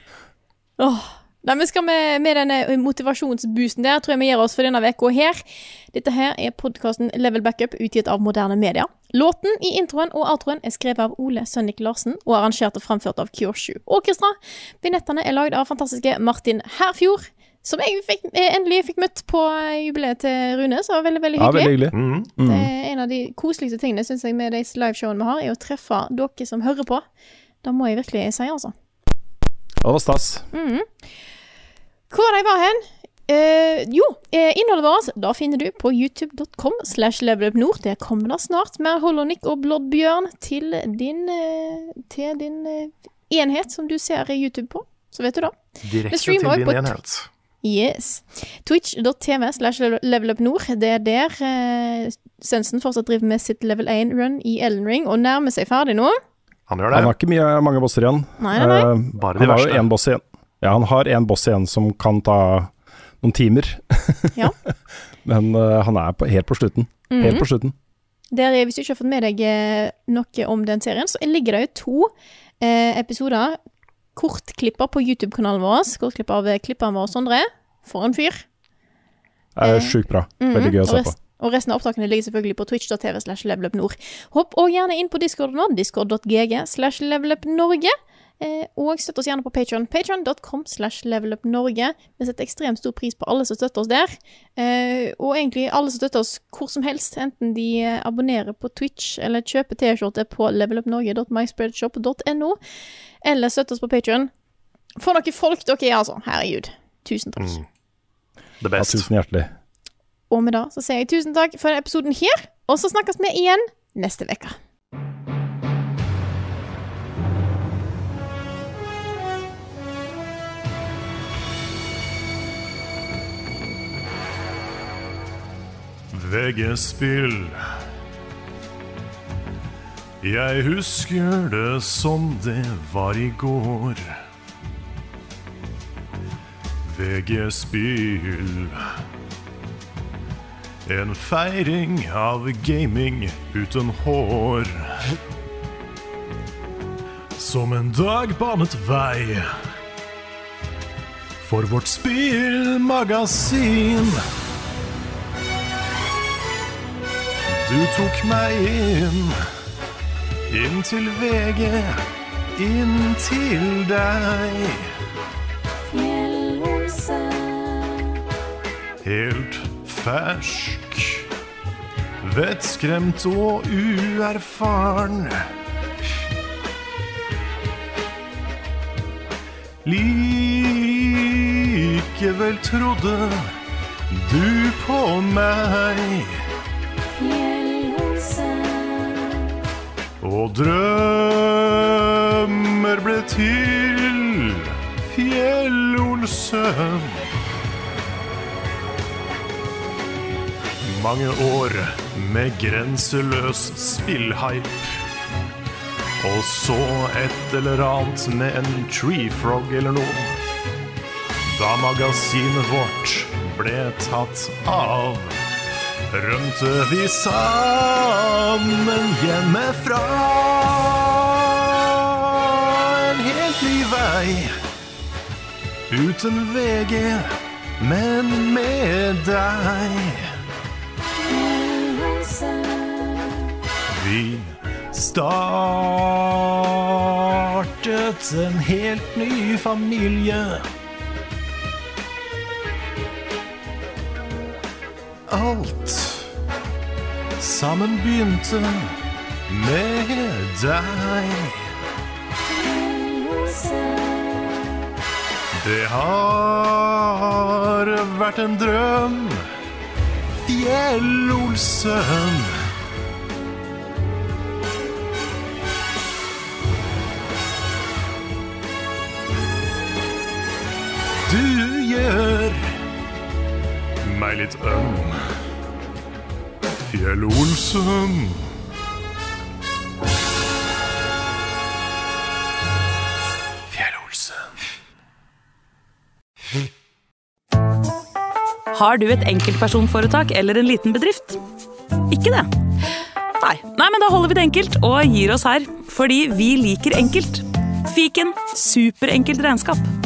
[SPEAKER 1] Åh. Nei, men skal vi med denne motivasjonsboosten der, tror jeg vi gir oss for denne veka her. Dette her er podcasten Level Backup, utgitt av Moderne Media. Låten i introen og outroen er skrevet av Ole Sønnik Larsen og arrangert og fremført av Kyoshu Orkestra. Vignettene er lagd av fantastiske Martin Herfjord, som jeg fikk, eh, endelig fikk møtt på jubileet til Rune, så det var veldig, veldig
[SPEAKER 2] Ja,
[SPEAKER 1] hyggelig.
[SPEAKER 2] veldig hyggelig.
[SPEAKER 3] Mm.
[SPEAKER 2] Mm.
[SPEAKER 1] Det er en av de koseligste tingene, synes jeg, med de liveshowene vi har, er å treffe dere som hører på. Da må jeg virkelig si, altså.
[SPEAKER 2] Det var stas.
[SPEAKER 1] Mhm. Hvor de var hen? Eh, jo, eh, innholdet vårt, da finner du på youtube dot com slash levelupnord. Det kommer da snart med Hollow-Nick og Bloodbjørn til din, eh, til din eh, enhet som du ser i YouTube på. Så vet du da.
[SPEAKER 3] Direkte
[SPEAKER 1] Det streamer
[SPEAKER 3] til
[SPEAKER 1] også
[SPEAKER 3] din
[SPEAKER 1] på
[SPEAKER 3] enhet.
[SPEAKER 1] Yes. twitch dot t v slash levelupnord. Det er der eh, Sensen fortsatt driver med sitt level one run i Elden Ring, og nærmer seg ferdig nå.
[SPEAKER 3] Han gjør
[SPEAKER 2] Han
[SPEAKER 3] det.
[SPEAKER 2] har ikke mye, mange bosser igjen.
[SPEAKER 1] Nei, nei, nei.
[SPEAKER 2] Eh,
[SPEAKER 3] Bare de
[SPEAKER 2] han har jo
[SPEAKER 3] verste.
[SPEAKER 2] en boss igjen. Ja, han har en boss igjen som kan ta noen timer.
[SPEAKER 1] Ja.
[SPEAKER 2] Men eh, han er på, helt på slutten.
[SPEAKER 1] Mhm.
[SPEAKER 2] Helt på slutten.
[SPEAKER 1] Der, er- hvis du ikke har fått med deg eh, noe om den serien, så ligger det jo to eh, episoder, kortklipper på YouTube-kanalen vår, kortklipper av eh, klipperen vår, Sondre. For en fyr.
[SPEAKER 2] Det er
[SPEAKER 1] Eh,
[SPEAKER 2] sjukt bra.
[SPEAKER 1] Mhm.
[SPEAKER 2] Veldig gøy å
[SPEAKER 1] Og
[SPEAKER 2] se på.
[SPEAKER 1] rest- Og resten av opptakene ligger selvfølgelig på twitch dot t v slash levelupnord. Hopp og gjerne inn på Discord nå, discord dot g g slash levelupnorge. Eh, og støtt oss gjerne på Patreon, patreon dot com slash levelupnorge. Vi setter ekstremt stor pris på alle som støtter oss der. Eh, og egentlig alle som støtter oss hvor som helst, enten de eh, abonnerer på Twitch, eller kjøper T-skjorte på levelupnorge dot my spreadshop dot no, eller støtter oss på Patreon. For noen folk dere er, altså. Herregud. Tusen takk.
[SPEAKER 3] Mm. The
[SPEAKER 2] Ja,
[SPEAKER 3] best.
[SPEAKER 2] tusen hjertelig.
[SPEAKER 1] Og med det så sier jeg tusen takk for denne episoden her, og så snakkes vi igjen neste veka.
[SPEAKER 3] V G-spill. Jeg husker det som det var i går. V G-spill. En feiring av gaming uten hår. Som en dag banet vei for vårt spillmagasin. Du tok meg inn, inn til V G, inn til deg. Helt fersk, vettskremt og uerfaren. Likevel trodde du på meg. Og drømmer ble til Fjell-Olsen. Mange år med grenseløs spillhype. Og så et eller annet med en tree frog eller noe. Da magasinet vårt ble tatt av, rømte vi sammen hjemmefra. En helt ny vei, uten V G, men med deg. Vi startet en helt ny familie. Alt sammen begynte med deg. Det har vært en drøm, Fjell-Olsen. Du gjør meg litt øm, Fjell-Olsen. Fjell-Olsen.
[SPEAKER 6] Har du et enkeltpersonforetak eller en liten bedrift? Ikke det? Nei. Nei, men da holder vi det enkelt og gir oss her, fordi vi liker enkelt. Fiken, superenkelt regnskap.